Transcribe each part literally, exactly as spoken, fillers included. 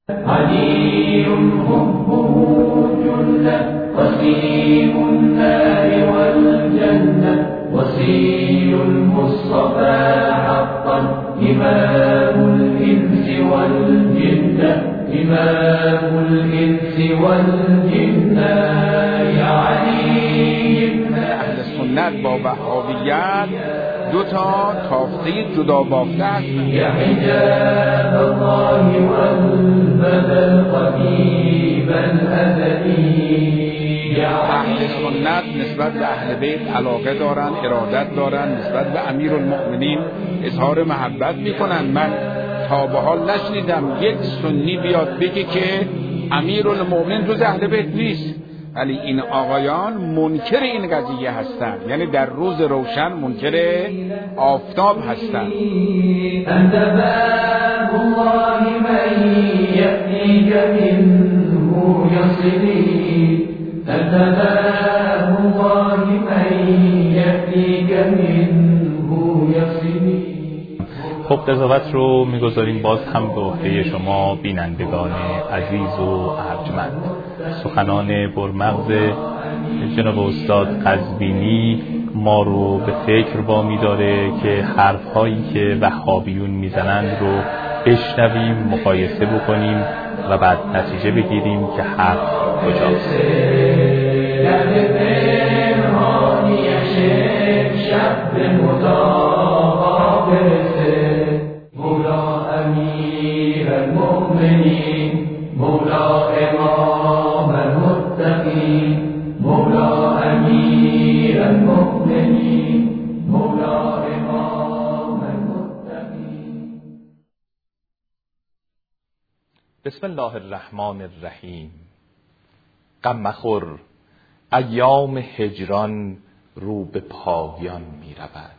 علي حبه جنة وسيم النار والجنة وصي المصطفى حقا إمام الإنس والجنة إمام الإنس والجنة يا علي. اهل سنت با وهابیت دو تا تافته جدا بافته هستند. یا حجاب الله والبدر القدیم الازلی. اهل سنت نسبت به اهل بیت علاقه دارن، ارادت دارن، نسبت به امیرالمؤمنین اظهار محبت میکنن. من تا به حال نشنیدم یک سنی بیاد بگه که امیرالمؤمنین جز اهل بیت نیست، ولی این آقایان منکر این قضیه هستند، یعنی در روز روشن منکر آفتاب هستند. انت باب الله من یأتیک منه یصلی. انت باب الله من یأتیک منه یصلی. خب قضاوت رو میگذاریم باز هم به عهده شما بینندگان عزیز و ارجمند. سخنان پرمغز جناب استاد قزوینی ما رو به فکر وامی داره که حرفهایی که وهابیون میزنند رو بشنویم، مقایسه بکنیم و بعد نتیجه بگیریم که حق کجاست. مولا امیر المؤمنین، مولا امام المتقین، مولا امیر المؤمنین، مولا امام المتقین. بسم الله الرحمن الرحیم. غم مخور، ایام هجران رو به پایان می رود.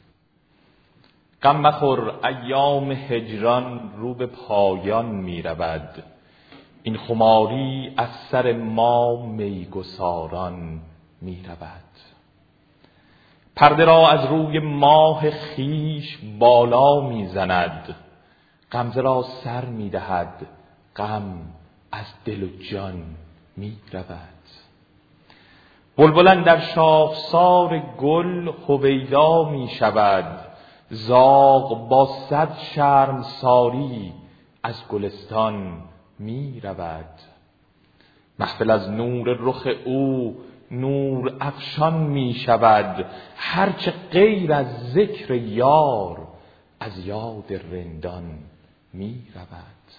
غم مخور، ایام هجران رو به پایان می رود. این خماری از سر ما میگساران می رود. پرده را از روی ماه خیش بالا می زند. غمزه را سر می دهد، غم از دل و جان می رود. بلبلان در شاخسار گل هویدا می شود. زاغ با صد شرمساری از گلستان می رود. محفل از نور رخ او نور افشان می شود. هرچه غیر از ذکر یار از یاد رندان می رود.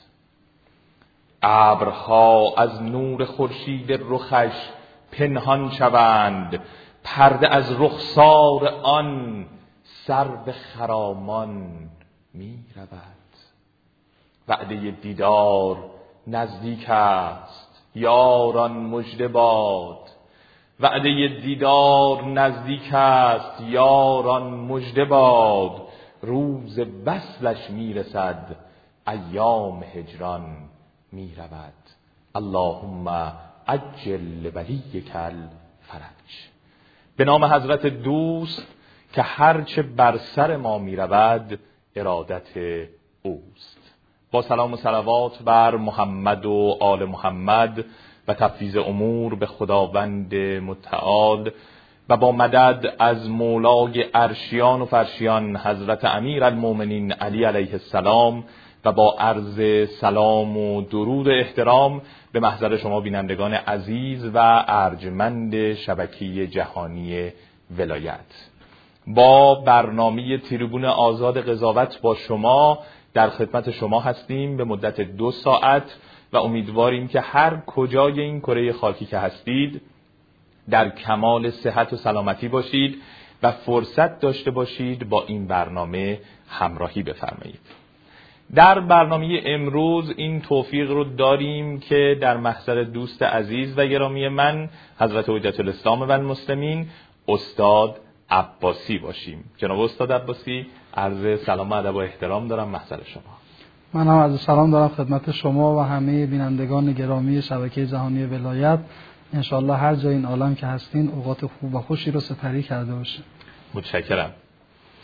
ابرها از نور خورشید رخش پنهان شوند. پرده از رخسار آن سر به خرامان می رود. وعده دیدار نزدیک است، یاران مژده باد. وعده دیدار نزدیک است، یاران مژده باد. روز وصلش می رسد، ایام هجران می رود. اللهم عجل ولیک الفرج. به نام حضرت دوست که هرچه بر سر ما می رود ارادت اوست. با سلام و صلوات بر محمد و آل محمد و تفویض امور به خداوند متعال و با مدد از مولای عرشیان و فرشیان حضرت امیر المؤمنین علی علیه السلام و با عرض سلام و درود و احترام به محضر شما بینندگان عزیز و ارجمند شبکه جهانی ولایت، با برنامه تریبون آزاد قضاوت با شما در خدمت شما هستیم به مدت دو ساعت و امیدواریم که هر کجای این کره خاکی که هستید در کمال صحت و سلامتی باشید و فرصت داشته باشید با این برنامه همراهی بفرمایید. در برنامه امروز این توفیق رو داریم که در محضر دوست عزیز و گرامی من حضرت حجت الاسلام و المسلمین استاد عباسی باشیم. جناب استاد عباسی، عرض سلام و ادب و احترام دارم محضر شما. من هم عرض سلام دارم خدمت شما و همه بینندگان گرامی شبکه جهانی ولایت. انشالله هر جای این عالم که هستین اوقات خوب و خوشی رو سپری کرده باشه. متشکرم.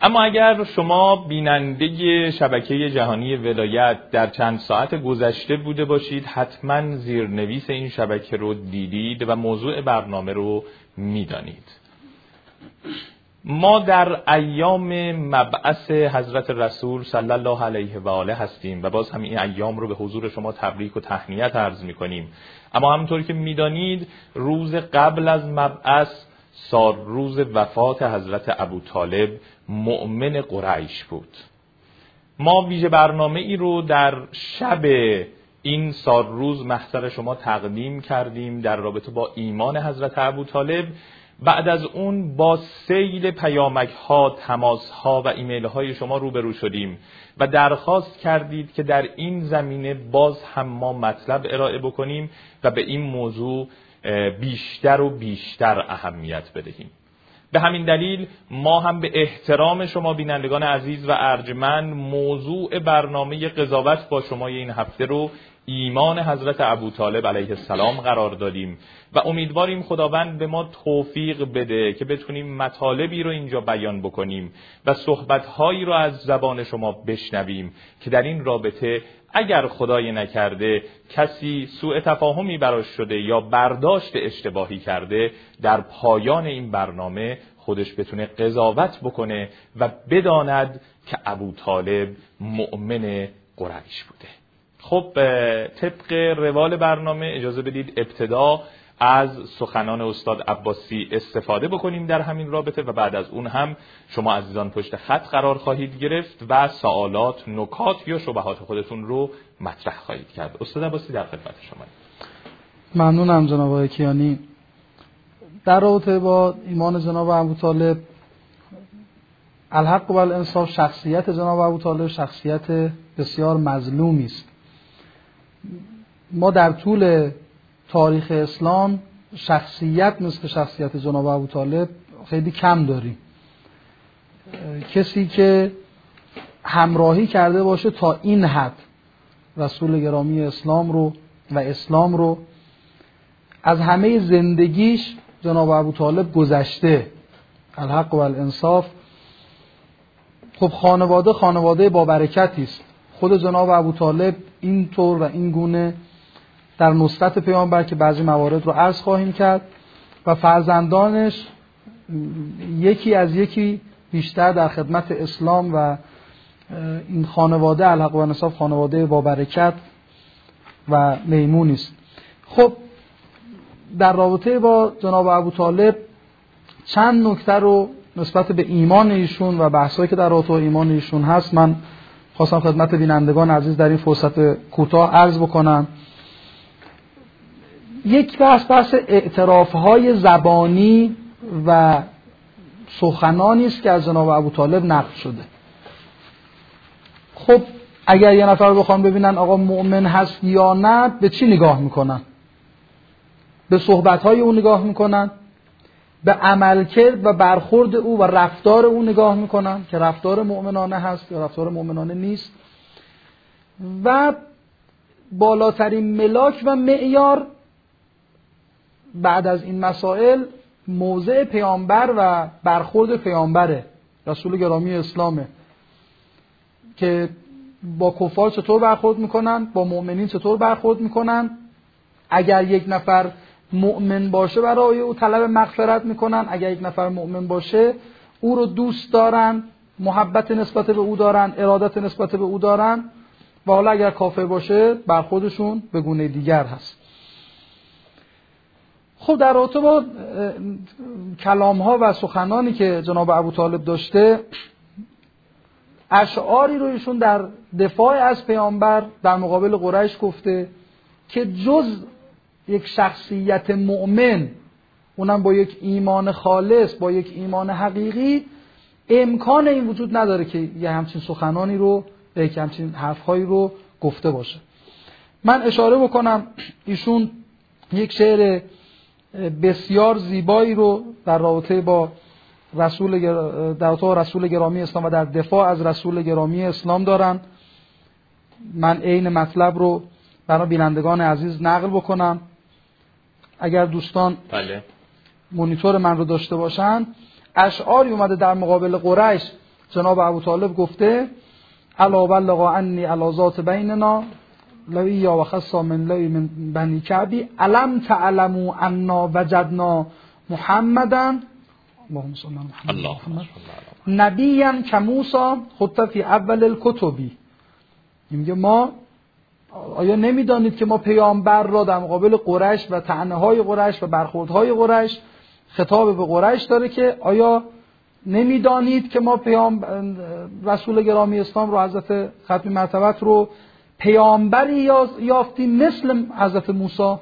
اما اگر شما بیننده شبکه جهانی ولایت در چند ساعت گذشته بوده باشید، حتما زیرنویس این شبکه رو دیدید و موضوع برنامه رو میدانید. ما در ایام مبعث حضرت رسول صلی الله علیه و آله هستیم و باز هم این ایام رو به حضور شما تبریک و تهنیت عرض می‌کنیم. اما همونطور که می‌دانید روز قبل از مبعث سال روز وفات حضرت ابوطالب مؤمن قریش بود. ما ویژه برنامه ای رو در شب این سال روز محضر شما تقدیم کردیم در رابطه با ایمان حضرت ابوطالب. بعد از اون با سیل پیامک ها، تماس ها و ایمیل های شما روبرو شدیم و درخواست کردید که در این زمینه باز هم ما مطلب ارائه بکنیم و به این موضوع بیشتر و بیشتر اهمیت بدهیم. به همین دلیل ما هم به احترام شما بینندگان عزیز و ارجمند موضوع برنامه قضاوت با شما این هفته رو ایمان حضرت ابوطالب علیه السلام قرار دادیم و امیدواریم خداوند به ما توفیق بده که بتونیم مطالبی رو اینجا بیان بکنیم و صحبت‌هایی رو از زبان شما بشنویم که در این رابطه اگر خدای نکرده کسی سوء تفاهمی براش شده یا برداشت اشتباهی کرده، در پایان این برنامه خودش بتونه قضاوت بکنه و بداند که ابوطالب مؤمن قریش بوده. خب طبق روال برنامه اجازه بدید ابتدا از سخنان استاد عباسی استفاده بکنیم در همین رابطه و بعد از اون هم شما عزیزان پشت خط قرار خواهید گرفت و سوالات، نکات یا شبهات خودتون رو مطرح خواهید کرد. استاد عباسی در خدمت شما. ممنونم جناب آقای کیانی. در رابطه با ایمان جناب ابوطالب، الحق و الانصاف، شخصیت جناب ابوطالب شخصیت بسیار مظلومی است. ما در طول تاریخ اسلام شخصیت مثل شخصیت جناب ابوطالب خیلی کم داریم. کسی که همراهی کرده باشه تا این حد رسول گرامی اسلام رو و اسلام رو، از همه زندگیش جناب ابوطالب گذشته، الحق و الانصاف. خب خانواده خانواده با برکتی است. خود جناب ابوطالب این طور و این گونه در نصرت پیامبر که بعضی موارد رو عرض خواهیم کرد و فرزندانش یکی از یکی بیشتر در خدمت اسلام و این خانواده الحق و الانصاف خانواده با برکت و میمونی است. خب در رابطه با جناب ابوطالب چند نکته رو نسبت به ایمان ایشون و بحثایی که در رابطه با ایمان ایشون هست من خواستم خدمت بینندگان عزیز در این فرصت کوتاه عرض بکنم. یک بحث بحث اعتراف‌های زبانی و سخنانی است که از جناب ابوطالب نقل شده. خب اگر یه نفر بخوان ببینن آقا مؤمن هست یا نه، به چی نگاه میکنن؟ به صحبت‌های او نگاه میکنن، به عملکرد و برخورد او و رفتار او نگاه میکنن که رفتار مؤمنانه هست یا رفتار مؤمنانه نیست. و بالاترین ملاک و معیار بعد از این مسائل موضع پیامبر و برخورد پیامبر رسول گرامی اسلامه که با کفار چطور برخورد میکنن، با مؤمنین چطور برخورد میکنن. اگر یک نفر مؤمن باشه برای او طلب مغفرت میکنن، اگر یک نفر مؤمن باشه او رو دوست دارن، محبت نسبت به او دارن، ارادت نسبت به او دارن. و حالا اگر کافر باشه برخوردشون به گونه دیگر هست. خب در رابطه با کلام ها و سخنانی که جناب ابوطالب داشته، اشعاری رو ایشون در دفاع از پیامبر در مقابل قریش گفته که جز یک شخصیت مؤمن، اونم با یک ایمان خالص، با یک ایمان حقیقی، امکان این وجود نداره که یه همچین سخنانی رو، یک همچین حرفهایی رو گفته باشه. من اشاره بکنم ایشون یک شعر بسیار زیبایی رو در رابطه با رسول در رابطه با رسول گرامی اسلام و در دفاع از رسول گرامی اسلام دارن. من عین مطلب رو برای بینندگان عزیز نقل بکنم. اگر دوستان بله. مونیتور من رو داشته باشن، اشعاری اومده در مقابل قریش جناب ابوطالب گفته الا بلغا انی علی ذات بیننا لوی یا و خصا من لوی من بنی کعبی علم تعلموا انا وجدنا محمدن اللهم صل علی محمد نبیًا کموسی خط فی اول الکتبی. میگه ما آیا نمیدانید که ما پیامبر را در مقابل قریش و طعنه‌های قریش و برخوردهای قریش خطاب به قریش داره که آیا نمیدانید که ما پیام رسول گرامی اسلام رو حضرت ختمی مرتبت رو پیامبری یافتیم مثل حضرت موسی.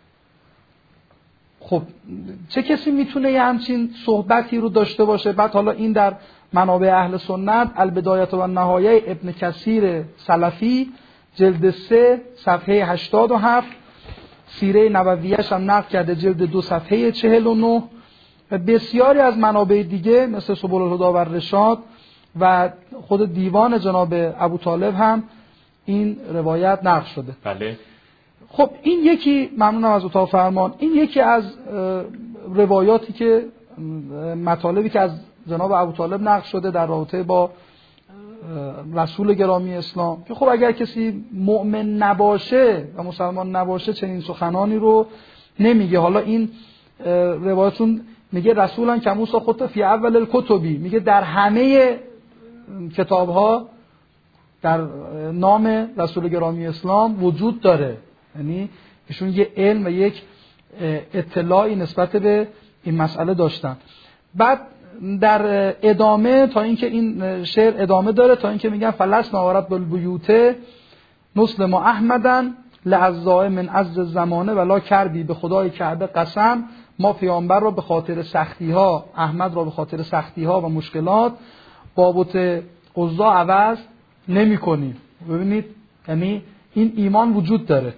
خب چه کسی میتونه یه همچین صحبتی رو داشته باشه؟ بعد حالا این در منابع اهل سنت البدایه و النهایه ابن کثیر سلفی جلد سه صفحه هشتاد و هفت، سیره نبویش هم نقل کرده جلد دو صفحه چهل و نه و بسیاری از منابع دیگه مثل سبل الهدی و الرشاد و خود دیوان جناب ابوطالب هم این روایت نقل شده. بله. خب این یکی، ممنونم از اتاق فرمان، این یکی از روایاتی که مطالبی که از جناب ابوطالب نقل شده در رابطه با رسول گرامی اسلام که خب اگر کسی مؤمن نباشه و مسلمان نباشه چنین سخنانی رو نمیگه. حالا این روایتون میگه رسولان کموسی خط فی اول الکتبی، میگه در همه کتاب‌ها در نام رسول گرامی اسلام وجود داره، یعنی ایشون یه علم و یک اطلاعی نسبت به این مسئله داشتن. بعد در ادامه تا اینکه این شعر ادامه داره تا اینکه میگن فلسنا و رب البیوت نسلم احمدن لعزاء من عز زمانه ولا کربی، به خدای کعبه قسم ما پیامبر را به خاطر سختی ها، احمد را به خاطر سختی ها و مشکلات بابت عزا عوض نمی کنیم. ببینید یعنی این ایمان وجود داره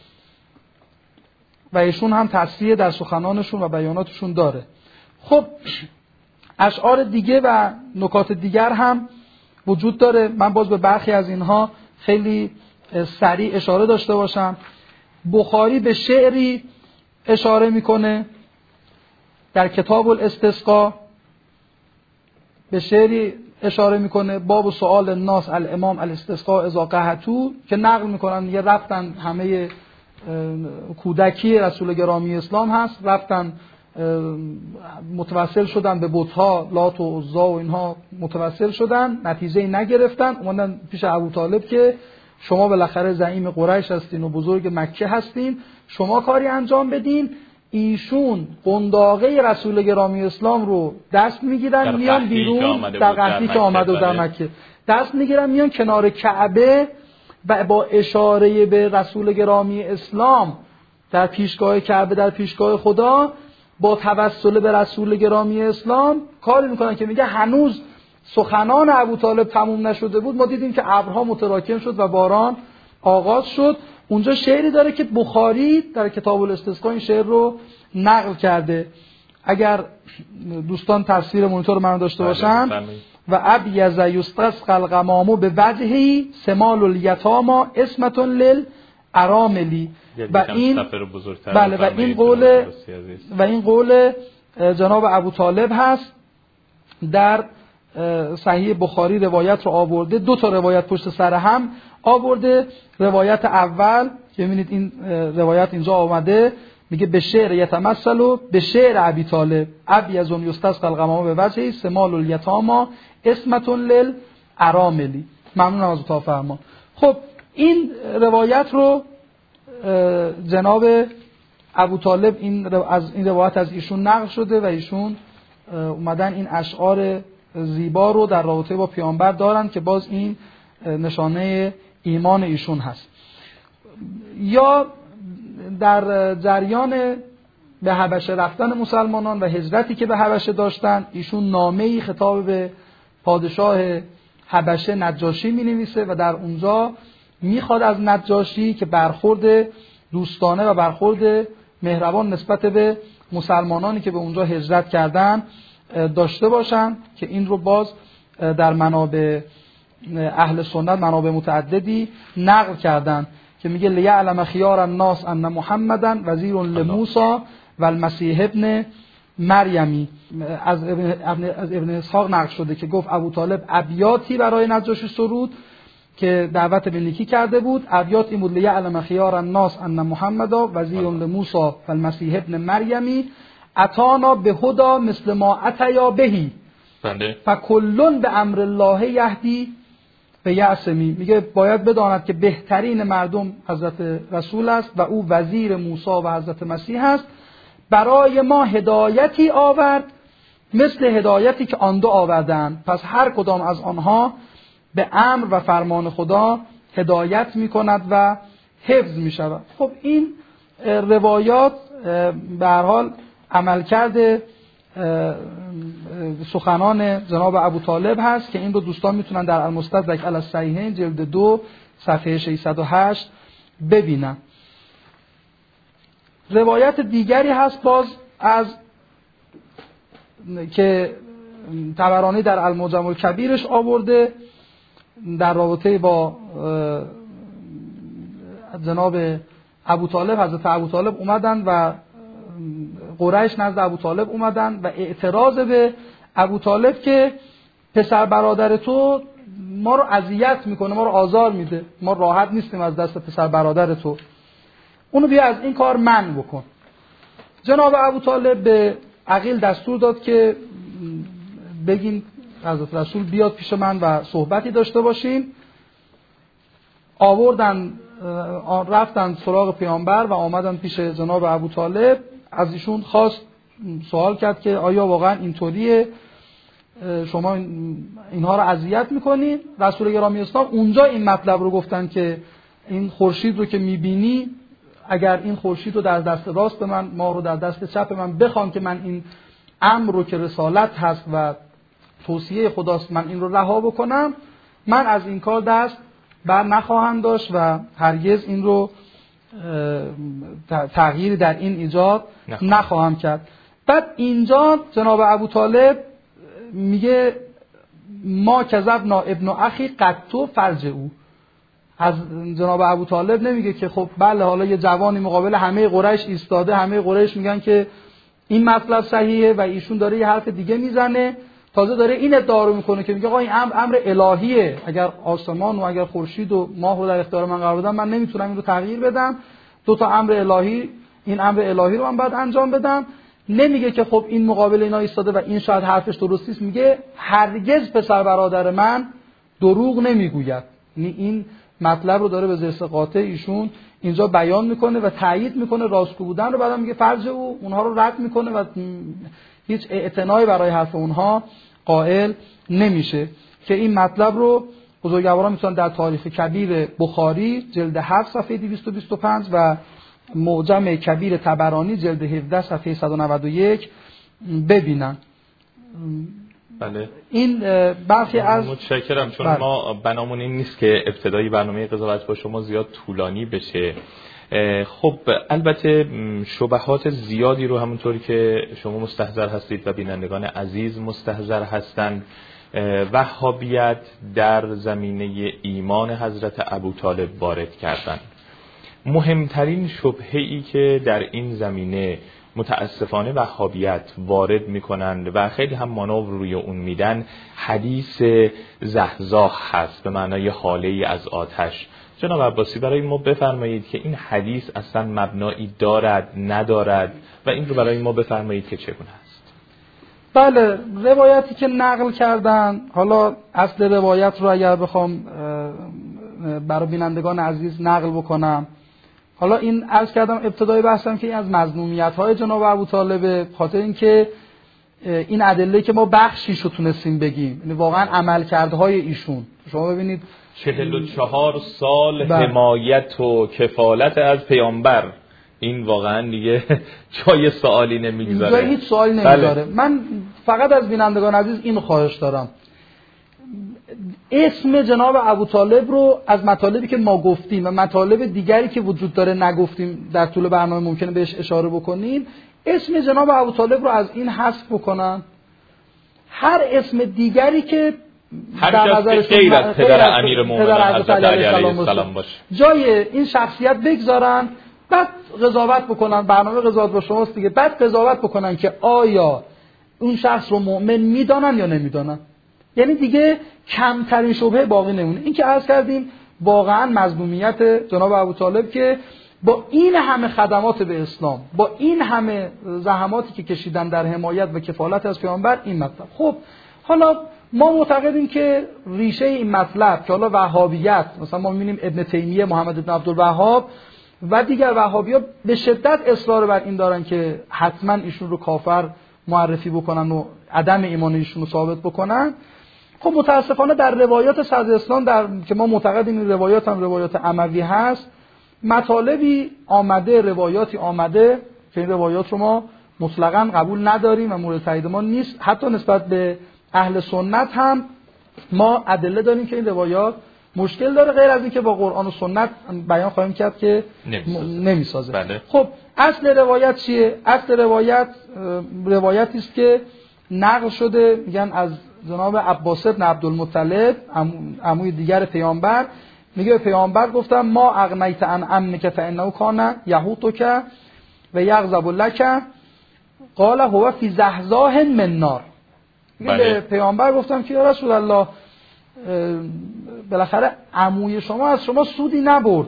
و ایشون هم تصریح در سخنانشون و بیاناتشون داره. خب اشعار دیگه و نکات دیگر هم وجود داره. من باز به برخی از اینها خیلی سریع اشاره داشته باشم. بخاری به شعری اشاره میکنه در کتاب الاستسقا، به شعری اشاره میکنه باب سؤال الناس الامام الاستسقا اذا قحطوا، که نقل میکنن یه رفتن همه کودکی رسول گرامی اسلام هست، رفتن متوسل شدن به بت‌ها لات و عزا و اینها متوسل شدن، نتیجه نگرفتن، اومدن پیش ابوطالب که شما بالاخره زعیم قریش هستین و بزرگ مکه هستین، شما کاری انجام بدین. ایشون قنداقه رسول گرامی اسلام رو دست میگیرن میان بیرون، در قحطی که آمده در مکه دست میگیرن میان کنار کعبه و با اشاره به رسول گرامی اسلام در پیشگاه کعبه، در پیشگاه خدا، با توسل به رسول گرامی اسلام کاری میکنن که میگه هنوز سخنان ابوطالب تموم نشده بود، ما دیدیم که ابرها متراکم شد و باران آغاز شد. اونجا شعری داره که بخاری در کتاب الاستسقا این شعر رو نقل کرده. اگر دوستان تصویر مونیتور من داشته باشن، و ابیض یستسقى الغمام به وجهی سمال الیتاما اسمة للاراملی، و این بله و این قول و این قول جناب ابوطالب هست. در صحیح بخاری روایت رو آورده، دو تا روایت پشت سر هم آورده. روایت اول که می‌بینید این روایت اینجا آمده میگه به شعر یتمثل و به شعر ابی طالب ابیض یستسقى الغمام به وجهی سمال الیتاما اسمة للاراملی. ممنونم از اتاق فرمان. خب این روایت رو جناب ابوطالب این از این روایت از ایشون نقل شده و ایشون اومدن این اشعار زیبا رو در رابطه با پیامبر دارن که باز این نشانه ایمان ایشون هست. یا در جریان به حبشه رفتن مسلمانان و هجرتی که به حبشه داشتن، ایشون نامه‌ای خطاب به پادشاه حبشه نجاشی می‌نویسه و در اونجا میخواد از نجاشی که برخورد دوستانه و برخورد مهربان نسبت به مسلمانانی که به اونجا هجرت کردن داشته باشن، که این رو باز در منابع اهل سنت منابع متعددی نقل کردن که میگه لیعلم خیار الناس ان محمدن وزیر لموسی و المسیح ابن مریمی از ابن, از ابن اسحاق نقل شده که گفت ابو طالب ابیاتی برای نجاشی سرود که دعوت به نیکی کرده بود. ابیات این بود: لیعلم خیار الناس ان محمدا وزیر لموسی فالمسیح ابن مریمی اتانا به هدا مثل ما اتیا بهی فکلن به امر الله یهدی به یعصمی. میگه باید بداند که بهترین مردم حضرت رسول است و او وزیر موسی و حضرت مسیح است. برای ما هدایتی آورد مثل هدایتی که آن دو آوردند، پس هر کدام از آنها به امر و فرمان خدا هدایت میکند و حفظ میشود. خب این روایات به هر حال عملکرد سخنان جناب ابو طالب هست که این رو دوستان میتونن در المستدرک علی الصحیحین جلد دو صفحه ششصد و هشت ببینن. روایت دیگری هست باز از که طبرانی در المعجم الکبیرش آورده در رابطه با جناب ابو طالب. حضرت ابو طالب اومدن و قریش نزد ابو طالب اومدن و اعتراض به ابو طالب که پسر برادر تو ما رو اذیت میکنه، ما رو آزار میده، ما راحت نیستیم از دست پسر برادر تو، اونو بیا از این کار منع بکن. جناب ابو طالب به عقیل دستور داد که بگین حضرت رسول بیاد پیش من و صحبتی داشته باشیم. آوردن رفتن سراغ پیامبر و آمدن پیش جناب ابو طالب. از ایشون خواست سوال کرد که آیا واقعا اینطوریه، شما اینها رو اذیت میکنید؟ رسول گرامی اسلام اونجا این مطلب رو گفتن که این خورشید رو که میبینی، اگر این خورشید رو در دست راست من، ما رو در دست چپ من بخوام که من این امر رو که رسالت هست و توصیه خداست من این رو رها بکنم، من از این کار دست بر نخواهم داشت و هرگز این رو تغییری در این ایجاد نخواهم کرد. بعد اینجا جناب ابو طالب میگه ما کذبنا ابن اخی قطو فرج او. از جناب ابو طالب نمیگه که خب بله حالا یه جوانی مقابل همه قریش ایستاده، همه قریش میگن که این مطلب صحیحه و ایشون داره یه حرف دیگه میزنه، تازه داره این ادعا رو میکنه که میگه آقا این امر امر الهیه، اگر آسمان و اگر خورشید و ماه رو در اختیار من قرار بدم من نمیتونم این رو تغییر بدم، دو تا امر الهی، این امر الهی رو من باید انجام بدم. نمیگه که خب این مقابل اینا ایستاده و این شاید حرفش درست نیست، میگه هرگز پسر برادر من دروغ نمیگوید. یعنی این مطلب رو داره به زرس قاطع ایشون اینجا بیان میکنه و تایید میکنه راستگو بودن رو، بعدم میگه فرض او اونها رو رد میکنه و هیچ اعتنایی برای حرف اونها قائل نمیشه. که این مطلب رو بزرگواران میتونن در تاریخ کبیر بخاری جلد هفت صفحه دویست و بیست و پنج و معجم کبیر طبرانی جلد هفده صفحه صد و نود و یک ببینن. بله. این برخی از متشکرم، چون بله. ما بنامون این نیست که ابتدای برنامه قضاوت با شما زیاد طولانی بشه. خب البته شبهات زیادی رو همونطوری که شما مستحضر هستید و بینندگان عزیز مستحضر هستند، وهابیت در زمینه ایمان حضرت ابوطالب وارد کردند. مهمترین شبهه‌ای که در این زمینه متاسفانه وهابیت وارد میکنند و خیلی هم مانور روی اون میدن، حدیث زحزاح هست به معنای حاله‌ای از آتش. جناب عباسی برای ما بفرمایید که این حدیث اصلا مبنایی دارد ندارد و این رو برای ما بفرمایید که چگونه است. بله، روایتی که نقل کردن، حالا اصل روایت رو اگر بخوام برای بینندگان عزیز نقل بکنم، حالا این عرض کردم ابتدای بحثم که این از مظلومیت‌های جناب ابوطالب، خاطر اینکه این ادله که ما بخشیش رو تونستیم بگیم، یعنی واقعا عملکردهای ایشون. شما ببینید چهل و چهار سال بله. حمایت و کفالت از پیامبر، این واقعا دیگه جای سوالی نمیگذاره، جای هیچ سوالی نمیگذاره. بله. من فقط از بینندگان عزیز این خواهش دارم، اسم جناب ابوطالب رو از مطالبی که ما گفتیم و مطالب دیگری که وجود داره نگفتیم در طول برنامه ممکنه بهش اشاره بکنیم، اسم جناب ابوطالب رو از این حذف بکنن. هر اسم دیگری که در نظر غیر از پدر امیرالمومنین حضرت علی علیه السلام باشه جای این شخصیت بگذارن. بعد قضاوت بکنن، برنامه قضاوت با شماست دیگه، بعد قضاوت بکنن که آیا اون شخص رو مؤمن میدانن یا نمیدانن. یعنی دیگه کمترین شبهه باقی نمونه. این که عرض کردیم واقعا مظلومیت جناب ابوطالب که با این همه خدمات به اسلام، با این همه زحماتی که کشیدن در حمایت و کفالت از پیامبر، این مطلب. خب حالا ما معتقدیم که ریشه این مطلب که حالا وهابیت، مثلا ما می‌بینیم ابن تیمیه، محمد بن عبدالوهاب و دیگر وهابی‌ها به شدت اصرار بر این دارن که حتما ایشون رو کافر معرفی بکنن و عدم ایمان ایشون رو ثابت بکنن. خب متاسفانه در روایات صدر اسلام در که ما معتقدیم این روایات هم روایات اموی هست، مطالبی آمده، روایاتی آمده که این روایات رو ما مطلقاً قبول نداریم و مورد تایید ما نیست. حتی نسبت به اهل سنت هم ما ادله داریم که این روایات مشکل داره، غیر از این که با قرآن و سنت بیان خواهیم کرد که نمیسازه, نمیسازه. بله. خب اصل روایت چیه؟ اصل روایت روایتی است که نقل شده، میگن از جناب عباس بن عبدالمطلب، عموی دیگر پیامبر، میگه پیامبر گفتم ما اغنیت عن عمک فانه کان یحوطک و یغضب لک قال هو فی زحزاح من نار. میگه به پیامبر گفتم که یا رسول الله بالاخره عموی شما از شما سودی نبرد،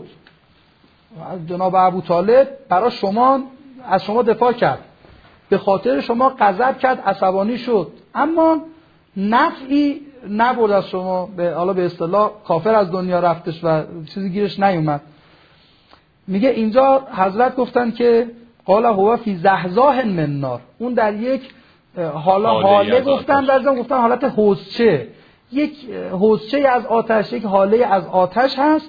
جناب ابوطالب برای شما از شما دفاع کرد، به خاطر شما غضب کرد، عصبانی شد، اما نفعی نبرد از شما، به حالا به اصطلاح کافر از دنیا رفتش و چیزی گیرش نیومد. میگه اینجا حضرت گفتن که قال هو فی زحزاح من نار، اون در یک حالا حاله گفتن، در ضمن گفتن حالت حوضچه، یک حوضچه از آتش، یک حاله از آتش هست.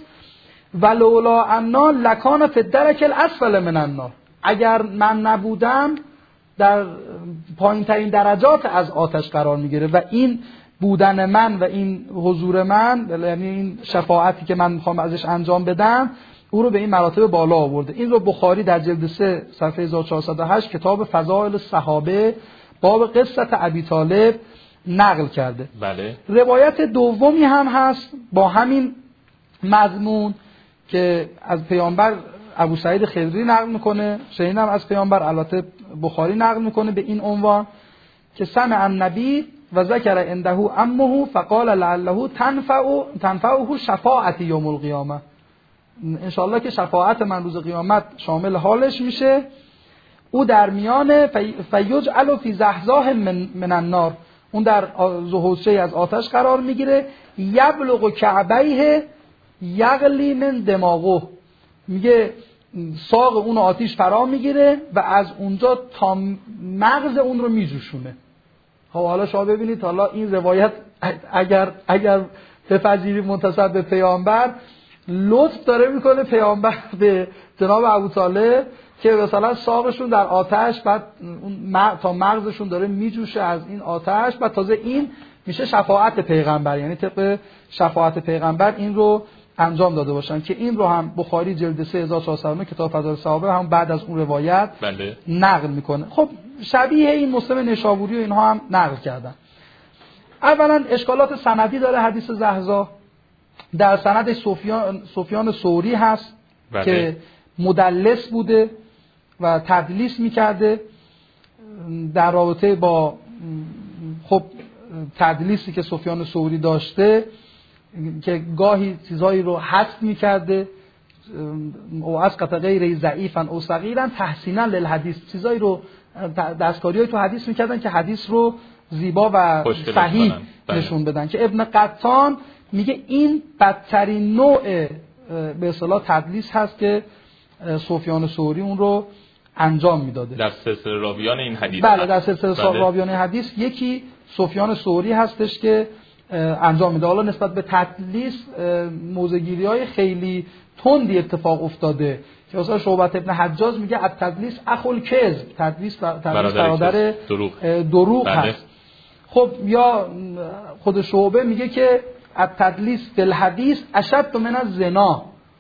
ولولا انا لکان فی الدرک الاسفل من النار، اگر من نبودم در پایین ترین درجات از آتش قرار میگیره و این بودن من و این حضور من، یعنی این شفاعتی که من میخوام ازش انجام بدم، او رو به این مراتب بالا آورده. این رو بخاری در جلد سه صفحه هزار و چهارصد و هشت کتاب فضائل الصحابه باب قصه ابی طالب نقل کرده. بله. روایت دومی هم هست با همین مضمون که از پیامبر ابو سعید خدری نقل میکنه، شنیدم از پیامبر، البته بخاری نقل میکنه به این عنوان که سمع النبی و ذکر عنده امه فقال لعله تنفع تنفعه شفاعت یوم القیامه، ان شاء الله که شفاعت من روز قیامت شامل حالش میشه. او در میان فیجعل فی زحزاح من, من النار، اون در حوضچه از آتش قرار میگیره. یبلغ کعبیه یغلی من دماغه، میگه ساق اون آتش فرا میگیره و از اونجا تا مغز اون رو میجوشونه. خب حالا شما ببینید، حالا این روایت اگر اگر بپذیری منتسب به پیامبر، لطف داره میکنه پیامبر به جناب ابوطالب که مثلا ساقشون در آتش، بعد تا مغزشون داره میجوشه از این آتش، بعد تازه این میشه شفاعت پیغمبر، یعنی طبق شفاعت پیغمبر این رو انجام داده باشن که این رو هم بخاری جلد سه هزار و چهارصد و نه کتاب فضائل الصحابه هم بعد از اون روایت بله. نقل میکنه. خب شبیه این مسلم نشابوری و اینها هم نقل کردن. اولا اشکالات سندی داره حدیث زحزا، در سند سفیان سفیان ثوری هست بله. که مدلس بوده و تدلیس میکرده در رابطه با خب تدلیسی که سفیان ثوری داشته، که گاهی چیزهایی رو حذف میکرده او از قطع غیر ضعیفا او صغیرا تحسینا للحدیث، چیزهایی رو دستکاریایی تو حدیث میکردن که حدیث رو زیبا و صحیح نشون بدن. که ابن قطان میگه این بدترین نوع به اصطلاح تدلیس هست که سفیان ثوری اون رو انجام میداده در سلسله راویان این حدیث. بله در سلسله بله. راویان حدیث یکی سفیان ثوری هستش که انجام میده. حالا نسبت به تدلیس موزگیری‌های خیلی تندی اتفاق افتاده که مثلا شعبت ابن حجاج میگه التدلیس اخو الکذب، تدلیس برادر دروغ, دروغ بله. هست. خب یا خود شعبه میگه که التدلیس فی الحدیث اشد من الزنا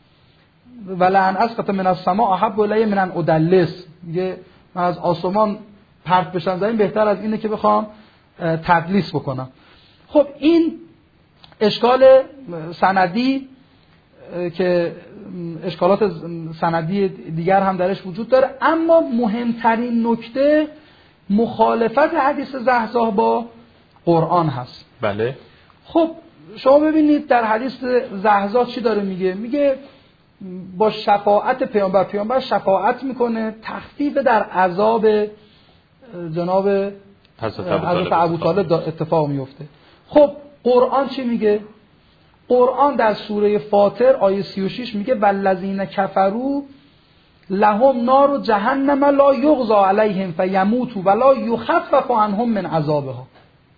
ولعن اسقط من السماء احب الی من ان ادلس، میگه من از آسمان پرت بشم زمین بهتر از اینه که بخوام تدلیس بکنم. خب این اشکال سندی که اشکالات سندی دیگر هم درش وجود داره، اما مهمترین نکته مخالفت حدیث زحزح با قرآن هست. بله. خب شما ببینید در حدیث زحزح چی داره میگه؟ میگه با شفاعت پیامبر، پیامبر شفاعت میکنه، تخفیف در عذاب جناب حضرت ابوطالب اتفاق میفته. خب قرآن چی میگه؟ قرآن در سوره فاطر آیه سی و شش میگه والذین کفروا لهم نار جهنم لا یغضی علیهم فیموتوا ولا یخفف عنهم من عذابها.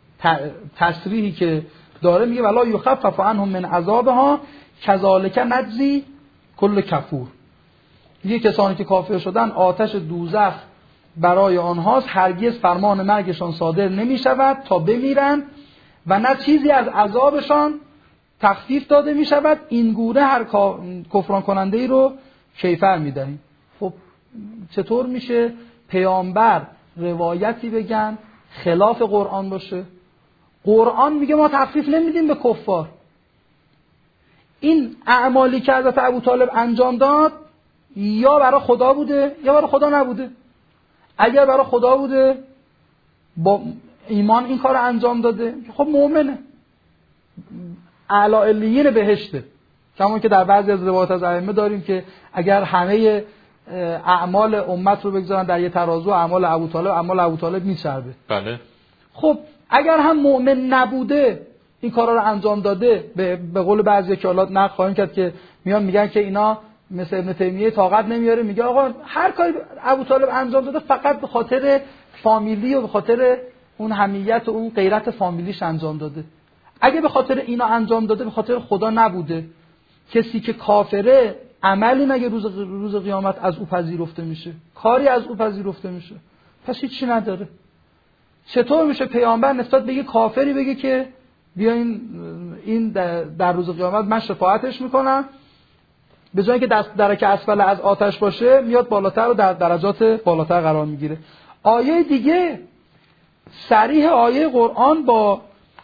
تصریحی که داره میگه ولا یخفف عنهم من عذابها کذالک نجزی کل کفور. میگه کسانی که کافر شدن آتش دوزخ برای آنهاست، هرگز فرمان مرگشان صادر نمی شود تا بمیرند و نه چیزی از عذابشان تخفیف داده می شود، این گونه هر کفران کننده ای رو کیفر می دهیم. خب چطور میشه پیامبر روایتی بگن خلاف قرآن باشه؟ قرآن میگه ما تخفیف نمیدیم به کفار. این اعمالی که حضرت ابوطالب انجام داد یا برای خدا بوده یا برای خدا نبوده. اگر برای خدا بوده با ایمان این کار انجام داده، خب مؤمنه، اعلی علیین بهشته. کما که در بعضی از روایات از ائمه داریم که اگر همه اعمال امت رو بگذارن در یه ترازو، اعمال ابوطالب اعمال ابوطالب میچربه. بله. خب اگر هم مؤمن نبوده این کارا رو انجام داده، به, به قول بعضی که حالات نقد خواهیم کرد که میان میگن که اینا مثل ابن تیمیه طاقت نمیاره، میگه آقا هر کاری ابوطالب انجام داده فقط به خاطر فامیلی و به خاطر اون حمیت و اون غیرت فامیلیش انجام داده. اگه به خاطر اینا انجام داده به خاطر خدا نبوده، کسی که کافره عملی مگه روز روز قیامت از او پذیرفته میشه؟ کاری از او پذیرفته میشه؟ پس هیچی نداره. چطور میشه پیامبر نسبت به یه کافری بگه که بیاین این در روز قیامت من شفاعتش میکنم، به جای اینکه دست درک اسفل از آتش باشه میاد بالاتر و در درجات بالاتر قرار میگیره. آیه دیگه صریح آیه قرآن با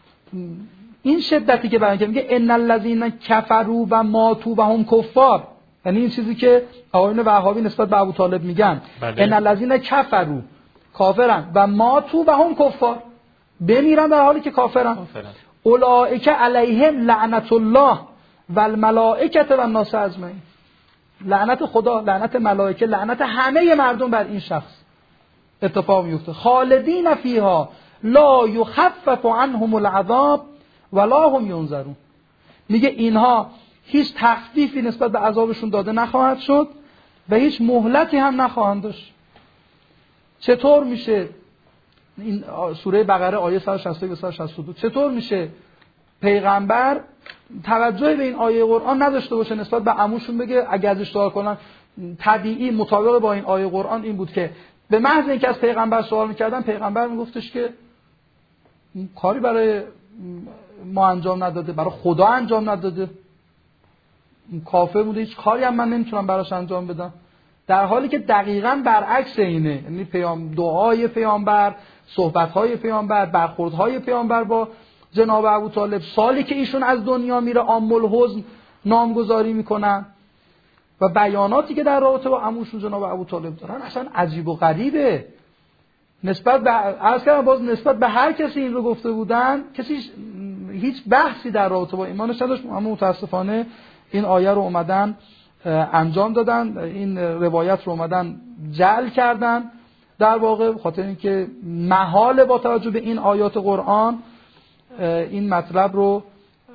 این شدتی که بیان کرده میگه ان الذين كفروا و ماتوا و هم کفار، یعنی این چیزی که آقایون وهابی نسبت به ابوطالب میگن. بله. ان الذين كفروا کافرن و ماتوا و هم کفار، بمیرن در حالی که کافرن. اولئک علیهم لعنت الله و الملائکه و الناس اجمعین. لعنت خدا، لعنت ملائکه، لعنت همه مردم بر این شخص اتفاق میفته. خالدین فیها لا یخفف عنهم العذاب ولا هم ینظرون. میگه اینها هیچ تخفیفی نسبت به عذابشون داده نخواهد شد و هیچ مهلتی هم نخواهند داشت. چطور میشه این سوره بقره آیه صد و شصت و یک و صد و شصت و دو چطور میشه پیغمبر توجه به این آیه قرآن نداشته باشه نسبت به عموشون بگه اگه ازش سوال کنن؟ طبیعی مطابق با این آیه قرآن این بود که به محض اینکه از پیغمبر سوال میکردن پیغمبر میگفتش که کاری برای ما انجام نداده، برای خدا انجام نداده، کافر بوده، هیچ کاری هم من نمیتونم براش انجام بدم. در حالی که دقیقاً برعکس اینه، یعنی پیام دعای پیامبر، صحبت‌های پیامبر، برخوردهای پیامبر با جناب ابوطالب، سالی که ایشون از دنیا میره عام الحزن نامگذاری میکنن و بیاناتی که در رابطه با عموشون جناب ابوطالب دارن اصلا عجیب و غریبه. نسبت به عرض کردم باز نسبت به هر کسی این رو گفته بودن کسی هیچ بحثی در رابطه با ایمانش نداشت، اما متاسفانه این آیه رو اومدن انجام دادن، این روایت رو اومدن جعل کردن در واقع، خاطر اینکه محال با توجه به این آیات قرآن این مطلب رو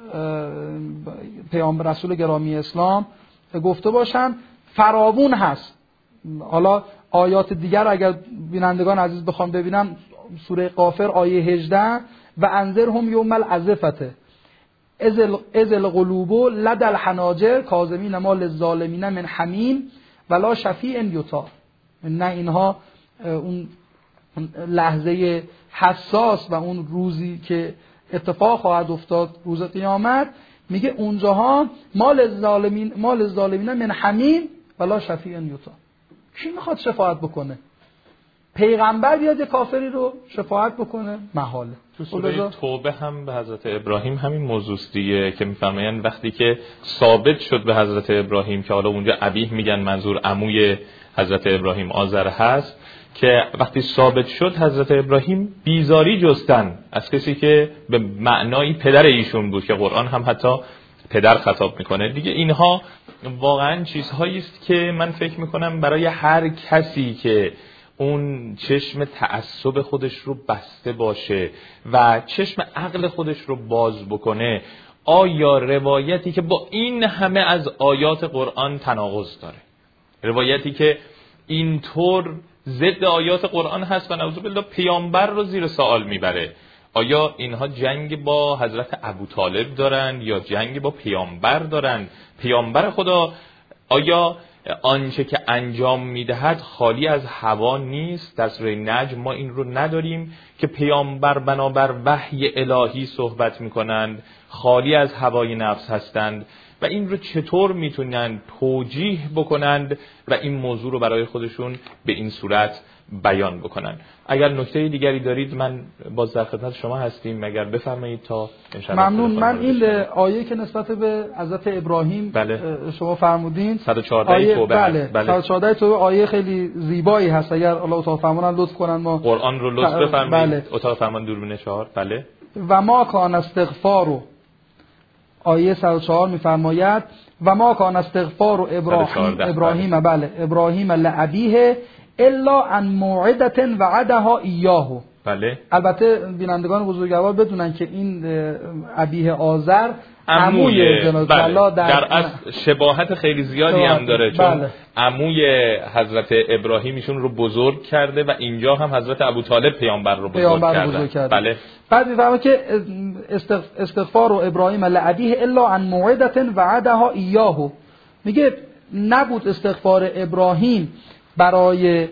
پیامبر رسول گرامی اسلام گفته باشن. فراوون هست. حالا آیات دیگر اگر بینندگان عزیز بخوام ببینن، سوره غافر آیه هجده و انذرهم یوم العزفه اذ القلوب لدى الحناجر کاظمین ما للظالمین من حمیم ولا شفیع یطاع. نه اینها اون لحظه حساس و اون روزی که اتفاق خواهد افتاد روز قیامت، میگه اونجاها ما للظالمین ما للظالمین من حمیم ولا شفیع یطاع. کی میخواد شفاعت بکنه؟ پیغمبر بیاد یه کافری رو شفاعت بکنه محاله. تو سوره توبه هم به حضرت ابراهیم همین موضوع است دیگه که میفرمایند وقتی که ثابت شد به حضرت ابراهیم که حالا اونجا ابیه میگن منظور عموی حضرت ابراهیم آزر هست، که وقتی ثابت شد حضرت ابراهیم بیزاری جستن از کسی که به معنای پدر ایشون بود که قرآن هم حتی پدر خطاب میکنه دیگه. اینها واقعا چیزهایی است که من فکر میکنم برای هر کسی که اون چشم تعصب خودش رو بسته باشه و چشم عقل خودش رو باز بکنه، آیا روایتی که با این همه از آیات قرآن تناقض داره، روایتی که اینطور ضد آیات قرآن هست و نعوذ بالله پیامبر رو زیر سوال میبره، آیا اینها جنگ با حضرت ابوطالب دارن یا جنگ با پیامبر دارن؟ پیامبر خدا آیا آنچه که انجام میدهد خالی از هوا نیست؟ در سوره نجم ما این رو نداریم که پیامبر بنابر وحی الهی صحبت میکنند، خالی از هوای نفس هستند و این رو چطور میتونن توجیه بکنند و این موضوع رو برای خودشون به این صورت بیان بکنن؟ اگر نکته دیگری دارید من باز در خدمت شما هستیم، مگر بفرمایید تا انشاءالله. ممنون. من این آیه که نسبت به حضرت ابراهیم بله. شما فرمودین صد و چهارده توبه بله. بله. صد و چهارده توبه آیه خیلی زیبایی هست، اگر الله اتاق فرمانن لطف کنن ما قرآن رو لطف بفرمایید. بله. اتاق فرمان دوربین چهار. بله. و ما کان استغفارو آیه صد و چهار میفرماید و ما کان استغفار ابراهیم ابراهیم بله ابراهیم لابیه الا عن موعده وعدها ایاه. بله. البته بینندگان بزرگوار بدونن که این ابیه آذر عموی جناب بله. الله در, در اصل شباهت خیلی زیادی هم داره، چون بله. عموی حضرت ابراهیم ایشون رو بزرگ کرده و اینجا هم حضرت ابوطالب پیامبر رو بزرگ کرده. کرده. بله. بعد میفهمه که استغفار ابراهیم لابیه الا عن موعده وعدها ایاه، میگه نبود استغفار ابراهیم برای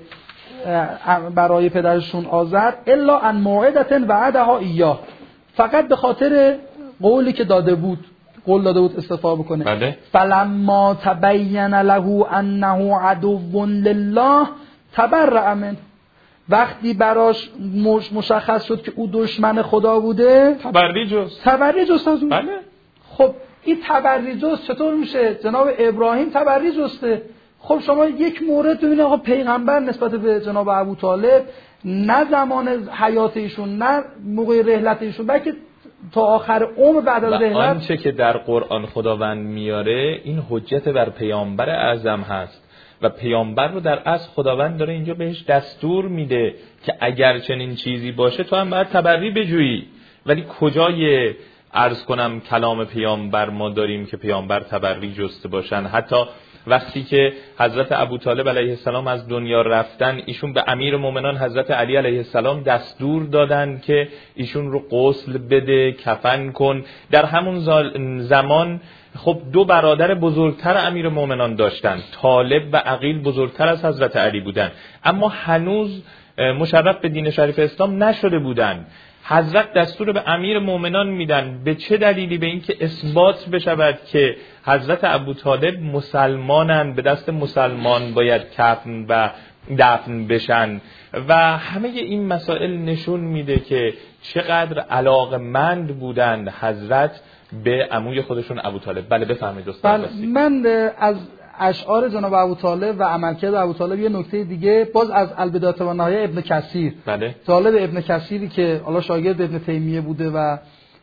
برای پدرشون آزر الا عن موعده وعدها ایاه، فقط به خاطر قولی که داده بود، قول داده بود استغفار بکنه. بله. فلما تبین له انه عدو لله تبرأ منه، وقتی براش مشخص شد که او دشمن خدا بوده تبری جست تبری جست از اون. بله. خب این تبری جست چطور میشه؟ جناب ابراهیم تبری جسته. خب شما یک مورد ببینید آقا پیغمبر نسبت به جناب ابوطالب نه زمان حیات ایشون نه موقع رحلت ایشون بلکه تا آخر عمر بعد از رحلت، آنچه که در قرآن خداوند میاره این حجت بر پیامبر اعظم هست و پیامبر رو در اصل خداوند داره اینجا بهش دستور میده که اگر چنین چیزی باشه تو هم باید تبری بجویی. ولی کجای عرض کنم کلام پیامبر ما داریم که پیامبر تبری جسته باشن؟ حتی وقتی که حضرت ابوطالب علیه السلام از دنیا رفتن، ایشون به امیر مومنان حضرت علی علیه السلام دستور دادن که ایشون رو غسل بده، کفن کن. در همون زمان خب دو برادر بزرگتر امیر مومنان داشتن، طالب و عقیل بزرگتر از حضرت علی بودن، اما هنوز مشرف به دین شریف اسلام نشده بودن. حضرت دستور به امیر مومنان میدن، به چه دلیلی؟ به این که اثبات بشود که حضرت ابوطالب مسلمانن، به دست مسلمان باید کفن و دفن بشن و همه این مسائل نشون میده که چقدر علاقمند بودند حضرت به عموی خودشون ابوطالب. بله بفرمایید استاد. بله من از اشعار جناب ابوطالب و عملکرد ابوطالب یه نکته دیگه باز از البدایه و النهایه ابن کثیر. بله. طالب ابن کثیری که حالا شاگرد ابن تیمیه بوده و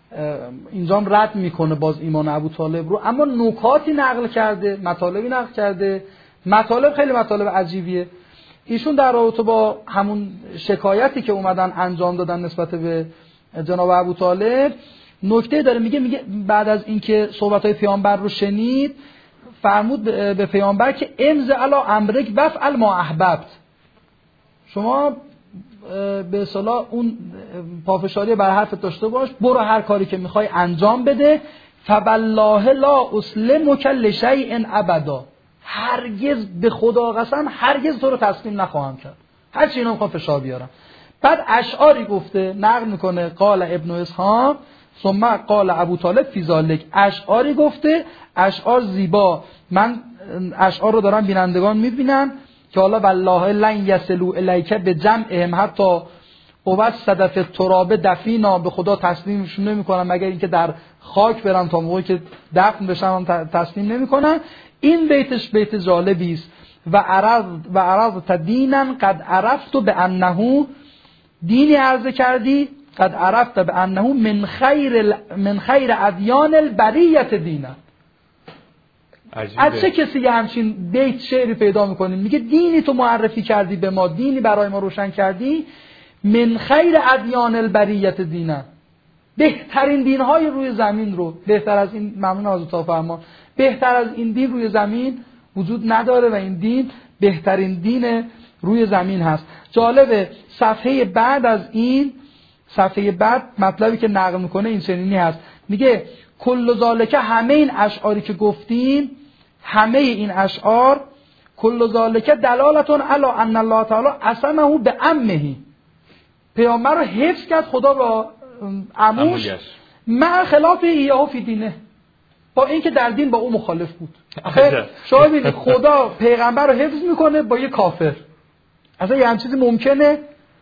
اینجام رد میکنه باز ایمان ابوطالب رو، اما نکاتی نقل کرده، مطالبی نقل کرده، مطالب خیلی مطالب عجیبیه. ایشون در رابطه با همون شکایتی که اومدن انجام دادن نسبت به جناب ابوطالب نکته داره، میگه میگه بعد از اینکه صحبت‌های پیامبر رو شنید فرمود به پیامبر که امض علی امرک وفعل ما احببت، شما به اصطلاح اون پافشاری بر حرفت داشته باش، برو هر کاری که میخوای انجام بده. فوالله لا اسلمک لشیء ابدا، هرگز به خدا قسم هرگز تو رو تسلیم نخواهم کرد، هر چی اینا میخوام فشار بیارم. بعد اشعاری گفته نقل میکنه قال ابن اسحاق ثم قال ابوطالب فی ذلک، اشعاری گفته، اشعار زیبا، من اشعار رو دارم بینندگان میبینن که حالا والله لن یصلوا الیک بجمعهم حتی اوسد فی التراب دفینا، به خدا تسلیمشون نمیکنن مگر اینکه در خاک برن تا موقعی که دفن بشن هم تسلیم نمیکنن. این بیتش بیت جالبی است. و عرض و عرض تدینا قد عرفت بانه، دینی عرضه کردی قد عرفت بانه من خیر من خیر ادیان البریه دینا. از چه کسی یه همچین بیت شعری پیدا میکنیم؟ میگه دینی تو معرفی کردی به ما، دینی برای ما روشن کردی، من خیر ادیان البریه دینا، بهترین دینهای روی زمین رو، بهتر از این، ممنون از تا فرمان، بهتر از این دین روی زمین وجود نداره و این دین بهترین دین روی زمین هست. جالبه صفحه بعد از این، صفحه بعد مطلبی که نقل میکنه این چنینی هست، میگه کل ذالک، همه این اشعاری که گفتیم، همه این اشعار، کل ذالک دلالتون علی ان الله تعالی عصمه به عمه، پیامبر رو حفظ کرد خدا با عموش، مع خلاف ایاه فی دینه، با اینکه در دین با او مخالف بود. آخه شما ببینید خدا پیغمبر رو حفظ میکنه با یه کافر، اصلا یه هم چیزی ممکنه؟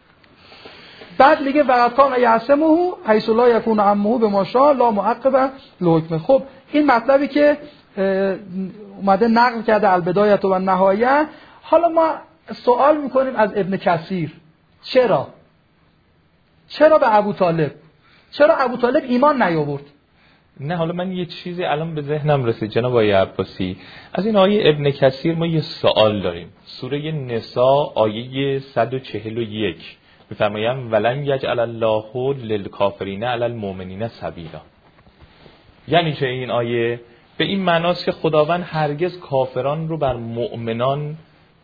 بعد میگه وقت کان یعصمه حیث لا یکون عمه بما شاء لا معقب لحکمه. خب این مطلبی که اومده نقل کرده البدایه و النهایه. حالا ما سوال میکنیم از ابن کثیر، چرا چرا به ابو طالب چرا ابو طالب ایمان نیاورد؟ نه حالا من یه چیزی الان به ذهنم رسید جناب آقای عباسی، از این آیه ابن کثیر ما یه سوال داریم. سوره نساء آیه صد و چهل و یک میفرمایم ولن یجعل الله للکافرین علی المؤمنین سبیلا. یعنی چه این آیه؟ به این معناست که خداوند هرگز کافران رو بر مؤمنان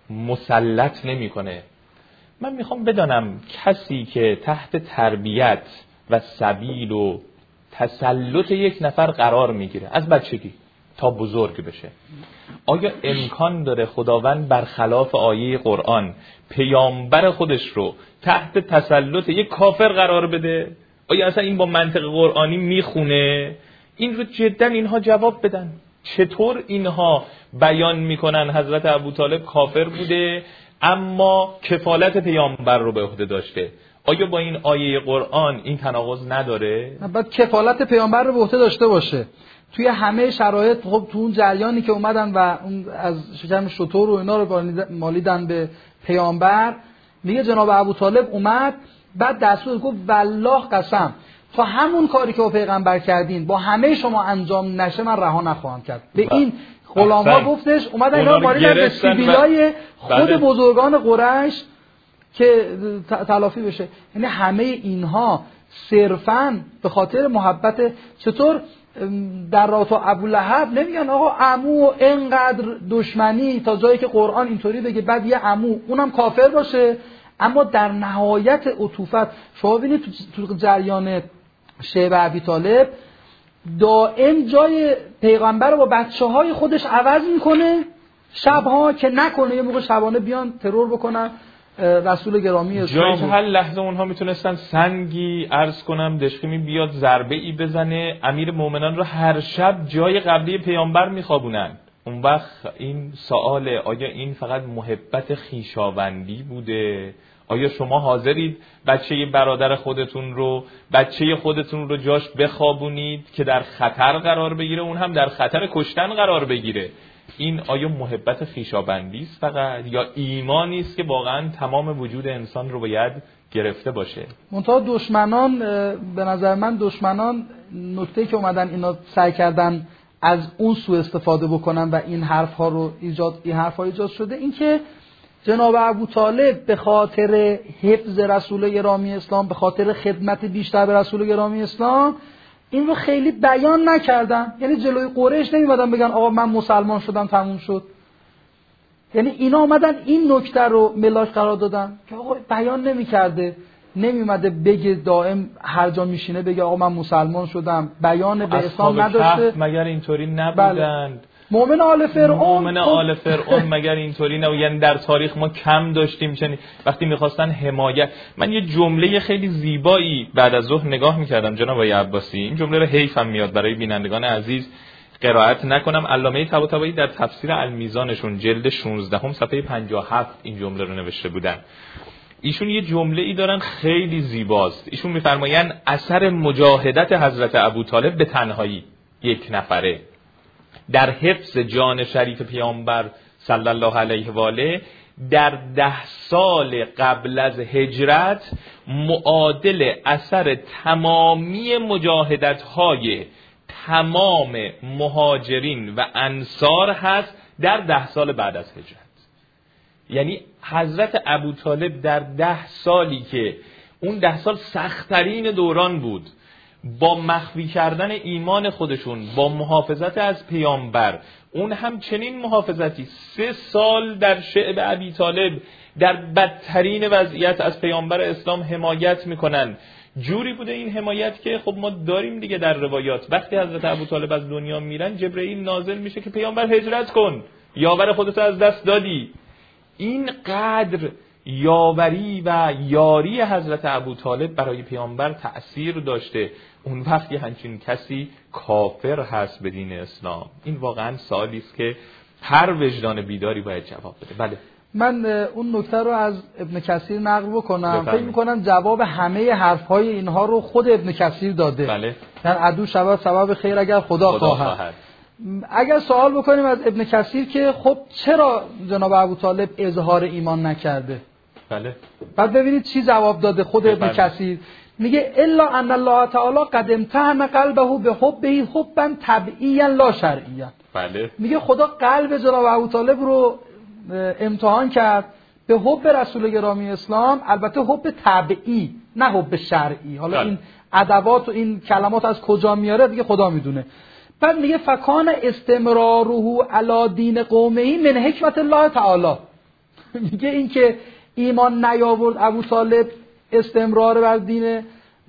مسلط نمیکنه. من میخوام بدانم کسی که تحت تربیت و سبیل و تسلط یک نفر قرار میگیره از بچگی تا بزرگ بشه، آیا امکان داره خداوند برخلاف آیه قرآن پیامبر خودش رو تحت تسلط یک کافر قرار بده؟ آیا اصلا این با منطق قرآنی میخونه؟ این رو جدا اینها جواب بدن. چطور اینها بیان میکنن حضرت ابوطالب کافر بوده اما کفالت پیامبر رو به عهده داشته؟ آیا با این آیه قرآن این تناقض نداره؟ باید کفالت پیامبر رو به عهده داشته باشه. توی همه شرایط، خب تو اون جریانی که اومدن و اون از شکم شتر و اینا رو مالیدن به پیامبر، میگه جناب ابوطالب اومد بعد دستور گفت والله قسم تا همون کاری که با پیغمبر کردین با همه شما انجام نشه من رها نخواهم کرد. به این غلام‌ها گفتش، اومدن اینا مالیدن به سیبیلای خود بزرگان قریش که تلافی بشه. یعنی همه اینها صرفاً به خاطر محبت. چطور در رابطه با ابولهب نمیگن آقا عمو اینقدر دشمنی تا جایی که قرآن اینطوری بگه بعد یه عمو اونم کافر باشه، اما در نهایت عطوفت شما ببینید تو جریان شیب ابی طالب دائم جای پیغمبر رو با بچه‌های خودش عوض میکنه، شبها که نکنه یه موقع شبانه بیان ترور بکنن رسول گرامی اسلام. جایی هر لحظه اونها میتونستن سنگی عرض کنم دشخیمی بیاد ضربه ای بزنه، امیر مومنان رو هر شب جای قبلی پیامبر میخوابونن. اون وقت این سوال، آیا این فقط محبت خویشاوندی بوده؟ آیا شما حاضرید بچه برادر خودتون رو بچه خودتون رو جاش بخوابونید که در خطر قرار بگیره، اون هم در خطر کشتن قرار بگیره؟ این آیا محبت خویشاوندی است فقط، یا ایمانی است که واقعا تمام وجود انسان رو باید گرفته باشه؟ منتها دشمنان، به نظر من دشمنان نکته‌ای که اومدن اینا سعی کردن از اون سوء استفاده بکنن و این حرف ها رو ایجاد این حرف ها ایجاد شده، این که جناب ابوطالب به خاطر حفظ رسول گرامی اسلام، به خاطر خدمت بیشتر به رسول گرامی اسلام این رو خیلی بیان نکردن. یعنی جلوی قریش نمی‌اومدن بگن آقا من مسلمان شدم تموم شد. یعنی اینا اومدن این نکته رو ملاک قرار دادن که آقا بیان نمی‌کرده، نمی‌اومده بگه دائم هر جا میشینه بگه آقا من مسلمان شدم، بیان به اسلام نداشته. مگر اینطوری نبودند؟ مومن آل فرعون مومن آل فرعون مگر اینطوری نه؟ یعنی در تاریخ ما کم داشتیم چنین وقتی میخواستن حمایت. من یه جمله خیلی زیبایی بعد از ظهر نگاه میکردم جناب آقای عباسی، این جمله رو حیفم میاد برای بینندگان عزیز، قرائت نکنم. علامه طباطبایی در تفسیر المیزانشون جلد شانزده هم صفحه پنجاه و هفت این جمله رو نوشته بودن. ایشون یه جمله ای دارن خیلی زیباست. ایشون میفرمایند اثر مجاهدت حضرت ابوطالب به تنهایی یک نفره در حفظ جان شریف پیامبر صلی الله علیه و آله در ده سال قبل از هجرت معادل اثر تمامی مجاهدت های تمام مهاجرین و انصار هست در ده سال بعد از هجرت. یعنی حضرت ابوطالب در ده سالی که اون ده سال سخت‌ترین دوران بود، با مخفی کردن ایمان خودشون، با محافظت از پیامبر، اون هم چنین محافظتی سه سال در شعب ابی طالب در بدترین وضعیت از پیامبر اسلام حمایت میکنن. جوری بوده این حمایت که خب ما داریم دیگه در روایات، وقتی حضرت ابوطالب از دنیا میرن جبرئیل نازل میشه که پیامبر هجرت کن، یاور خودت از دست دادی. این قدر یاوری و یاری حضرت ابوطالب برای پیامبر تأثیر داشته. اون وقتی همچین کسی کافر هست به دین اسلام، این واقعا سوالی است که هر وجدان بیداری باید جواب بده. بله، من اون نکته رو از ابن کثیر نقل بکنم. فکر می‌کنم جواب همه حرف‌های اینها رو خود ابن کثیر داده. بله. یعنی عدو شباب سبب خیر اگر خدا, خدا خواهد. خواهد. اگر سوال بکنیم از ابن کثیر که خب چرا جناب ابوطالب اظهار ایمان نکرده؟ بله. بعد ببینید چی جواب داده خود ابن کثیر. میگه الا ان الله تعالی قد امتحن قلبه به حبه حبا طبیعیا لا شرعیا. بله. میگه خدا قلب جناب ابوطالب رو امتحان کرد به حب رسول گرامی اسلام، البته حب طبیعی نه حب شرعی. حالا این ادوات و این کلمات از کجا میاره دیگه خدا میدونه. بعد میگه فکان استمراره علی دین قومه من حکمت الله تعالی. میگه این که ایمان نیاورد ابوطالب استمرار بر دین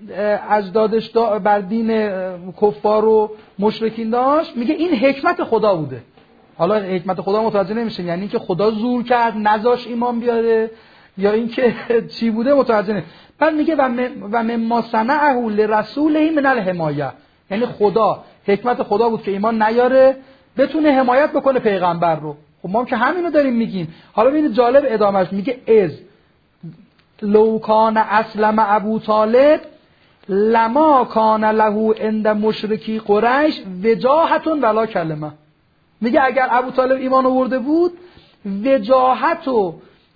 اجدادش بر دین کفار و مشرکین داشت، میگه این حکمت خدا بوده. حالا حکمت خدا متوجه نمیشیم، یعنی اینکه خدا زور کرد نذاش ایمان بیاره یا اینکه چی بوده متوجه نمیشیم. بعد میگه و مما صنعه لرسوله من الحمایه، یعنی خدا حکمت خدا بود که ایمان نیاره بتونه حمایت بکنه پیغمبر رو. خب ما هم که همینو داریم میگیم. حالا ببینید جالب ادامهش میگه از لو کان اسلم ابوطالب لما کان له عند مشرکی قریش وجاهتون ولا کلمه. میگه اگر ابوطالب ایمان آورده بود وجاهت و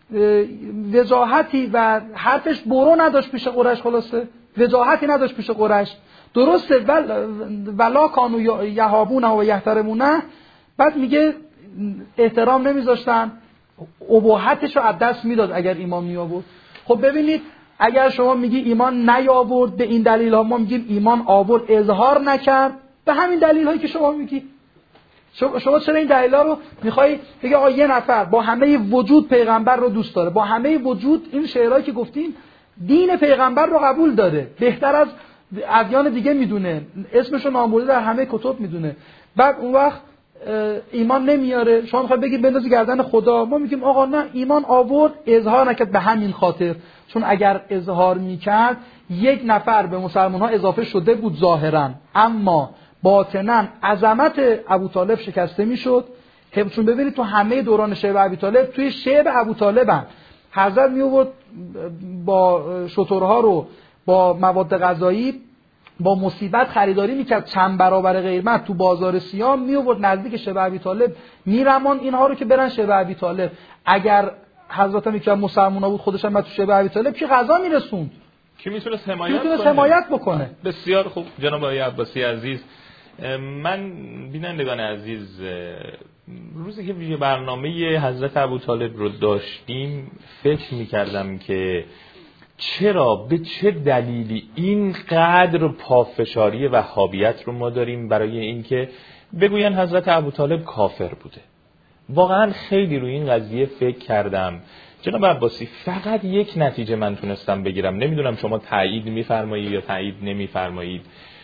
وجاهتی و حرفش برو نداشت پیش قریش، خلاصه وجاهتی نداشت پیش قریش. درسته ول ولا کانوا یهابون و یحترمونه. بعد میگه احترام نمیذاشتن، اباحتش رو از دست میداد اگر ایمان می آورد. خب ببینید اگر شما میگی ایمان نیاورد به این دلیل ها، ما میگیم ایمان آورد اظهار نکرد به همین دلیل هایی که شما میگی. شما چرا این دلیل ها رو میخوای بگی آقا یه نفر با همه وجود پیغمبر رو دوست داره، با همه وجود این شعرهایی که گفتیم دین پیغمبر رو قبول داره، بهتر از ادیان دیگه میدونه، اسمش رو نامبرده در همه کتب میدونه، بعد اون وقت ایمان نمیاره، شما میخوای بگید بندازی گردن خدا. ما میگیم آقا نه، ایمان آورد اظهار نکرد به همین خاطر، چون اگر اظهار میکرد یک نفر به مسلمان ها اضافه شده بود ظاهرا، اما باطنا عظمت ابوطالب شکسته میشد. چون ببینید تو همه دوران شیب ابوطالب، توی شیب ابوطالب حضرت می آورد با شترها رو با مواد غذایی با مصیبت خریداری میکرد، چند برابر قیمت تو بازار سیام می آورد نزدیک شیب ابوطالب میرمان اینها رو که برن شیب ابوطالب. اگر حضرت هم یکی مسلمونا بود خودش هم تو شیب ابوطالب کی غذا میرسوند؟ کی میتونست حمایت کنه؟ کی حمایت بکنه؟ بسیار خوب جناب آقای عباسی عزیز. من بینندگان عزیز، روزی که ویژه برنامه حضرت ابوطالب رو داشتیم فکر میکردم که چرا به چه دلیلی اینقدر پافشاری وهابیت رو ما داریم برای اینکه بگوین حضرت ابوطالب کافر بوده. واقعا خیلی روی این قضیه فکر کردم جناب عباسی. فقط یک نتیجه من تونستم بگیرم، نمیدونم شما تایید میفرمایید یا تایید نمیفرمایید.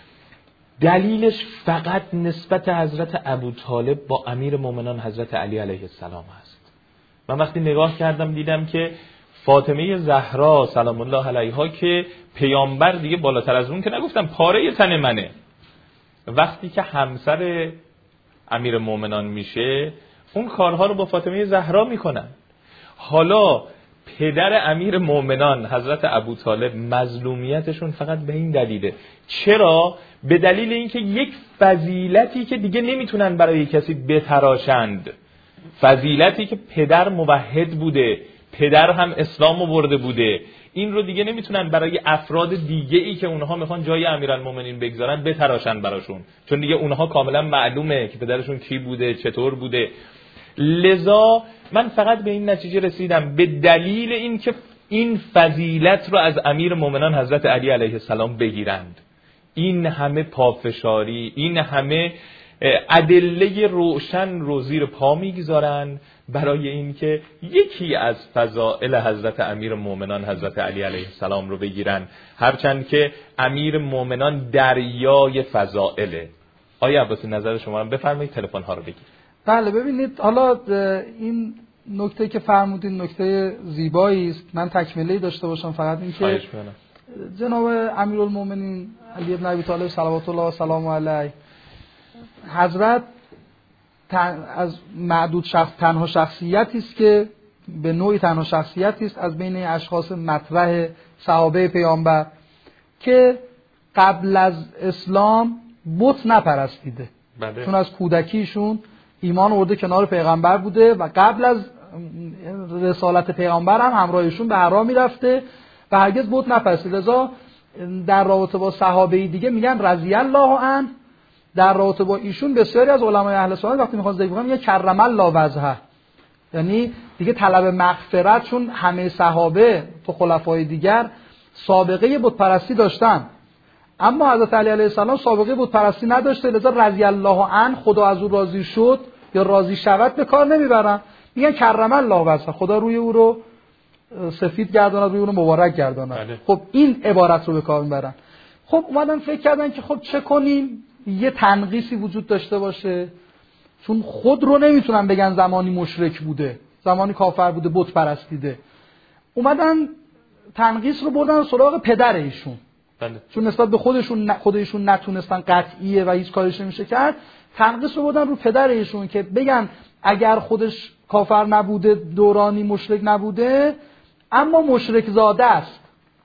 دلیلش فقط نسبت حضرت ابوطالب با امیر مومنان حضرت علی علیه السلام است. من وقتی نگاه کردم دیدم که فاطمه زهرا سلام الله علیها که پیامبر دیگه بالاتر از اون که نگفتم پاره تن منه، وقتی که همسر امیر مومنان میشه، اون کارها رو با فاطمه زهرا میکنن. حالا پدر امیر مومنان حضرت ابوطالب مظلومیتشون فقط به این دلیله. چرا؟ به دلیل اینکه یک فضیلتی که دیگه نمیتونن برای کسی بتراشند، فضیلتی که پدر موحد بوده، پدر هم اسلام آورده بوده، این رو دیگه نمیتونن برای افراد دیگه ای که اونها میخوان جای امیرالمومنین بگذارن بتراشن براشون، چون دیگه اونها کاملا معلومه که پدرشون کی بوده، چطور بوده. لذا من فقط به این نتیجه رسیدم به دلیل این که این فضیلت رو از امیر مومنان حضرت علی علیه السلام بگیرند، این همه پافشاری، این همه ادله روشن رو زیر پا میگذارن برای این که یکی از فضائل حضرت امیر مومنان حضرت علی علیه السلام رو بگیرن، هرچند که امیر مومنان دریای فضائله. آیا عباسی نظر شما رو بفرمایید، تلفن ها رو بگیرید. بله ببینید، حالا این نکته که فرمودین نکته زیبایی است. من تکمله‌ای داشته باشم فقط این که جناب امیرالمومنین علی بن ابی طالب صلوات الله و سلام علیه حضرت از معدود شخص تنها شخصیتی است که به نوعی تنها شخصیتی است از بین اشخاص مطرح صحابه پیامبر که قبل از اسلام بت نپرستیده. بله. چون از کودکیشون ایمان آورده کنار پیغمبر بوده و قبل از رسالت پیغمبر هم همراهشون به حرا میرفته و هرگز بت نپرستیده. لذا در رابطه با صحابه دیگه میگن رضی الله عنه. در رابطه با ایشون بسیاری از علمای اهل سنت وقتی میخوان ذکر کنن میگن کرم الله وجهه، یعنی دیگه طلب مغفرت، چون همه صحابه تو خلفای دیگر سابقه بت پرستی داشتن، اما حضرت علی علیه السلام سابقه بت پرستی نداشته. لذا رضی الله عنه، خدا از او راضی شد یا راضی شود، به کار نمیبرن، میگن کرم الله وجهه، خدا روی او رو سفید گرداند، روی او رو مبارک گرداند. بله. خب این عبارت رو به کار میبرن. خب اومدن فکر کردن که خب چه کنیم یه تنقیصی وجود داشته باشه، چون خود رو نمیتونن بگن زمانی مشرک بوده، زمانی کافر بوده، بت پرستیده. اومدن تنقیص رو بردن سراغ پدر ایشون. بله. چون نسبت به خودشون خودشون نتونستن قطعیه و هیچ کارش نمیشه کرد، تنقیص رو بردن رو پدر ایشون که بگن اگر خودش کافر نبوده، دورانی مشرک نبوده، اما مشرک زاده است،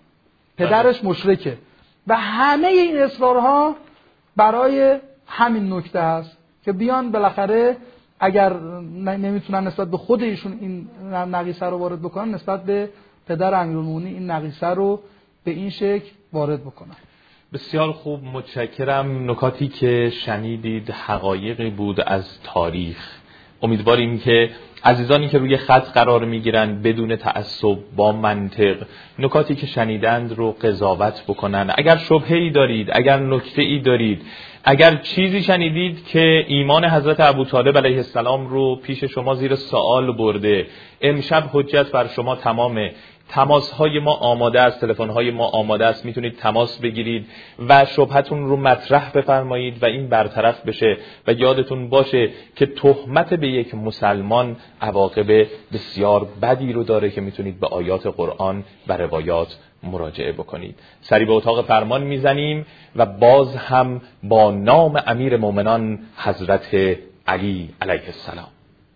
پدرش بله. مشرکه. و همه این اصرارها برای همین نکته هست که بیان بالاخره اگر نمیتونن نسبت به خود ایشون این نقیصه رو وارد بکنن، نسبت به پدر امیرالمومنین این نقیصه رو به این شکل وارد بکنن. بسیار خوب، متشکرم. نکاتی که شنیدید حقایقی بود از تاریخ. امیدواریم که عزیزانی که روی خط قرار میگیرن بدون تعصب، با منطق، نکاتی که شنیدند رو قضاوت بکنن. اگر شبهه‌ای دارید، اگر نکته‌ای دارید، اگر چیزی شنیدید که ایمان حضرت ابوطالب علیه السلام رو پیش شما زیر سوال برده، امشب حجت بر شما تمامه. تماس‌های ما آماده است، تلفن‌های ما آماده است، میتونید تماس بگیرید و شبهتون رو مطرح بفرمایید و این برطرف بشه. و یادتون باشه که تهمت به یک مسلمان عواقب بسیار بدی رو داره که میتونید به آیات قرآن و روایات مراجعه بکنید. سری به اتاق فرمان میزنیم و باز هم با نام امیر مومنان حضرت علی علیه السلام.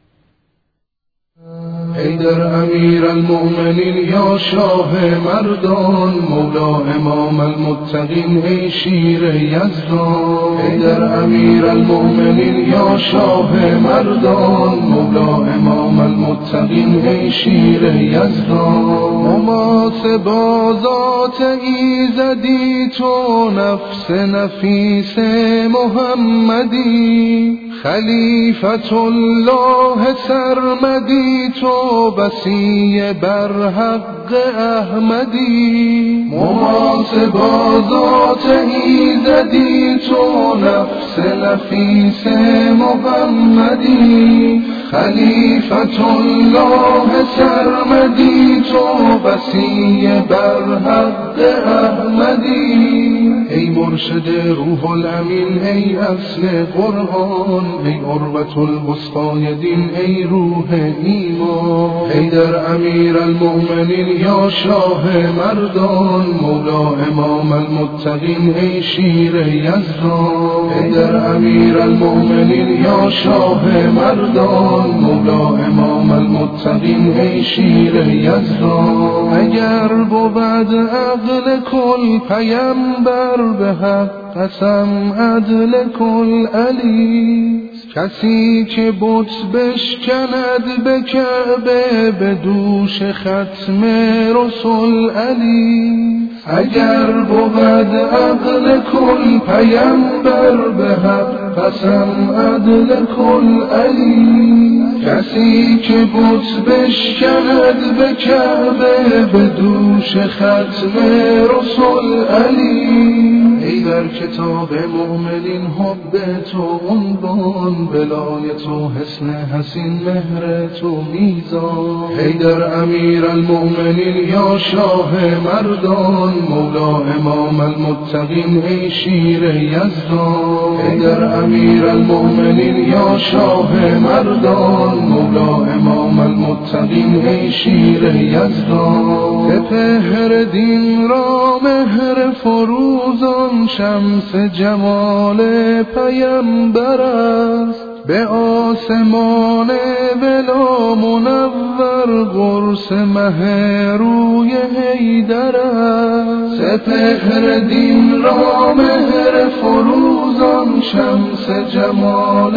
حیدر امیر المؤمنین یا شاه مردان، مولا امام المتقین ای شیر یزدان. حیدر امیر المؤمنین یا شاه مردان، مولا امام المتقین ای شیر یزدان. نماس بازات ایزدی تو، نفس نفیس محمدی، خلیفت الله سرمدی تو، بسی بر حق احمدی. محاسبات ایزدی تو، نفس نفیس محمدی، خلیفت الله سرمدی تو، بسی بر حق احمدی. ای مرشد روح الامین، ای اصل قرآن، ای عروة الوثقای دین، ای روح ایمان. حیدر امیر المؤمنین یا شاه مردان، مولا امام المتقین، ای شیر یزدان. حیدر امیر المؤمنین یا شاه مردان، مولا امام المتقین، ای شیر یزدان. اگر بود عقل کل پیمبر، به حق قسم عدل کل علی. کسی که بت بشکند به کعبه، به دوش ختم رسول علی. اگر بود عقل کل پیمبر، به حق قسم عدل کل علی. کسی که بت بشکند به کعبه، به دوش ختم رسول علی. ای در کتاب مؤمنین حب تو عنوان، ولایت و حسن حسین مهر تو میزان. حیدر امیر المؤمنین یا شاه مردان، مولا امام المتقین، ای شیر یزدان. حیدر امیر المؤمنین یا شاه مردان، مولا امام المتقین، ای شیر یزدان. سپهر دین را مهر فروزان، شمس جمال پیمبر است. به آسمان ولا منور، قرص مه روی حیدر است. سپهر دین را مهر فروزان، شمس جمال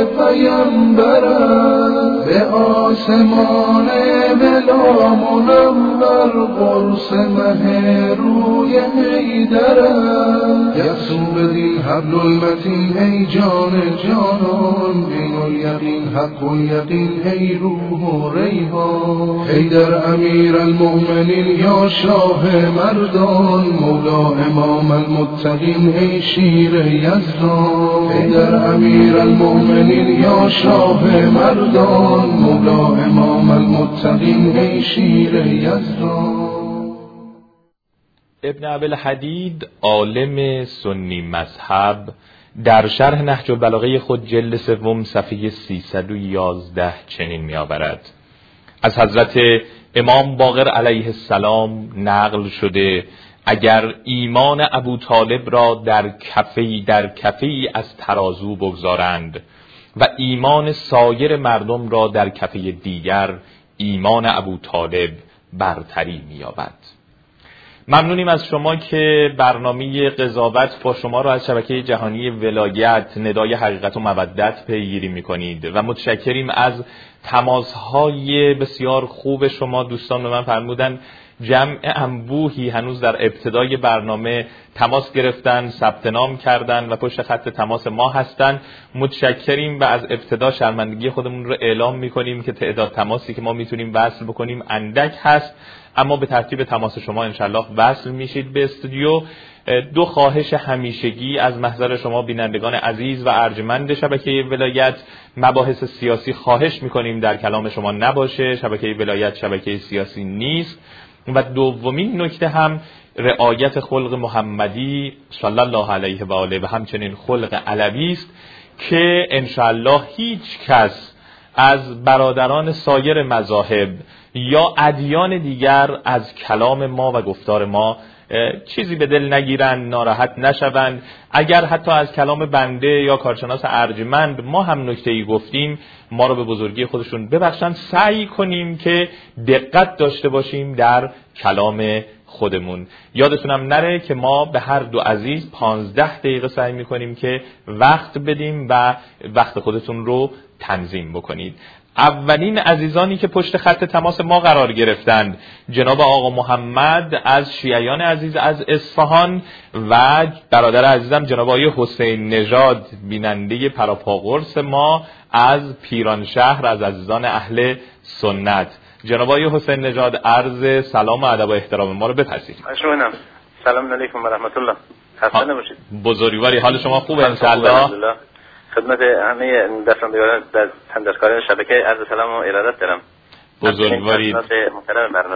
پیمبر است. به آسمان ولا منور، قرص مه روی حیدر است. یسوع دین حبل المتین، ای جان جانان، دین الیقین حق الیقین، ای روح و ریحان. حیدر امیر المؤمنین یا شاه مردان، مولا امام المتقین، ای شیر یزدان. حیدر امیر المؤمنین یا شاه مردان، مولا امام المتقین، ای شیر یزدان. ابن ابوالحدید عالم سنی مذهب در شرح نهج البلاغه خود جلد سوم صفحه سیصد و یازده چنین می‌آورد: از حضرت امام باقر علیه السلام نقل شده اگر ایمان ابوطالب را در کفه‌ای در کفه‌ای از ترازو بگذارند و ایمان سایر مردم را در کفه دیگر، ایمان ابوطالب برتری می‌یابد. ممنونیم از شما که برنامه قضاوت با شما را از شبکه جهانی ولایت ندای حقیقت و مودت پیگیری می‌کنید و متشکریم از تماس‌های بسیار خوب شما. دوستان به من فرمودن جمع انبوهی هنوز در ابتدای برنامه تماس گرفتن، ثبت نام کردن و پشت خط تماس ما هستند. متشکریم و از ابتدا شرمندگی خودمون رو اعلام می‌کنیم که تعداد تماسی که ما می‌تونیم وصل بکنیم اندک هست، اما به ترتیب تماس شما انشالله وصل میشید به استودیو. دو خواهش همیشگی از محضر شما بینندگان عزیز و ارجمند شبکه ولایت: مباحث سیاسی خواهش میکنیم در کلام شما نباشه، شبکه ولایت شبکه سیاسی نیست. و دومین نکته هم رعایت خلق محمدی صلی الله علیه و آله و همچنین خلق علوی است که انشالله هیچ کس از برادران سایر مذاهب یا ادیان دیگر از کلام ما و گفتار ما چیزی به دل نگیرن، ناراحت نشوند. اگر حتی از کلام بنده یا کارشناس ارجمند ما هم نکته‌ای گفتیم، ما رو به بزرگی خودشون ببخشن. سعی کنیم که دقت داشته باشیم در کلام خودمون. یادتونم نره که ما به هر دو عزیز پانزده دقیقه سعی میکنیم که وقت بدیم و وقت خودتون رو تنظیم بکنید. اولین عزیزانی که پشت خط تماس ما قرار گرفتند جناب آقا محمد از شیعیان عزیز از اصفهان و برادر عزیزم جناب آقای حسین نژاد بیننده پراپاقرص ما از پیرانشهر از عزیزان اهل سنت. جناب آقای حسین نژاد عرض سلام و ادب و احترام ما رو بپذیرید. ممنونم. سلام علیکم و رحمت الله. خسته نباشید. بزرگواری، حال شما خوبه ان شاء الله؟ خدمت همه دستاندگان در دستکاران شبکه عرض سلام و ارادت دارم. بزرگواری. محترم برنامه.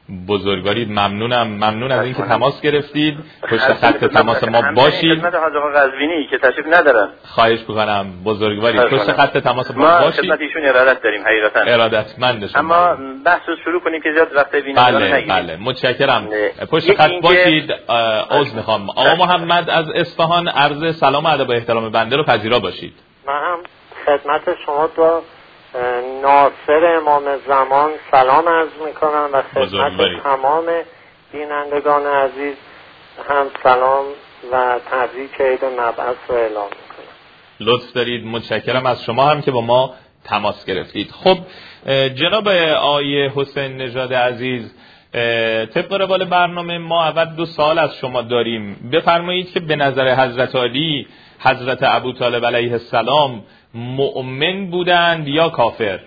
بزرگوارید. ممنونم، ممنون از اینکه تماس گرفتید، پشت خط تماس ما باشید. خدمت حاج آقا قزوینی که تشریف ندارن، خواهش می‌کنم بزرگوارید پشت خط تماس ما, ما باشید. ما خدمت ایشون ارادت داریم حقیقتا، ارادتمند شما. اما بحث رو شروع کنیم که زیاد وقت بینندگان بله نگیریم. بله متشکرم. پشت خط باشید. عذر می‌خوام. آقا محمد از اصفهان عرض سلام و ادب و احترام بنده رو پذیرا باشید. من هم خدمت شما دو ناصر امام زمان سلام عرض میکنم و خدمت تمام بینندگان عزیز هم سلام و تبریک عید مبعث رو اعلام میکنم. لطف دارید، متشکرم از شما هم که با ما تماس گرفتید. خب جناب آقای حسین نژاد عزیز، طبق روال برنامه ما اول دو سال از شما داریم. بفرمایید که به نظر حضرت علی حضرت ابوطالب علیه السلام مؤمن بودند یا کافر؟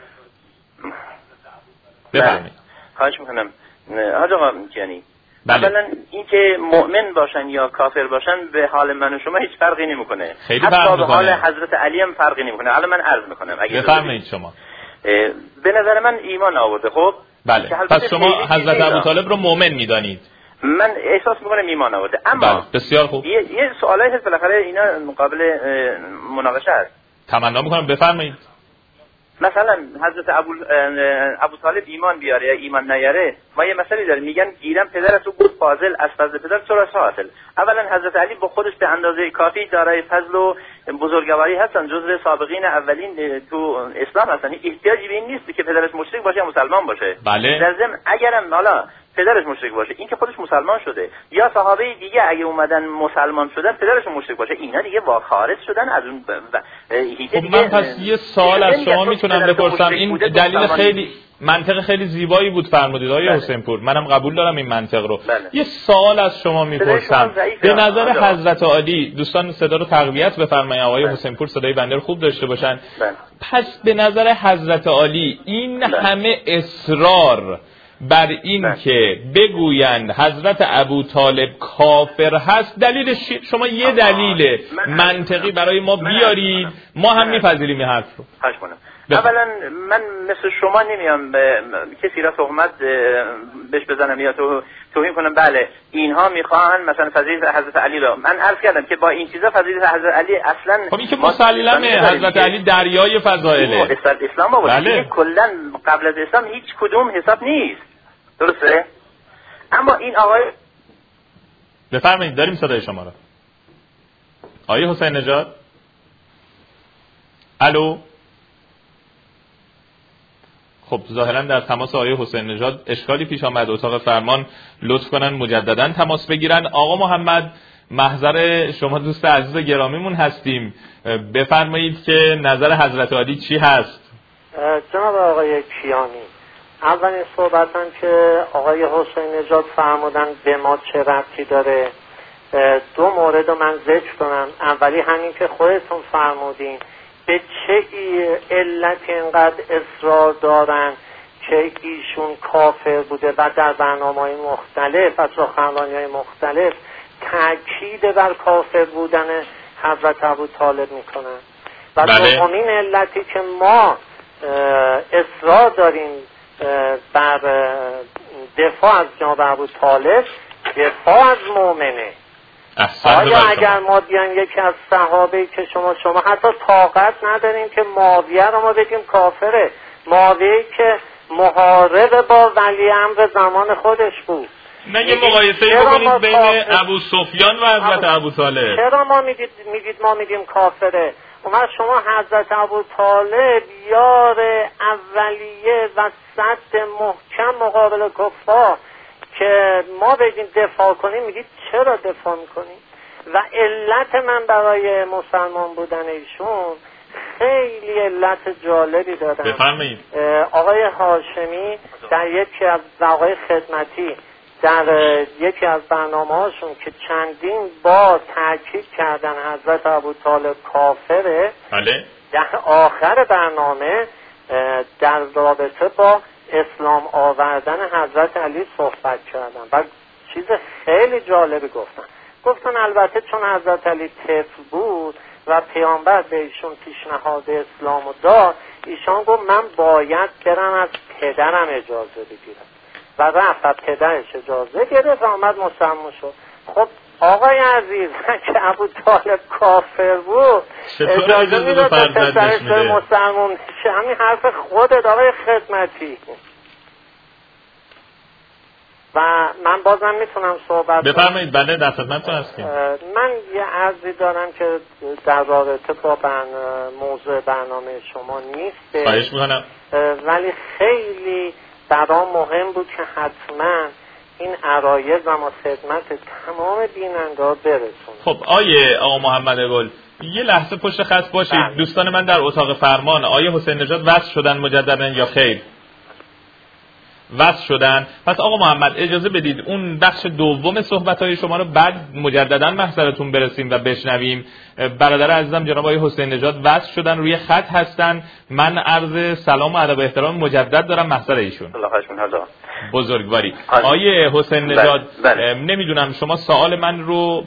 بفرمایید. خواهش میکنم حاج آقا یعنی اولا اینکه مؤمن باشن یا کافر باشن به حال من و شما هیچ فرقی نمیکنه، خیلی فرق حتی به حال میکنه. حضرت علی هم فرقی نمیکنه. حالا من عرض میکنم اگه بفرمایید شما. به نظر من ایمان آورده. خب بله، پس شما حضرت ابوطالب رو مؤمن میدانید؟ من احساس میکنم ایمان آورده. اما بله. بسیار خوب. یه, یه سوالایی هست بالاخره اینا مقابل مناقشه هست. تمنا میکنم بفرمایید. مثلا حضرت ابو ابو طالب ایمان بیاره یا ایمان نیاره، ما یه مسئله داریم، میگن گیرم پدرت رو بود فاضل، از فضل پدر تو را حاصل. اولا حضرت علی با خودش به اندازه کافی دارای فضل و بزرگواری هستن، جزء سابقین اولین تو اسلام هستن. احتیاجی به این نیست که پدرش مشرک باشه یا مسلمان باشه. بله. در ضمن اگرم حالا پدرش مشرک باشه، این که خودش مسلمان شده، یا صحابه دیگه اگه اومدن مسلمان شدن پدرشون مشرک باشه، اینا دیگه وا خارج شدن از اون خب من پس یه سوال از شما میتونم بپرسم. این دلیل خیلی منطق خیلی زیبایی بود فرمودید آقای حسین پور، منم قبول دارم این منطق رو. بله. یه سوال از شما میپرسم، به نظر حضرت علی، دوستان صدا رو تقویت بفرمایید آقای بله. حسین پور صدای بنده رو خوب داشته باشن. بله. پس به نظر حضرت علی این بله. همه اصرار بر این بله. که بگویند حضرت ابوطالب کافر هست، دلیلش شما یه دلیل منطقی برای ما بیارید، ما هم میپذیریم این حرف رو. اولا من مثل شما نمیام کسی را تهمت بهش بزنم یا تو توهین کنم. بله اینها میخواهن مثلا فضیلت حضرت علی را، من عرض کردم که با این چیزا فضیلت حضرت علی اصلا خب این که مسلمه، حضرت علی دریای فضائله اسلام آورد. بله. کلا قبل از اسلام هیچ کدوم حساب نیست، درسته؟ اما این آقای بفرمایید داریم صدای شما را. آقای حسین نژاد الو. خب ظاهرا در تماس آقای حسین نژاد اشکالی پیش آمد. اتاق فرمان لطف کنن مجددا تماس بگیرن. آقا محمد محضر شما دوست عزیز گرامیمون هستیم، بفرمایید که نظر حضرت علی چی هست؟ جناب آقای کیانی، اولین صحبتن که آقای حسین نژاد فرمودن به ما چه ربطی داره، دو مورد رو من ذکر کنم. اولی همین که خودتون فرمودین به چه علتی اینقدر اصرار دارن که ایشون کافر بوده و در برنامه‌های مختلف و سخنرانی‌های مختلف تاکید بر کافر بودن حضرت ابوطالب میکنن. و دومین علتی که ما اصرار داریم بر دفاع از جناب ابوطالب، دفاع از مؤمنه. آیا اگر ما بیایم یکی از صحابه که شما شما حتی طاقت نداریم که معاویه رو ما بگیم کافره، معاویه که محارب با ولی امر زمان خودش بود، نه یه مقایسه بکنید بین ابو سفیان و حضرت ابوطالب. چرا ما میگید میگید ما میگیم کافره؟ اومد شما حضرت ابوطالب یار اولیه و صد محکم مقابل کفار که ما بگیم دفاع کنیم، میگید چرا دفاع میکنیم؟ و علت من برای مسلمان بودن ایشون خیلی علت جالبی دادم. بفرمایید. آقای هاشمی در یکی از آقای خدمتی در یکی از برنامه هاشون که چندین بار تاکید کردن حضرت ابوطالب کافره، بله. در آخر برنامه در رابطه با اسلام آوردن حضرت علی صحبت کردن و چیز خیلی جالبی گفتن. گفتن البته چون حضرت علی طفل بود و پیامبر به ایشون پیشنهاد اسلامو داد، ایشان گفت من باید برم از پدرم اجازه بگیرم. و رفت و پدرش اجازه گرفت و آمد مسلمان شد. خب آقای عزیز که ابو طالب کافر بود اجازه میداد تا پسرش مسلمان شه؟ همین حرف خودت آقای خدمتی. و من بازم میتونم صحبت بفرمایید. بله در خدمتتون هستیم. من یه عرضی دارم که در رابطه با موضوع برنامه شما نیست، خواهش میکنم، ولی خیلی برام مهم بود که حتما این عرایض و ما خدمت تمام بیننده‌ها برسونم. خب آیه آقا محمد گل یه لحظه پشت خط باشید. بله. دوستان من در اتاق فرمان آیه حسین نژاد وصل شدن مجددا یا خیر؟ وصل شدن. پس آقا محمد اجازه بدید اون بخش دوم صحبت‌های شما رو بعد مجددا محضرتون برسیم و بشنویم. برادر عزیزم جناب آقای حسین نژاد وصل شدن، روی خط هستن. من عرض سلام و ادب و احترام مجدد دارم محضر ایشون. الله خشمون حاضر بزرگواری. آیه حسین نژاد نمیدونم شما سوال من رو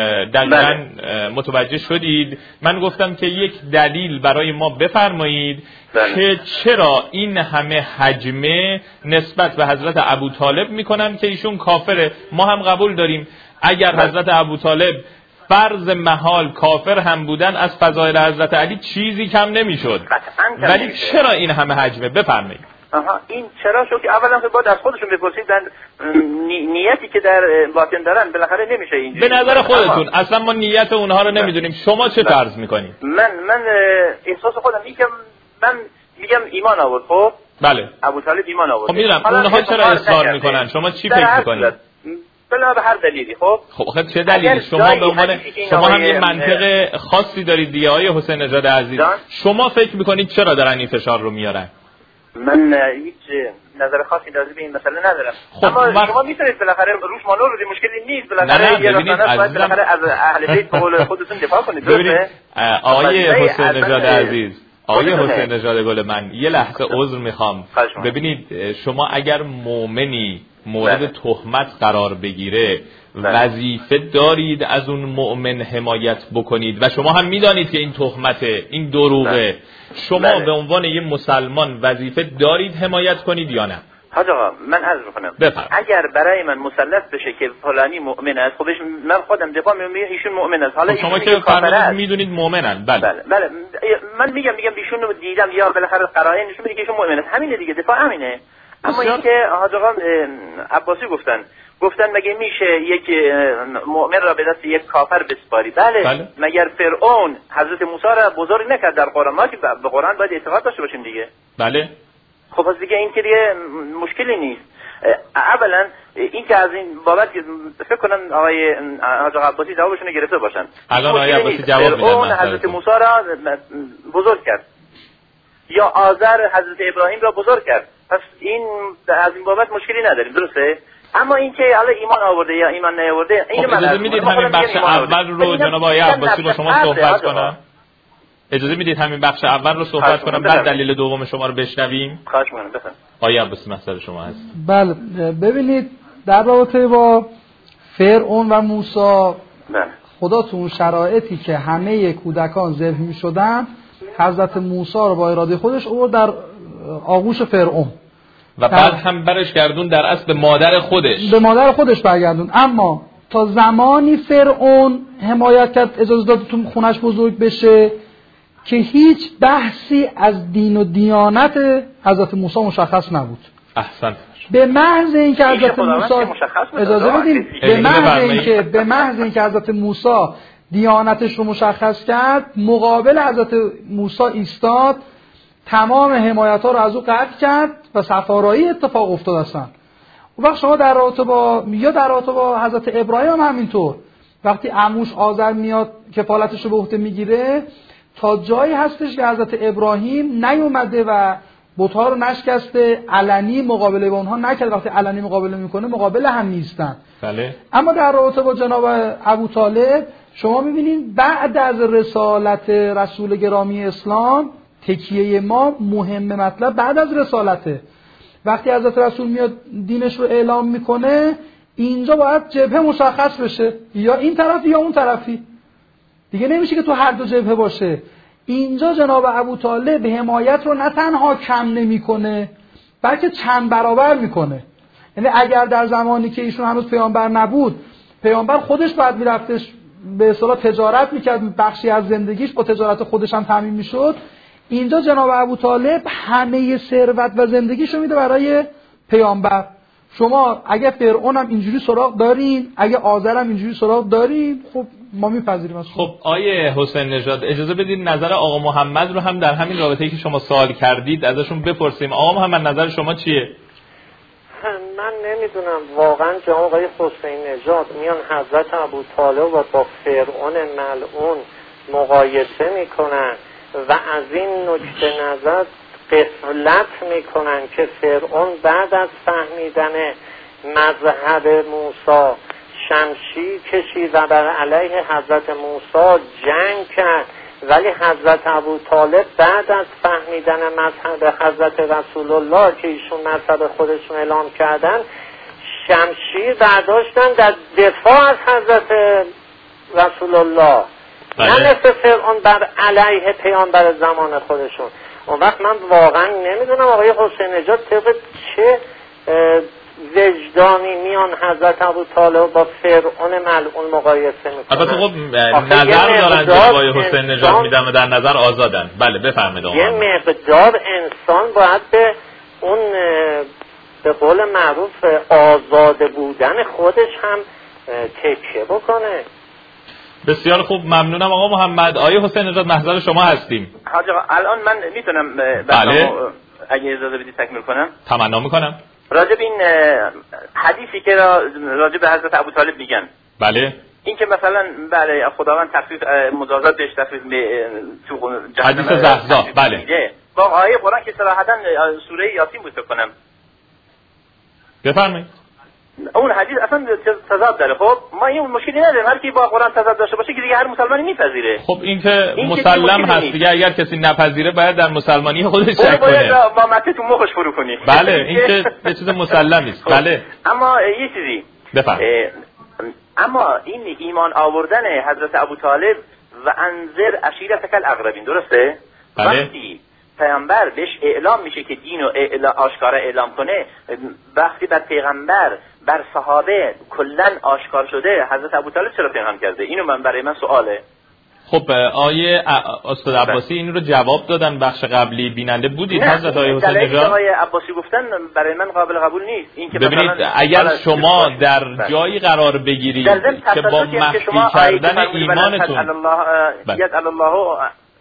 دقیقاً متوجه شدید. من گفتم که یک دلیل برای ما بفرمایید بله. که چرا این همه حجمه نسبت به حضرت ابوطالب میکنن که ایشون کافره. ما هم قبول داریم اگر بله. حضرت ابوطالب فرض محال کافر هم بودن از فضایل حضرت علی چیزی کم نمیشد، ولی چرا این همه حجمه؟ بفرمایید. آها این چرا شو که اولا که باید از خودشون بپرسید نی... نیتی که در باطن دارن بالاخره نمیشه اینجوری. به نظر خودتون اصلا ما نیت اونها رو نمیدونیم. شما چه فرض میکنید؟ من من احساس خودم میگم من میگم ایمان آورد. خب بله ابوطالب ایمان آورد. خب میدونم اونها چرا اصرار میکنن، شما چی فکر میکنید؟ بلا به هر دلیلی. خب خب چه دلیلی؟ شما به عنوان شما هم یه منطق خاصی دارید دیگه آقای حسین نژاد عزیز. شما فکر میکنید چرا دارن این فشار رو میارن؟ من هیچ نظر خاصی راجع به این مسئله ندارم. خب اما وقت... شما میتونید بالاخره روش مانور رو مشکلی نیست. بالاخره یه رسانه باید بالاخره از اهل بیت به قول خودتون دفاع کنید. ببینید آقای حسین نژاد عزیز، آقای حسین نژاد گل من یه لحظه عذر میخوام. ببینید شما اگر مؤمنی مورد تهمت قرار بگیره وظیفه دارید از اون مؤمن حمایت بکنید و شما هم میدانید که این تهمته، این دروغه. شما بله. به عنوان یه مسلمان وظیفه دارید حمایت کنید یا نه؟ حاج آقا من عرض می‌کنم اگر برای من مسلط بشه که فلانی مؤمن است، خودش من خودم دفاع می‌کنم ایشون مؤمن است. حالا شما که فرمودید میدونید مؤمنن. بله. بله بله من میگم میگم ایشون رو دیدم یا بالاخره قرائن نشون میده که ایشون مؤمن است. همینه دیگه، دفاع همینه. اما اینکه حاج آقا عباسی گفتن گفتن مگه میشه یک مؤمن را به دست یک کافر بسپاری؟ بله. بله. مگر فرعون حضرت موسی را بزرگ نکرد در قرآن؟ ما که به قرآن باید اعتقاد داشته باشیم دیگه. بله. خب پس دیگه این که دیگه مشکلی نیست. اولا این که از این بابت فکر کنن آقای حاج عباسی جوابشون گرفته باشن. الان آقای عباسی جواب میدن. فرعون حضرت موسی را بزرگ کرد یا آذر حضرت ابراهیم را بزرگ کرد. پس این از این بابت مشکلی نداریم، درسته؟ اما این که حالا ایمان آورده یا ایمان نیاورده این خب اجازه میدید همین بخش اول رو جناب آقای عباسی با شما صحبت کنم؟ اجازه میدید همین بخش اول رو صحبت کنم بعد دلیل دوم شما رو بشنویم؟ خواهش می‌کنم بفرمایید. آقای عباسی مسئله شما هست. بله ببینید در رابطه با فرعون و موسی خدا تو اون شرایطی که همه کودکان ذبح می‌شدن حضرت موسی رو با اراده خودش آورد در آغوش فرعون و بعد هم برش گردون در اصل به مادر خودش به مادر خودش برگردون. اما تا زمانی فرعون حمایت کرد، اجازه داد تو خونش بزرگ بشه که هیچ بحثی از دین و دیانت حضرت موسی مشخص نبود. احسن. به محض اینکه حضرت موسی اجازه بدین به محض اینکه به محض اینکه حضرت موسی دیانتش رو مشخص کرد مقابل حضرت موسی ایستاد، تمام حمایت ها رو از او قطع کرد و صفارایی اتفاق افتاد اصلا. اون وقت شما در رابطه با یا در رابطه با حضرت ابراهیم هم همینطور، وقتی عموش آذر میاد کفالتش رو به عهده میگیره تا جایی هستش که حضرت ابراهیم نیومده و بت‌ها رو نشکسته، علنی مقابله با اونها نکرد. وقتی علنی مقابله میکنه مقابل هم نیستن. بله. اما در رابطه با جناب ابوطالب شما میبینید بعد از رسالت رسول گرامی اسلام تکیه ما مهم مطلب بعد از رسالته. وقتی حضرت رسول میاد دینش رو اعلام میکنه اینجا باید جبهه مشخص بشه، یا این طرفی یا اون طرفی، دیگه نمیشه که تو هر دو جبهه باشه. اینجا جناب ابوطالب حمایت رو نه تنها کم نمیکنه بلکه چند برابر میکنه. یعنی اگر در زمانی که ایشون هنوز پیامبر نبود، پیامبر خودش باید میرفتش به اصطلاح تجارت میکرد، بخشی از زندگیش با تجارت خودش هم تامین میشد، اینجا جناب ابوطالب همه ثروت و زندگیشو میده برای پیامبر. شما اگه فرعون هم اینجوری سراغ دارین، اگه آذر هم اینجوری سراغ دارین، خب ما میپذیریم از شما. خب آیه حسین نژاد اجازه بدید نظر آقا محمد رو هم در همین رابطه‌ای که شما سوال کردید ازشون بپرسیم. آقا محمد نظر شما چیه؟ من نمیدونم واقعا جناب آقای حسین نژاد میان حضرت ابوطالب و با فرعون ملعون مقایسه میکنن و از این نکته نظر غفلت میکنن که فرعون بعد از فهمیدن مذهب موسی شمشیر کشید و بر علیه حضرت موسی جنگ کرد، ولی حضرت ابوطالب بعد از فهمیدن مذهب حضرت رسول الله که ایشون مذهب خودشون اعلام کردن شمشیر برداشتن در دفاع از حضرت رسول الله، نه مثل فرعون بر علیه پیامبر زمان خودشون. اون وقت من واقعا نمیدونم آقای حسین نژاد طبق چه وجدانی میان حضرت ابوطالب با فرعون ملعون مقایسه میکنن. البته خب نظر دارن که آقای حسین نژاد میدن و در نظر آزادن. بله بفرمایید. یه مقدار انسان باید به اون به قول معروف آزاد بودن خودش هم تکیه بکنه. بسیار خوب، ممنونم آقا محمد. آقای حسین نژاد محضر شما هستیم. حاج آقا الان من میتونم بله اگه اجازه بدید تکمیل کنم؟ تمنا میکنم. راجب این حدیثی که راجب حضرت ابوطالب میگن، بله این که مثلا بله خداوند تخفیف مجازات بهش تخفیف تو حدیث زحزا، بله با آیه قرآن که صراحتا سوره یاسین بود فکر کنم. بفرمایید. اون حدیث اصلا تضاد داره. خب ما این مشکلی نداریم، هر کی با قرآن تضاد داشته باشه که دیگه هر مسلمانی میپذیره. خب این که این مسلم هست دیگه، اگر کسی نپذیره باید در مسلمانی خودش شک کنه. باید با مکه تو مخش فرو کنی. بله این که یه چیز مسلمی است. بله اما یه چیزی بفرمایید. اما این ایمان آوردن حضرت ابوطالب و انذر عشیرتک الاقربین درسته؟ بله. وقتی پیامبر بهش اعلام میشه که دین رو اعلا آشکارا اعلام کنه، وقتی بر پیغمبر بر صحابه کلن آشکار شده، حضرت ابوطالب چرا پنهان کرده؟ اینو من برای من سواله. خب آیه استاد عباسی این رو جواب دادن، بخش قبلی بیننده بودید حضرت آیه حسین نژاد. آیه عباسی گفتن برای من قابل قبول نیست. این که ببینید اگر شما در جایی قرار بگیرید که با مخفی کردن ایمانتون یجعل الله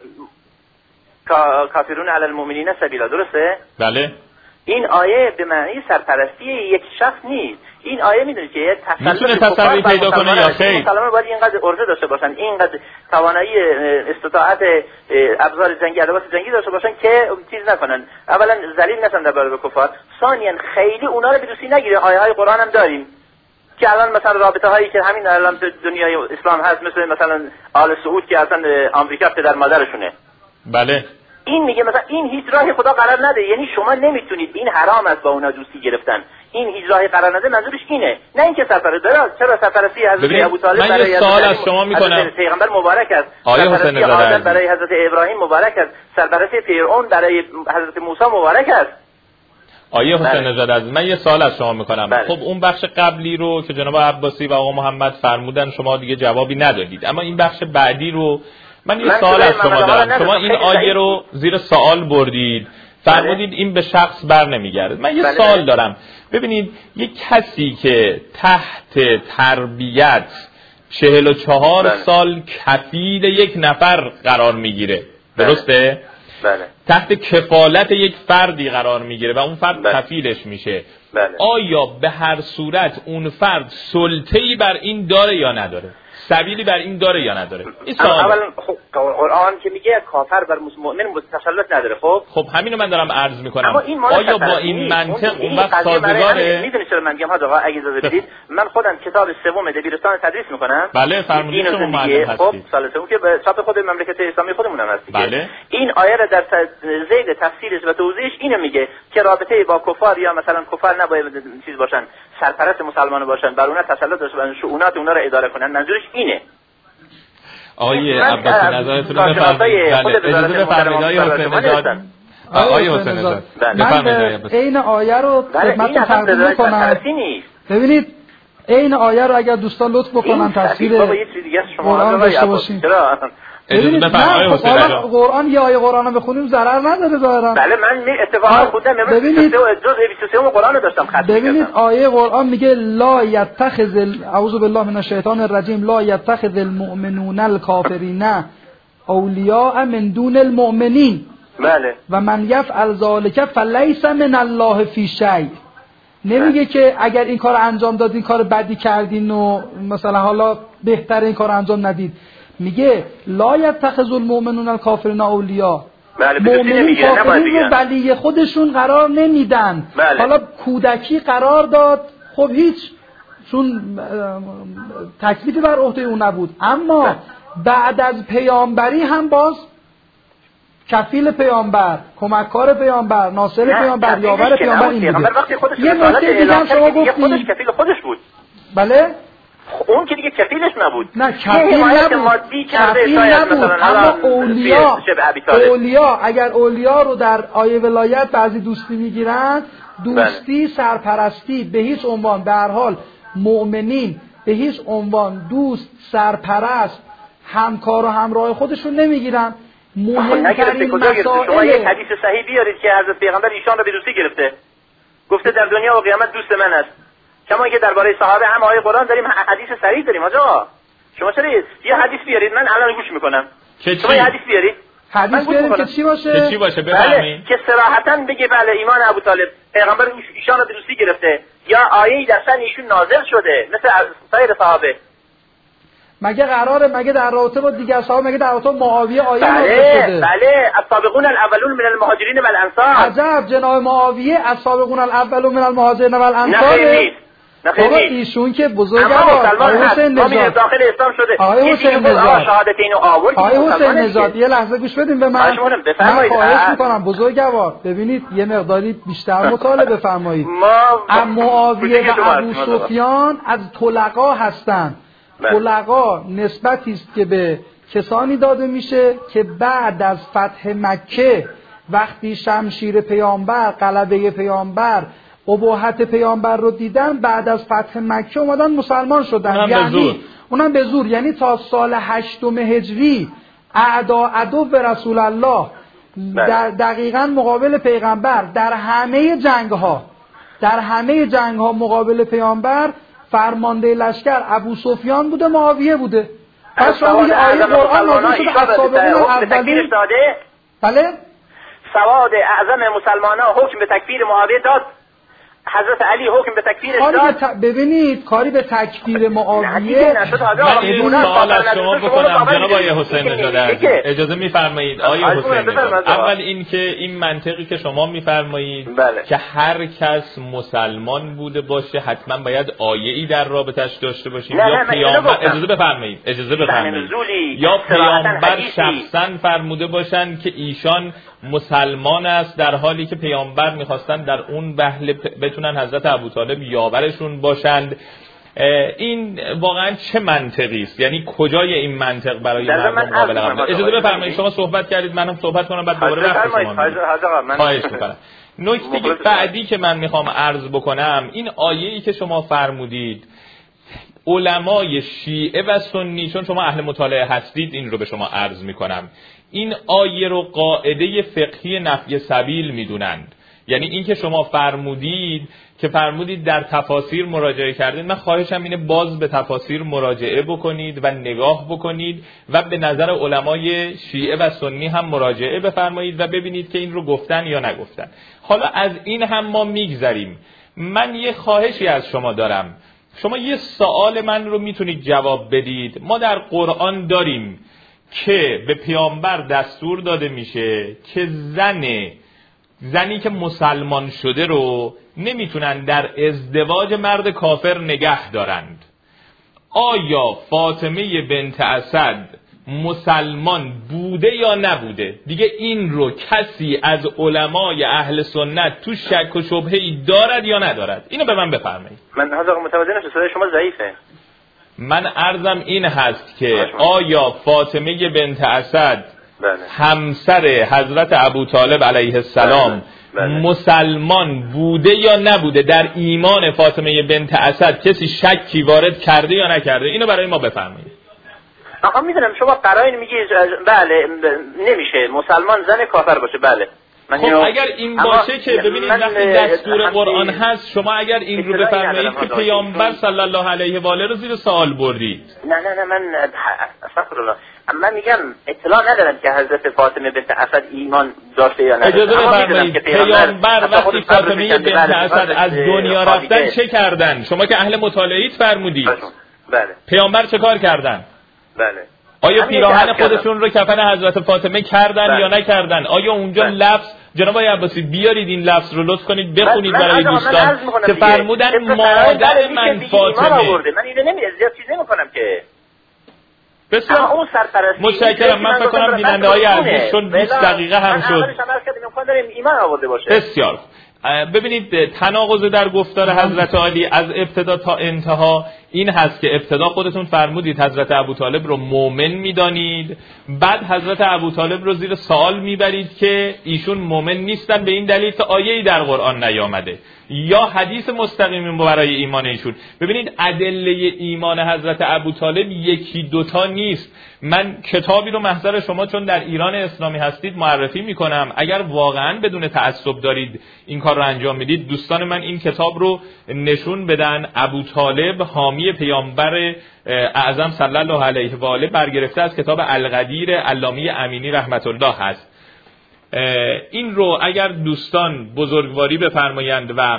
کافرون علی المؤمنین سبیلا، درسته؟ بله. این آیه به معنی سرپرستی یک شخص نیست. این آیه میدونه که میتونه تسری پیدا کنه یا خیر. مسلمان باید اینقدر عرضه داشته باشن، اینقدر توانایی استطاعت ابزار جنگی، ادوات جنگی داشته باشن که چیز نکنن. اولا ذلیل نشن در برابر کفار، ثانیا خیلی اونا رو به دوستی نگیره. آیه های قرآن هم داریم که الان مثلا رابطه هایی که همین الان دنیای اسلام هست، مثل مثلا آل سعود که اصلا آمریکا پدر مادرشونه. بله. این میگه مثلا این هیچ راهی خدا قرار نده، یعنی شما نمیتونید، این حرام است با اونا دوستی گرفتن، این هیچ راهی قرار نده، منظورش اینه، نه اینکه سفر داره. چرا سفرسی حضرت ابوطالب برای برای سوال از شما میکنم، پیغمبر مبارک است، سفرسی آدم برای حضرت ابراهیم مبارک است، سرپرستی فرعون برای حضرت موسی مبارک است. آیه حسین نژاد عزیز من یه سوال از شما میکنم. بله. خب اون بخش قبلی رو که جناب عباسی و آقا محمد فرمودن شما دیگه جوابی ندادید، اما این بخش بعدی رو من یه سوال از شما دارم. شما این آیه رو زیر سوال بردید، فرمودید این به شخص بر نمیگرده. من یه بله سوال دارم. ببینید یک کسی که تحت تربیت چهل و چهار بله. سال کفیل یک نفر قرار میگیره، درسته؟ بله. تحت کفالت یک فردی قرار میگیره و اون فرد بله. کفیلش میشه. بله. آیا به هر صورت اون فرد سلطه‌ای بر این داره یا نداره؟ سبیلی بر این داره یا نداره؟ این اولا خب قرآن که میگه کافر بر مؤمن تسلط نداره. خب خب همینو من دارم عرض میکنم. آیا با این منطق اون وقت سازگاره؟ میدونید چرا من میگم ها آقا اگه اجازه بدید من خودم کتاب سوم دبیرستان تدریس میکنم. بله فرمودید شما معلم هستید. خب سال سوم که به چاپ خود مملکت اسلامی خودمون هم هست. بله. این آیه را در ذیل تفسیرش و توضیحش اینو میگه که رابطه با کفار یا مثلا کفار نباید چیز باشن، سرپرست مسلمان باشن، بر اونها تسلط داشته باشن، شؤونات اونها را اداره کنن. منظورش اینه. آیه عباسی نظرتون رو بفرمایید. اجازه بفرمایید آیه حسین نژاد آقای حسین نژاد من عین آیه رو خدمتتون تقدیم می‌کنم. ببینید عین آیه رو اگر دوستان لطف بکنن تفسیر قرآن داشته باشیم. اجازه بفرمایید قرآن یه آیه قرآن رو بخونیم ضرر نداره ظاهرا. بله من اتفاقا خودم امروز ببینید جزء بیست و سه قرآن رو داشتم خط می‌کردم. ببینید آیه قرآن میگه لا یتخذ اعوذ بالله من الشیطان الرجیم لا یتخذ المؤمنون الکافرین اولیاء من دون المؤمنین. بله. و من یفعل ذلک فلیس من الله فی شیء. نمیگه که اگر این کار انجام دادین کار بدی کردین و مثلا حالا بهتر این کار انجام ندید. میگه لا یتخذ المؤمنون الکافرین اولیاء. بله مؤمنین کافرین رو ولی خودشون قرار نمیدن. بله. حالا کودکی قرار داد خب هیچ چون تکلیفی بر عهده اون نبود، اما بله. بعد از پیامبری هم باز کفیل پیامبر، کمککار پیامبر، ناصر پیامبر، یاور پیامبر این بوده. یه نکته دیگه هم شما گفتید خودش کفیل خودش بود. بله؟ اون که دیگه کفیلش نبود. نه کفیل نبود. کفیل نبود. اما اولیا اولیا اگر اولیا رو در آیه ولایت بعضی دوستی میگیرن، دوستی سرپرستی به هیچ عنوان به هر حال مؤمنین به هیچ عنوان دوست سرپرست همکار و همراه خودشون نمیگیرن. مهمترین مسائل شما یک حدیث صحیح بیارید که حضرت پیغمبر ایشان را به دوستی گرفته، گفته در دنیا و قیامت دوست من است. کما که درباره صحابه هم آیه قرآن داریم، حدیث صحیح داریم. آقا شما چرا یه حدیث بیارید من الان گوش میکنم. شما یه حدیث بیارید. حدیث بیارید که چی باشه؟ که چی باشه بفرمایید. که صراحتاً بگه بله ایمان ابو طالب پیغمبر ایشان را به دوستی گرفته، یا آیه‌ای در شأن ایشون نازل شده مثل سایر صحابه. مگه قراره مگه در رابطه با دیگر صحابه مگه در رابطه با معاویه آیه نازل شده؟ بله السابقون الاولون من المهاجرین و الانصار. عجب جناب معاویه السابقون الاولون من المهاجرین و الانصار. نه ایشون که بزرگوار آقای حسین نژاد داخل اسلام شده. آقای حسین نژاد شهادتین رو آورد. آقای حسین نژاد یه لحظه گوش بدین به من. من خواهش میکنم بزرگوار ببینید یه مقداری بیشتر مطالعه بفرمایید. ما معاویه و ابو سفیان از طلقا هستند. طلقا نسبتی است که به کسانی داده میشه که بعد از فتح مکه وقتی شمشیر پیامبر، غلبه پیامبر، اباحت پیامبر رو دیدن، بعد از فتح مکه اومدن مسلمان شدن. اونم یعنی اونم به زور، یعنی تا سال هشتم هجری اعدا عدو رسول الله در دقیقاً مقابل پیغمبر در همه جنگ ها در همه جنگ ها مقابل پیامبر فرمانده لشکر ابو سفیان بوده، معاویه بوده. پس شما یه آیه قرآن نازل شده السابقون الاولون. بله؟ سواد اعظم مسلمانان حکم به تکفیر معاویه داد. حضرت علی حکم به تکفیرش داد. ت... ببینید کاری به تکفیر معاویه. من این سوال از شما بکنم جناب آقای حسین نژاد عزیز اجازه میفرمایید آقای حسین نژاد، اول این که این منطقی که شما میفرمایید بله. که هر کس مسلمان بوده باشه حتما باید آیه‌ای در رابطش داشته باشیم یا پیامبر اجازه بفرمایید اجازه بفرمایید یا پیامبر شخصا فرموده باشن که ایشان مسلمان است، در حالی که پیامبر میخواستن در اون وهله بتونن حضرت ابوطالب یاورشون باشند. این واقعا چه منطقی است؟ یعنی کجای این منطق برای مردم قابل قبوله؟ اجازه بفرمایید شما صحبت کردید منم صحبت کنم بعد دوباره وقت شما میدم. خواهش میکنم. نکته بعدی که من میخوام عرض بکنم این آیه‌ای که شما فرمودید علمای شیعه و سنی، چون شما اهل مطالعه هستید این رو به شما عرض میکنم، این آیه رو قاعده فقهی نفی سبیل میدونند. یعنی این که شما فرمودید که فرمودید در تفاسیر مراجعه کردید، من خواهشم اینه باز به تفاسیر مراجعه بکنید و نگاه بکنید و به نظر علمای شیعه و سنی هم مراجعه بفرمایید و ببینید که این رو گفتن یا نگفتن. حالا از این هم ما میگذریم. من یه خواهشی از شما دارم، شما یه سوال من رو میتونید جواب بدید. ما در قرآن داریم که به پیامبر دستور داده میشه که زن زنی که مسلمان شده رو نمیتونن در ازدواج مرد کافر نگه دارند. آیا فاطمه بنت اسد مسلمان بوده یا نبوده؟ دیگه این رو کسی از علمای اهل سنت تو شک و شبهه‌ای دارد یا ندارد؟ اینو به من بفرمایید. من حاضر متوجه نشم، صدای شما ضعیفه. من عرضم این هست که آیا فاطمه بنت اسد بله. همسر حضرت ابوطالب علیه السلام بله. بله. مسلمان بوده یا نبوده، در ایمان فاطمه بنت اسد کسی شکی وارد کرده یا نکرده؟ اینو برای ما بفرمایید. آقا میدونم شما قرائن میگی بله نمیشه مسلمان زن کافر باشه. بله خب اگر این باشه که ببینید وقتی دستور قرآن هست، شما اگر این رو بفرمایید که پیامبر صلی الله علیه و آله رو زیر سوال بردید. نه نه نه من استغفر الله، من میگم اطلاع ندارم که حضرت فاطمه بنت اسد ایمان داشته یا نداشته. اجازه بفرمایید پیامبر وقتی فاطمه بنت اسد از دنیا رفتن چه کردن؟ شما که اهل مطالعه فرمودید. بله. پیامبر چه کار کردن؟ بله. آیا پیراهن خودشون رو کفن حضرت فاطمه کردن بله. یا نکردن؟ آیا اونجا بله. لفظ جناب آقای عباسی بیارید این لفظ رو لطف کنید بخونید بله. برای دوستان که فرمودن مادر من فاطمه. من اینو نمیدونم زیاد چیز نمی‌کنم که بسیار اون سرپرستی. متشکرم. من فکر کنم بیننده های عزیز چون بیست دقیقه هم شد. ایمان آورده باشه. بسیار ببینید تناقض در گفتار حضرت علی از ابتدا تا انتها این هست که ابتدا خودتون فرمودید حضرت ابوطالب رو مؤمن میدانید، بعد حضرت ابوطالب رو زیر سوال میبرید که ایشون مؤمن نیستن به این دلیل که آیه‌ای در قرآن نیامده یا حدیث مستقیم برای ایمان ایشون. ببینید ادله ایمان حضرت ابوطالب یکی دوتا نیست. من کتابی رو محضر شما چون در ایران اسلامی هستید معرفی میکنم، اگر واقعا بدون تعصب دارید این کار رو انجام میدید دوستان من این کتاب رو نشون بدن. ابوطالب حامی پیامبر اعظم صلی الله علیه و آله برگرفته از کتاب القدیر علامی امینی رحمت الله هست. این رو اگر دوستان بزرگواری بفرمایند و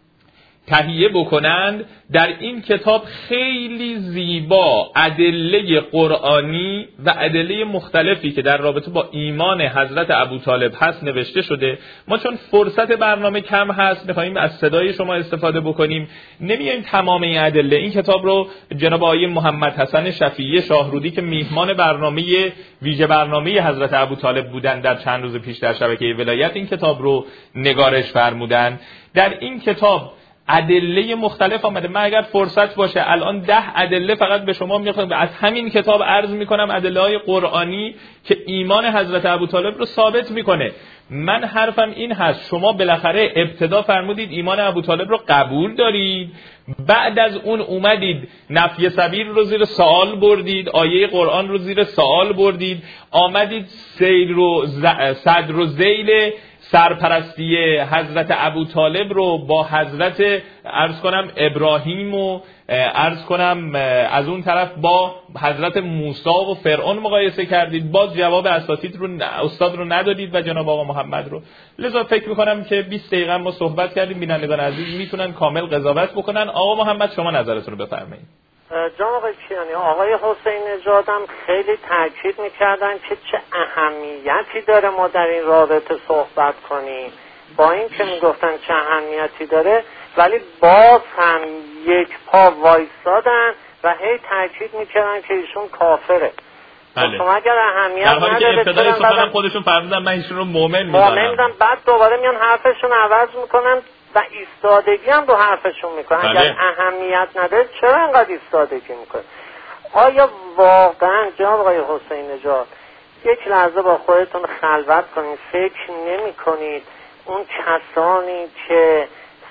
تهیه بکنند، در این کتاب خیلی زیبا ادله قرآنی و ادله مختلفی که در رابطه با ایمان حضرت ابوطالب هست نوشته شده. ما چون فرصت برنامه کم هست می‌خوایم از صدای شما استفاده بکنیم، نمی‌ایم تمام این ادله. این کتاب رو جناب آقای محمد حسن شفیعی شاهرودی که میهمان برنامه ویژه برنامه حضرت ابوطالب بودن در چند روز پیش در شبکه ولایت این کتاب رو نگارش فرمودن. در این کتاب ادله مختلف آمده. من اگر فرصت باشه الان ده ادله فقط به شما میخوام از همین کتاب عرض میکنم، ادله های قرآنی که ایمان حضرت ابوطالب رو ثابت میکنه. من حرفم این هست شما بالاخره ابتدا فرمودید ایمان ابوطالب رو قبول دارید، بعد از اون اومدید نفی سبیل رو زیر سوال بردید، آیه قرآن رو زیر سوال بردید، آمدید سیل رو صدر و ذیل سرپرستی حضرت ابوطالب رو با حضرت عرض کنم ابراهیم و عرض کنم از اون طرف با حضرت موسی و فرعون مقایسه کردید، باز جواب اساتید رو استاد رو ندادید و جناب آقا محمد رو. لذا فکر میکنم که بیست دقیقه ما صحبت کردیم، بینندگان عزیز میتونن کامل قضاوت بکنن. آقا محمد شما نظرتون رو بفرمایید. جناب آقای کیانی، آقای حسین نژاد هم خیلی تاکید میکردن که چه اهمیتی داره ما در این رابطه صحبت کنیم، با این که میگفتن چه اهمیتی داره ولی باز هم یک پا وایسادن و هی تاکید میکردن که ایشون کافره. بله. شما اگر اهمیت در حالی که نداره ابتدای سخنم خودشون فرمودن من ایشون رو مؤمن میدونم، بعد دوباره میان حرفشون عوض میکنن و ایستادگی هم رو حرفشون میکنن. بله. اگر اهمیت نداره چرا انقدر ایستادگی میکنه؟ آیا واقعا جناب آقای حسین نژاد یک لحظه با خودتون خلوت کنید، فکر نمی کنید اون کسانی که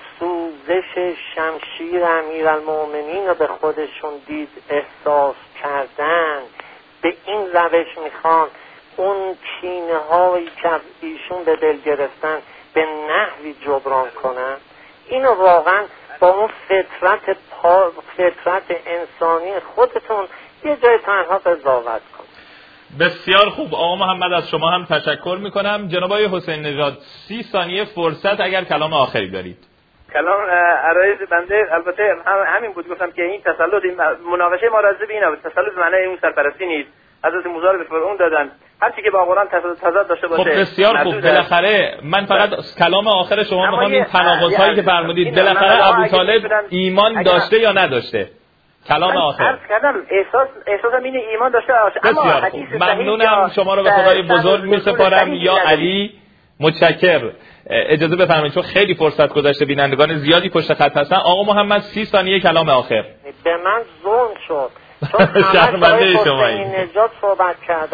سوزش شمشیر امیرالمؤمنین رو به خودشون دید احساس کردن به این روش میخوان اون کینه هایی که ایشون به دل گرفتن به نحوی جبران کنن؟ اینو واقعا با اون فطرت پا فطرت انسانی خودتون یه جای تنها قضاوت کن. بسیار خوب آقا محمد، از شما هم تشکر میکنم. جناب آقای حسین نژاد سی ثانیه فرصت اگر کلام آخری دارید. کلام عرایض بنده البته همین بود، گفتم که این تسلط این مناقشه ما راضی به اینه، تسلط معنی اون سرپرستی نیست. حضرت موسی رو به فرعون دادن، هر چی که با قرآن تضاد داشته باشه. خب بسیار خوب، بالاخره من فقط کلام آخر شما میخوام این تناقض‌هایی که فرمودید بالاخره ابوطالب ایمان داشته یا نداشته؟ کلام آخر. عرض کردم احساس احساسم اینه ایمان داشته باشه، اما حدیث ممنونم. شما رو به خدای بزرگ میسپارم یا علی. متشکر. اجازه بفرمایید چون خیلی فرصت گذشته، بینندگان زیادی پشت خط هستن. آقا محمد سی ثانیه کلام آخر. به من ظلم شد چون همه آقای حسین نژاد صحبت کردن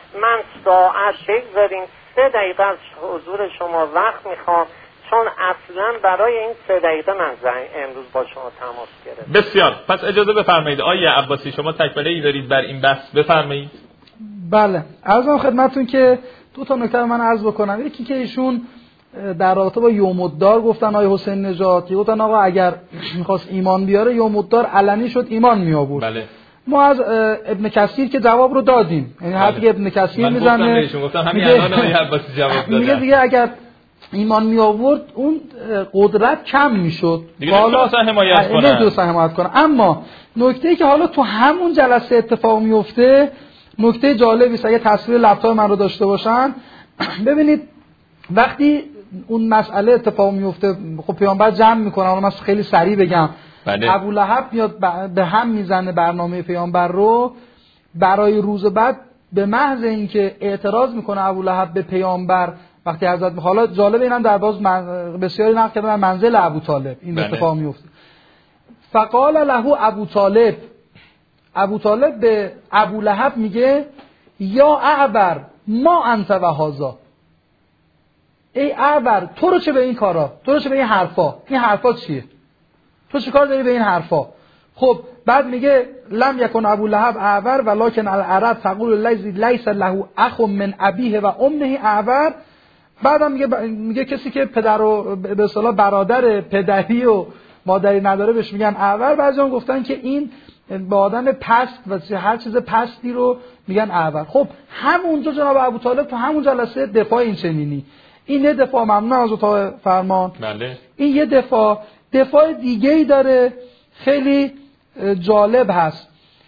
من ساعت بگذاریم سه دقیقه از حضور شما وقت میخوام، چون اصلا برای این سه دقیقه من زنگ امروز با شما تماس گرفتم. بسیار، پس اجازه بفرمایید آیه عباسی شما تکمله ای دارید بر این بحث، بفرمایید. بله، عرضم خدمتتون که دو تا نکته من عرض بکنم. یکی که ایشون در رابطه با یوم الدار گفتن آیه حسین نژاد، گفتن آقا اگر می‌خواست ایمان بیاره یوم الدار علنی شد ایمان می آورد. بله. ما از ابن کثیر که جواب رو دادیم، یعنی حرفی که ابن کثیر میزنه گفتم گفتم همین الان آیه عباسی جواب دادن. میگه دیگه اگر ایمان می آورد اون قدرت کم میشد، حالا حمایت کنه نمی‌دونست حمایت کنه. اما نکته‌ای که حالا تو همون جلسه اتفاق میفته نکته جالبی است. اگه تصویر لپتاپ من رو داشته باشن ببینید وقتی اون مسئله اتفاق میفته، خب پیامبر جمع میکنه. حالا من خیلی سریع بگم، بله. ابو لهب میاد به هم میزنه برنامه پیامبر رو برای روز بعد، به محض اینکه اعتراض میکنه ابو لهب به پیامبر وقتی حضرت، حالا جالب اینم در باز من... بسیاری نقل کردن منزل ابو طالب این بله. اتفاق میفته. فقال له ابو طالب، ابو طالب به ابو لهب میگه یا اعبر ما انت و هذا، ای اعبر تو رو چه به این کارا، تو رو چه به این حرفا، این حرفا چیه، تو چه کار داری به این حرفا؟ خب بعد میگه لم یکن ابو لهب اعبر ولکن العرب تقول لیس له اخ من ابیه و امه اعبر. بعدم میگه میگه کسی که پدر و به اصطلاح برادر پدری و مادری نداره بهش میگن اعبر. بعضی‌ها گفتن که این به آدم پست و هر چیز پستی رو میگن اعبر. خب همونجا جناب ابو طالب تو همون جلسه دفاع این چنینی، این یه دفاع ممنون از اتاق فرمان. بله. این یه دفاع دفاع دیگه‌ای داره خیلی جالب هست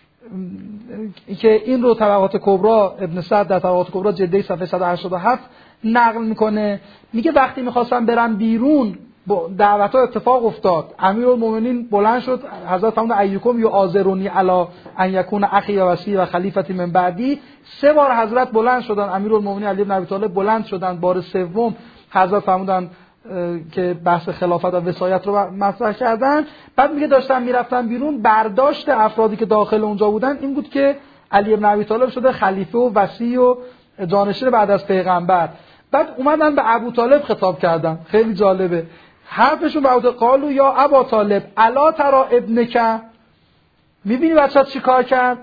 که این رو طبقات کبرا ابن سعد در طبقات کبرا جلد صفحه صد و هشتاد و هفت نقل میکنه. میگه وقتی میخواستم برم بیرون دعوت ها اتفاق افتاد، امیرالمومنین بلند شد حضرت فرمود ایکم یا آذرونی علی ان یکون اخی و وصی و خلیفتی من بعدی. سه بار حضرت بلند شدن، امیرالمومنین علی بن ابی طالب بلند شدن، بار سوم حضرت فرمودن که بحث خلافت و وصایت رو مطرح کردن. بعد میگه داشتن میرفتن بیرون، برداشت افرادی که داخل اونجا بودن این بود که علی بن ابی طالب شده خلیفه و وصی و جانشین بعد از پیغمبر. بعد اومدن به ابو طالب خطاب کردن، خیلی جالبه حرفشون. به ابو قالو یا ابا طالب الا ترى ابنک، میبینی بچه‌ت چیکار کرد،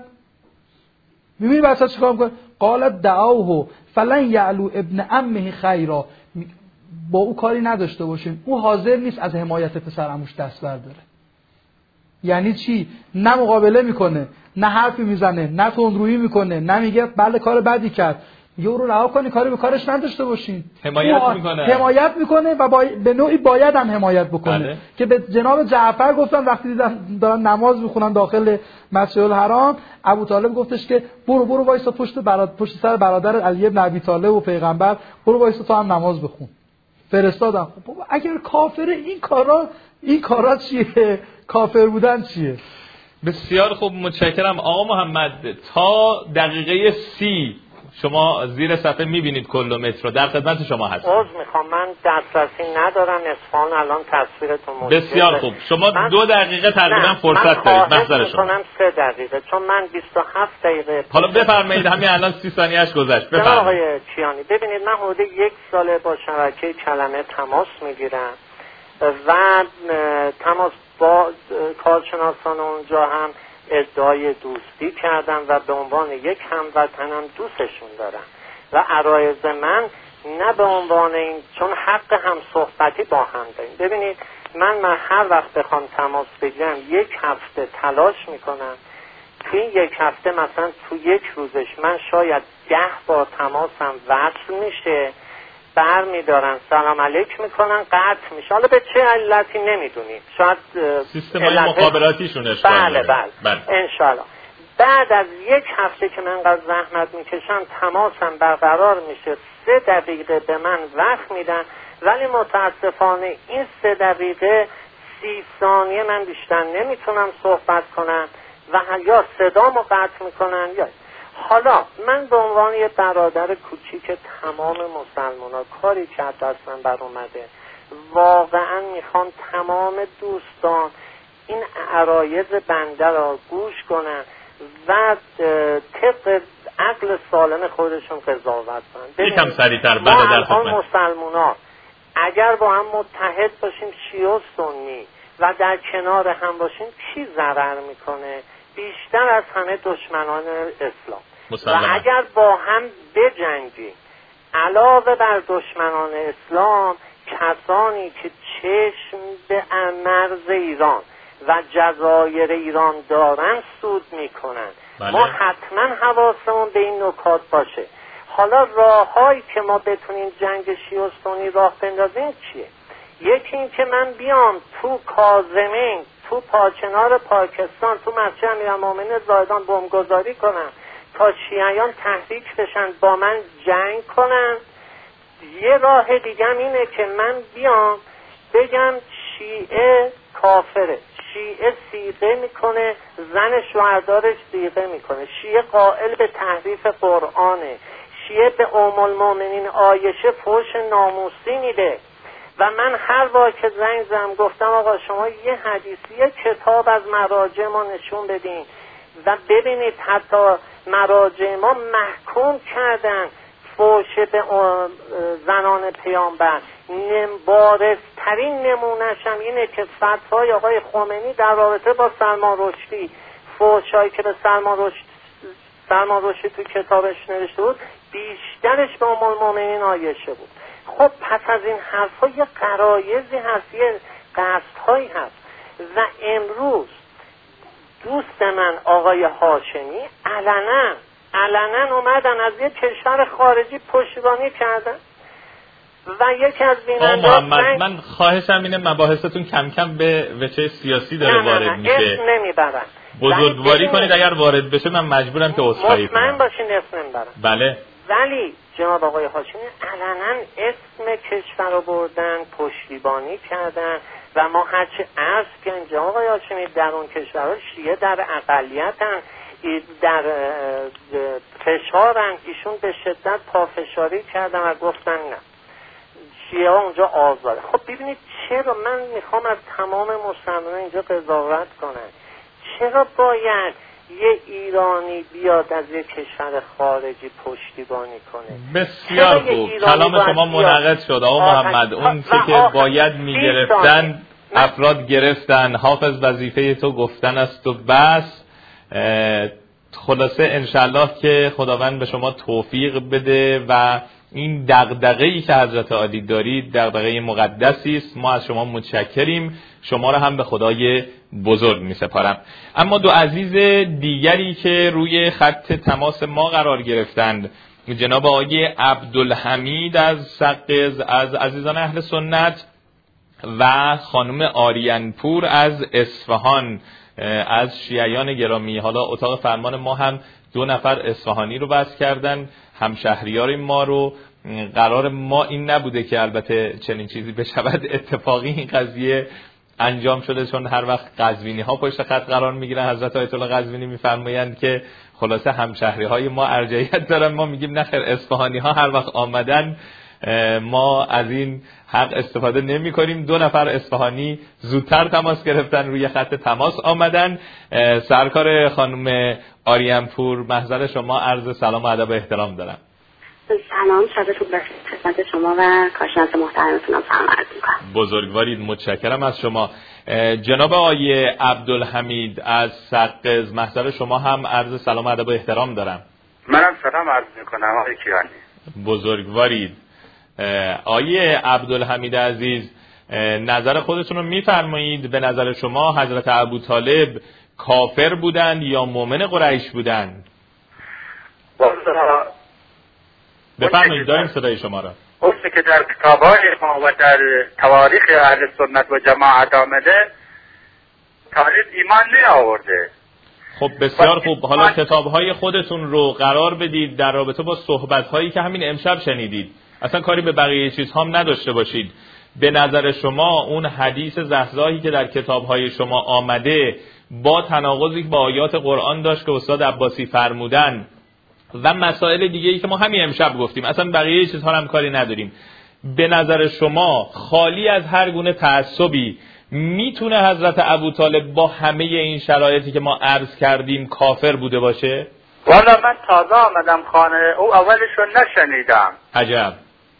میبینی بچه‌ت چیکار میکنه؟ قال دعوه فلن یعلو ابن عمه خیرا، با او کاری نداشته باشین، او حاضر نیست از حمایت پسر عموش دست برداره. یعنی چی؟ نه مقابله میکنه، نه حرفی میزنه، نه تندرویی میکنه، نه میگه بله کار بدی کرد، یه رو رها کنی کاری به کارش نداشته باشین. حمایت میکنه حمایت میکنه و با... به نوعی باید هم حمایت بکنه. بله. که به جناب جعفر گفتن وقتی دارن نماز میخونن داخل مسجد الحرام، ابو طالب گفتش که برو برو وایسا پشت براد... پشت سر برادر علی بن ابی طالب و پیغمبر، برو وایسا تو هم نماز بخون. فرستادم. خب بابا اگر کافر این کارا این کارا چیه؟ کافر بودن چیه؟ بسیار خوب، متشکرم آقا محمد. تا دقیقه سی شما زیر صفحه میبینید کیلومتر رو، در خدمت شما هستم. عذر میخوام من دسترسی ندارم، اصفهان الان تصویرتون موجوده. بسیار خوب، شما من... دو دقیقه تقریبا فرصت دارید. محضر شما. من سه دقیقه چون من بیست و هفت دقیقه. حالا بفرمایید، همین الان سی ثانیه‌اش گذشت. بفرمایید. آقای کیانی ببینید من حدود یک ساله با شبکه کلمه تماس میگیرم و تماس با کارشناسان اونجا هم ادعای دوستی کردم و به عنوان یک هموطنم دوستشون دارم و عرایض من نه به عنوان این، چون حق هم صحبتی با هم داریم. ببینید من من هر وقت بخوام تماس بگیرم یک هفته تلاش میکنم، توی یک هفته مثلا تو یک روزش من شاید ده بار تماسم وصل میشه، بر میدارن سلام علیک میکنن قطع میشه. حالا به چه علتی نمیدونیم، شاید سیستم های مخابراتیشون اشکال بله بله, بله. انشالله بعد از یک هفته که من انقدر زحمت میکشم تماسم برقرار میشه، سه دقیقه به من وقت میدن، ولی متاسفانه این سه دقیقه سی ثانیه من بیشتر نمیتونم صحبت کنم و یا صدامو قطع میکنن یا. حالا من به عنوان یه برادر کوچیک تمام مسلمان‌ها کاری که دستم بر اومده، واقعا میخوام تمام دوستان این عرایض بنده را گوش کنن و طبق عقل سالم خودشون قضاوت کنن. یکم سریع‌تر ما بعد در الان خدمت. مسلمان‌ها اگر با هم متحد باشیم شیعه و سنی و در کنار هم باشیم کی ضرر میکنه؟ بیشتر از همه دشمنان اسلام. مسلماً. و اگر با هم بجنگیم علاوه بر دشمنان اسلام کسانی که چشم به مرز ایران و جزایر ایران دارن سود میکنن، بله. ما حتما حواسمون به این نکات باشه. حالا راههایی که ما بتونیم جنگ شیعه و سنی راه بندازیم چیه؟ یکی این که من بیام تو کاظمین، تو پاکنار پاکستان، تو مسجد امیرالمومنین زاهدان بمبگذاری کنم تا شیعیان تحریک بشن با من جنگ کنن. یه راه دیگه اینه که من بیام بگم شیعه کافره، شیعه سیغه میکنه، زن شوهردارش سیغه میکنه، شیعه قائل به تحریف قرآنه، شیعه به ام المؤمنین عایشه فحش ناموسی میده. و من هر بار که زنگ زدم گفتم آقا شما یه حدیثی یه کتاب از مراجع ما نشون بدین و ببینید حتی مراجع ما محکوم کردن فحش به زنان پیامبر. بارزترین نمونه‌ش هم اینه که فتوای آقای خمینی در رابطه با سلمان رشدی، فحشایی که به سلمان رشدی سلمان رشدی تو کتابش نوشته بود بیشترش به ام المؤمنین عایشه بود. خب پس از این حرفا یه غرایزی هست، یه قصدهایی هست. و امروز دوست من آقای هاشمی علنا علنا اومدن از یه کشور خارجی پشتیبانی کردن و یکی از بیننده‌ها محمد من خواهشم اینه مباحثتون کم کم به وجه سیاسی داره نه نه وارد نه میشه. اسم نمیبرن. بزرگواری کنید اگر وارد بشه من مجبورم که عذرخواهی کنم. مطمئن باشین اسم نمیبرن. بله. ولی جناب آقای هاشمی علنا اسم کشور رو بردن، پشتیبانی کردن و ما هرچی عرض کنیم جناب آقای هاشمی در اون کشورها شیعه در اقلیتن، در فشارن، ایشون به شدت پافشاری کردن و گفتن نه شیعه ها اونجا آزاده. خب ببینید چرا من میخوام از تمام مسلمانان اینجا قضاوت کنن، چرا باید یه ایرانی بیاد از یه کشور خارجی پشتیبانی کنه؟ بسیار خوب، کلام شما منعقد شد آقا محمد. اون چی که باید میگرفتن افراد گرفتن. حافظ وظیفه تو گفتن است و بس. خلاصه انشالله که خداوند به شما توفیق بده و این دغدغه‌ای که حضرت عالی دارید دغدغه مقدسی است. ما از شما متشکریم، شما را هم به خدای بزرگ می‌سپارم. اما دو عزیز دیگری که روی خط تماس ما قرار گرفتند، جناب آقای عبدالحمید از سقز از عزیزان اهل سنت و خانم آریانپور از اصفهان از شیعیان گرامی. حالا اتاق فرمان ما هم دو نفر اصفهانی رو بس کردن، همشهریار ما رو. قرار ما این نبوده که البته چنین چیزی بشود، اتفاقی این قضیه انجام شده، چون هر وقت قزوینی ها پشت خط قرار میگیرن حضرت آیت الله قزوینی میفرمایند که خلاصه همشهری های ما ارجحیت دارن. ما میگیم نخیر، اصفهانی ها هر وقت آمدن ما از این حق استفاده نمی کنیم. دو نفر اصفهانی زودتر تماس گرفتن، روی خط تماس آمدن. سرکار خانم آریانپور، محضر شما عرض سلام و ادب و احترام دارم. سلام، شبتون بخیر خدمت شما و کارشناس محترمتونم سلام عرض می‌کنم. بزرگوارید، متشکرم از شما. جناب آقای عبدالحمید از سقز، محضر شما هم عرض سلام و ادب و احترام دارم. منم سلام عرض می‌کنم آقای کیانی. بزرگوارید. آقای عبدالحمید عزیز، نظر خودتون رو میفرمایید. به نظر شما حضرت ابوطالب کافر بودند یا مؤمن قریش بودند؟ بفرمایید، داریم صدای شما را. اصلی که در کتاب‌های ما و در تواریخ اهل سنت و جماعت آمده تاریخ ایمان می آورده. خب بسیار خوب. حالا کتاب‌های خودتون رو قرار بدید در رابطه با صحبت‌هایی که همین امشب شنیدید، اصلا کاری به بقیه چیزها هم نداشته باشید. به نظر شما اون حدیث زحزاحی که در کتاب‌های شما آمده با تناقضی که با آیات قرآن داشت که استاد عباسی فرمودن و مسائل دیگه‌ای که ما همین امشب گفتیم، اصلا بقیه چیزها هم کاری نداریم، به نظر شما خالی از هر گونه تعصبی میتونه حضرت ابوطالب با همه این شرایطی که ما عرض کردیم کافر بوده باشه؟ والا من تازه آمدم خانه، او اولش رو نشنیدم. عجب.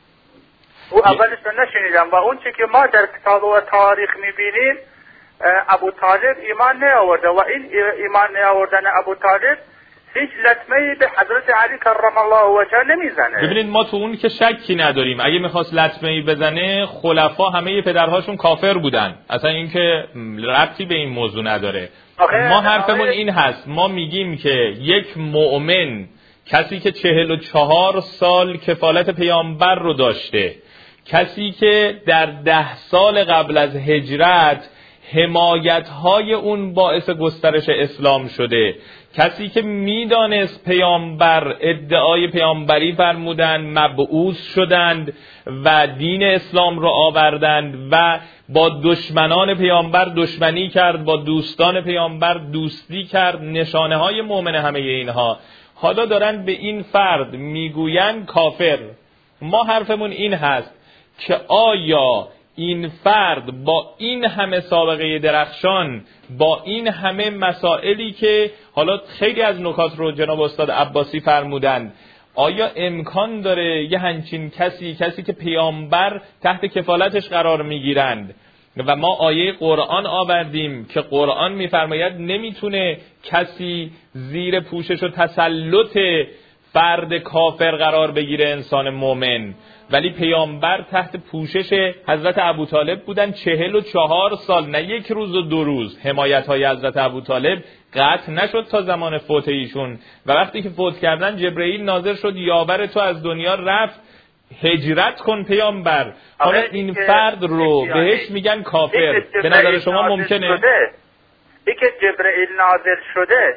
او اولش رو نشنیدم و اون چی که ما در کتاب و تاریخ میبینیم ابو طالب ایمان نیاورده و این ایمان نیاوردن ابو طالب هیچ لطمه‌ای به حضرت علی کرم الله وجهه نمیزنه. ببینید ما تو اون که شکی نداریم، اگه میخواست لطمه‌ای بزنه خلفا همه پدرهاشون کافر بودن، اصلا این که ربطی به این موضوع نداره. ما حرفمون این هست، ما میگیم که یک مؤمن کسی که چهل و چهار سال کفالت پیامبر رو داشته، کسی که در ده سال قبل از هجرت حمایت‌های اون باعث گسترش اسلام شده، کسی که میدانست پیامبر ادعای پیامبری فرمودند، مبعوث شدند و دین اسلام را آوردند و با دشمنان پیامبر دشمنی کرد، با دوستان پیامبر دوستی کرد، نشانه های مؤمن همه اینها، حالا دارن به این فرد میگوین کافر. ما حرفمون این هست که آیا این فرد با این همه سابقه درخشان، با این همه مسائلی که حالا خیلی از نکات رو جناب استاد عباسی فرمودند، آیا امکان داره یه همچین کسی کسی که پیامبر تحت کفالتش قرار میگیرند و ما آیه قرآن آوردیم که قرآن میفرماید نمیتونه کسی زیر پوشش و تسلط فرد کافر قرار بگیره انسان مؤمن، ولی پیامبر تحت پوشش حضرت ابوطالب بودن چهل و چهار سال، نه یک روز و دو روز. حمایت های حضرت ابوطالب قطع نشد تا زمان فوت ایشون و وقتی که فوت کردن جبرئیل نازل شد یاور تو از دنیا رفت، هجرت کن پیامبر. حالا این فرد رو بهش میگن کافر، به نظر شما ممکنه؟ این که جبرئیل نازل شده،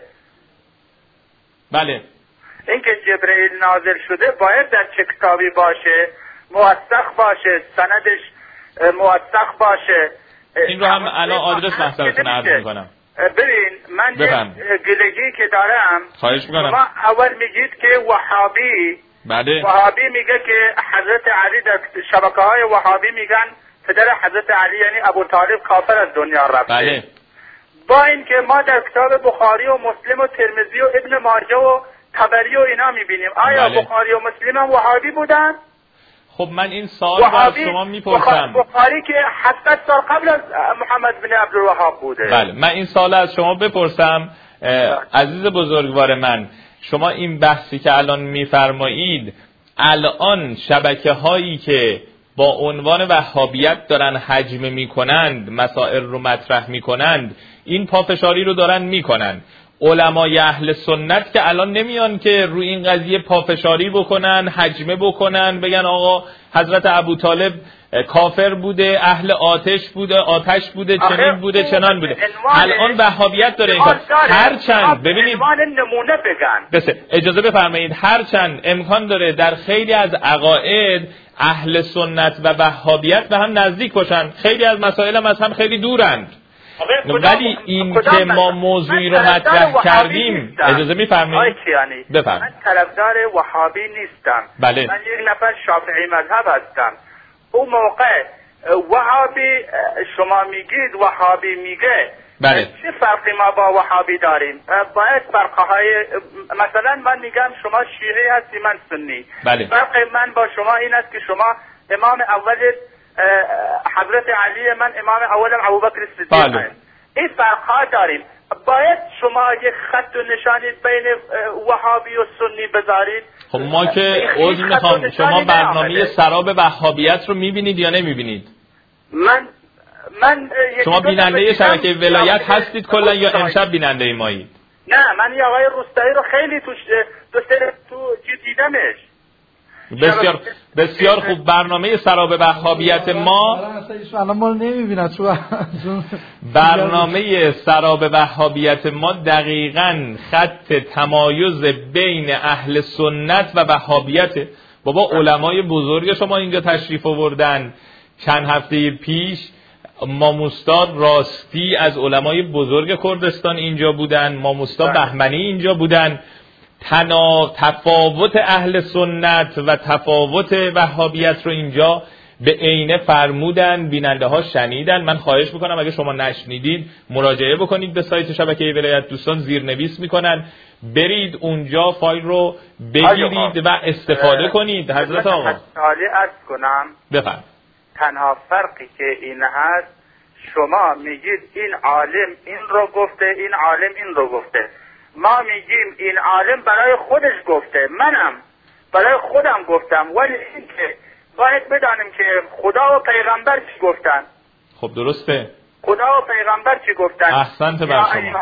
بله، این که جبرئیل نازل شده باید در چه کتابی باشه، موثق باشه، سندش موثق باشه. این رو هم الان آدرس مطلبتون عرض میکنم. ببین من بفهم. یه گلگی که دارم، خواهش میکنم. شما اول میگید که وهابی بله. وهابی میگه که حضرت علی، در شبکه های وهابی میگن پدر حضرت علی یعنی ابو طالب کافر از دنیا رفته. بله. با این که ما در کتاب بخاری و مسلم و ترمذی و ابن ماجه و طبری و اینا میبینیم، آیا بله. بخاری و مسلم هم وهابی بودن؟ خب من این سوال رو از شما میپرسم. بخاری که هشتصد سال قبل از محمد بن عبدالوهاب بوده. بله، من این سوال از شما بپرسم. عزیز بزرگوار من، شما این بحثی که الان میفرمایید، الان شبکه هایی که با عنوان وهابیت دارن حجم میکنند، مسائل رو مطرح میکنند، این پافشاری رو دارن میکنن. علمای اهل سنت که الان نمیان که روی این قضیه پافشاری بکنن، حجمه بکنن، بگن آقا حضرت ابوطالب کافر بوده، اهل آتش بوده، آتش بوده، چنین بوده، چنان بوده. الان وهابیت داره این کار. هر چند ببینید نمونه بگن. بس اجازه بفرمایید، هر چند امکان داره در خیلی از عقاید اهل سنت و وهابیت به هم نزدیک باشن، خیلی از مسائل هم از هم خیلی دورند. ولی این که ما موضوعی رو مطرح کردیم، اجازه میفرمایید؟ بفرمایید. من طرفدار وهابی نیستم. بله. من یک نفر شافعی مذهب هستم. اون موقع وهابی شما میگید، وهابی میگه، بله. چه فرقی ما با وهابی داریم؟ باید فرقهای، مثلا من میگم شما شیعی هستی، من سنی. بله. فرق من با شما این است که شما امام اول حضرت علی، من امام اولم ابوبکر صدیق. بله. این فرقها داریم. باید شما یک خط و نشانی بین وهابی و سنی بذارید. خب ما که عذر میخوام، شما برنامه سراب وهابیت رو میبینید یا نمیبینید؟ من من شما بیننده شبکه ولایت هستید کلا یا امشب بیننده مایید؟ نه، من یه آقای روستایی رو خیلی توش دو سه تو دیدمش. بسیار بسیار خوب. برنامه سراب وهابیت ما الان ما نمیبینن تو برنامه سراب وهابیت ما دقیقاً خط تمایز بین اهل سنت و وهابیت. بابا علمای بزرگ شما اینجا تشریف آوردن. چند هفته پیش ماموستاد راستی از علمای بزرگ کردستان اینجا بودن، ماموستاد بهمنی اینجا بودن. تنا تفاوت اهل سنت و تفاوت وهابیت رو اینجا به عینه فرمودن، بیننده ها شنیدن. من خواهش میکنم اگه شما نشنیدید مراجعه بکنید به سایت شبکه ولایت، دوستان زیرنویس میکنن، برید اونجا فایل رو بگیرید و استفاده کنید. حضرت آقا حالی عرض کنم بفرمایید. تنها فرقی که این هست شما میگید این عالم این رو گفته، این عالم این رو گفته. ما میگیم این عالم برای خودش گفته، منم برای خودم گفتم، ولی این که باید بدانیم که خدا و پیغمبر چی گفتن. خب درسته، خدا و پیغمبر چی گفتن. احسنت بر شما.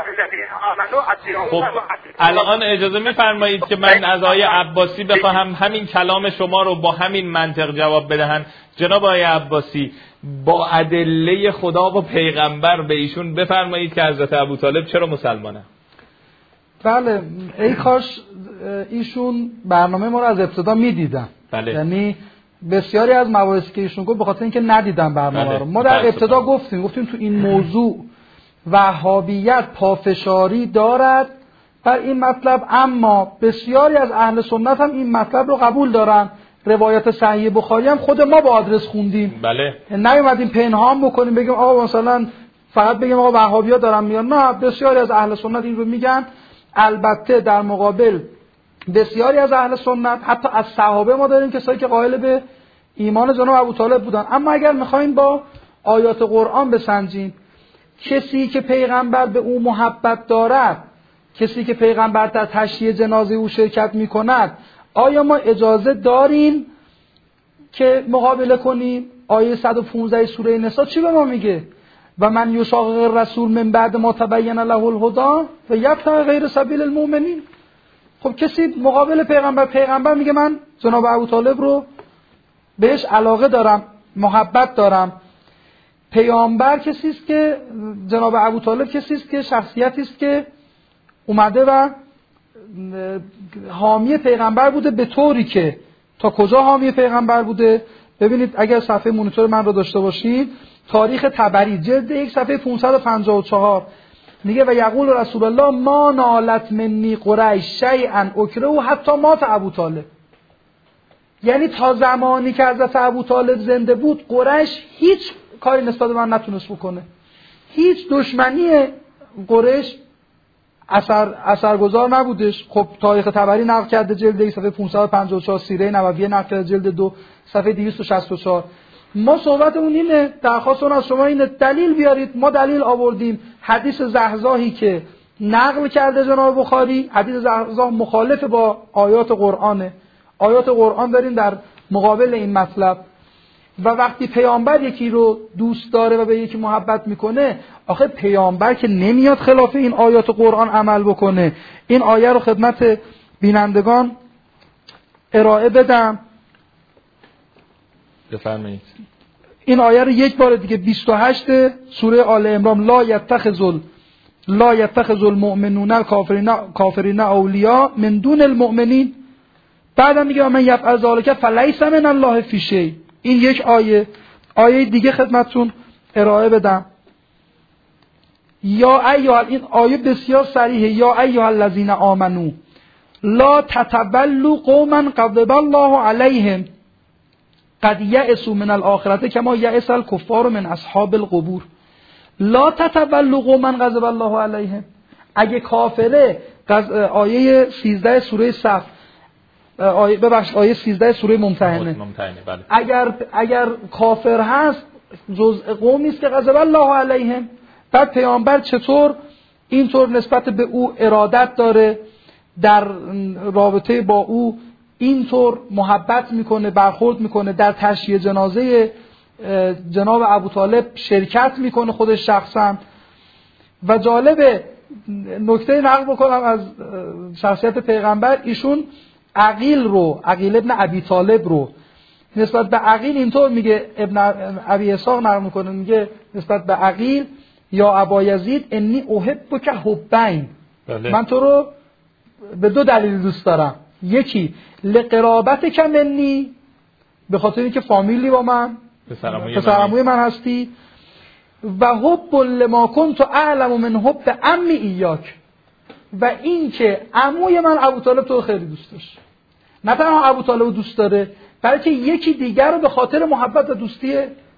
خب الان اجازه میفرمایید که من از آقای عباسی بخواهم همین کلام شما رو با همین منطق جواب بدهن. جناب آقای عباسی، با ادله خدا و پیغمبر به ایشون بفرمایید که حضرت ابوطالب چرا مسلمانه. بله، ای کاش ایشون برنامه ما رو از ابتدا میدیدن. بله. یعنی بسیاری از مباحثی که ایشون گفت به خاطر اینکه ندیدن برنامه بله. رو. ما در ابتدا گفتیم گفتیم تو این موضوع وهابیت پافشاری دارد بر این مطلب، اما بسیاری از اهل سنت هم این مطلب رو قبول دارن. روایت صحیح بخاری هم خود ما با آدرس خوندیم. بله. نیومدیم پنهان بکنیم بگیم آقا مثلا فقط بگیم آقا وهابی‌ها دارن میان. نه، بسیاری از اهل سنت این رو میگن. البته در مقابل بسیاری از اهل سنت حتی از صحابه ما داریم کسایی که قائل به ایمان جناب ابوطالب بودن. اما اگر میخوایم با آیات قرآن بسنجیم، کسی که پیغمبر به او محبت دارد، کسی که پیغمبر در تشییع جنازه او شرکت میکند، آیا ما اجازه داریم که مقابله کنیم؟ آیه صد و پانزده سوره نساء چی به ما میگه؟ و من یشاقق الرسول من بعد ما تبین له الهدی و یتبع غیر سبیل المؤمنین. خب کسی مقابل پیغمبر، پیغمبر میگه من جناب ابوطالب رو بهش علاقه دارم، محبت دارم. پیامبر کسی است که جناب ابوطالب کسی است که شخصیتی است که اومده و حامی پیغمبر بوده، به طوری که تا کجا حامی پیغمبر بوده؟ ببینید اگر صفحه مونیتور من رو داشته باشید، تاریخ طبری جلد یک صفحه پانصد و پنجاه و چهار میگه و یقول رسول الله ما نالت منی قریش شیئا اکره حتی مات ابوطالب. یعنی تا زمانی که حضرت ابوطالب زنده بود قریش هیچ کاری نسبت به من نتونست بکنه. هیچ دشمنی قریش اثر اثرگذار نبودش. خب تاریخ طبری نقل کرده جلد یک صفحه پانصد و پنجاه و چهار، سیره نبویه نقل کرده جلد دو صفحه دویست و شصت و چهار. ما صحبتمون اینه، درخواستمون از شما اینه دلیل بیارید. ما دلیل آوردیم. حدیث زحزاحی که نقل کرده جناب بخاری، حدیث زحزاح مخالف با آیات قرآنه. آیات قرآن داریم در مقابل این مطلب. و وقتی پیامبر یکی رو دوست داره و به یکی محبت میکنه، آخه پیامبر که نمیاد خلاف این آیات قرآن عمل بکنه. این آیه رو خدمت بینندگان ارائه بدم. بفرمایید. این آیه رو یک بار دیگه بیست و هشت سوره آل عمران، لا یتخذ لا یتخذ المؤمنون الکافرین کافرین اولیاء من دون المؤمنین. بعدم میگه من یفعل ذلک فلیس من الله فی شیء. این یک آیه. آیه دیگه خدمتتون ارائه بدم. یا ایها، این آیه بسیار صریحه، یا ایها الذین آمنو لا تتولوا قوما غضب الله علیهم قد یئسوا من الاخرة کما یئس الکفار من اصحاب القبور. لا تتولوا قوما غضب الله علیهم. اگه کافره، آیه سیزده سوره صف، آیه ببخشید آیه سیزده سوره ممتحنه. بله. اگر اگر کافر هست جزء قومی است که غضب الله علیهم. بعد پیامبر چطور اینطور نسبت به او ارادت داره، در رابطه با او اینطور محبت میکنه، برخورد میکنه، در تشییع جنازه جناب ابوطالب شرکت میکنه خودش شخصا. و جالبه نکته نقل بکنم از شخصیت پیغمبر، ایشون عقیل رو، عقیل ابن ابی طالب رو نسبت به عقیل اینطور میگه، ابن ابی اسحاق نقل میکنه، میگه نسبت به عقیل یا ابا یزید انی احبک حبین. بله. من تو رو به دو دلیل دوست دارم. یکی لقرابتک منی، به خاطر اینکه فامیلی با من، پسرعموی من هستی. و حب لما کنت اعلم من حب عمی ایاک، و این که عموی من ابوطالب تو خیلی دوست داشت. نه تنها ابوطالب دوست داره، بلکه یکی دیگر رو به خاطر محبت و دوستی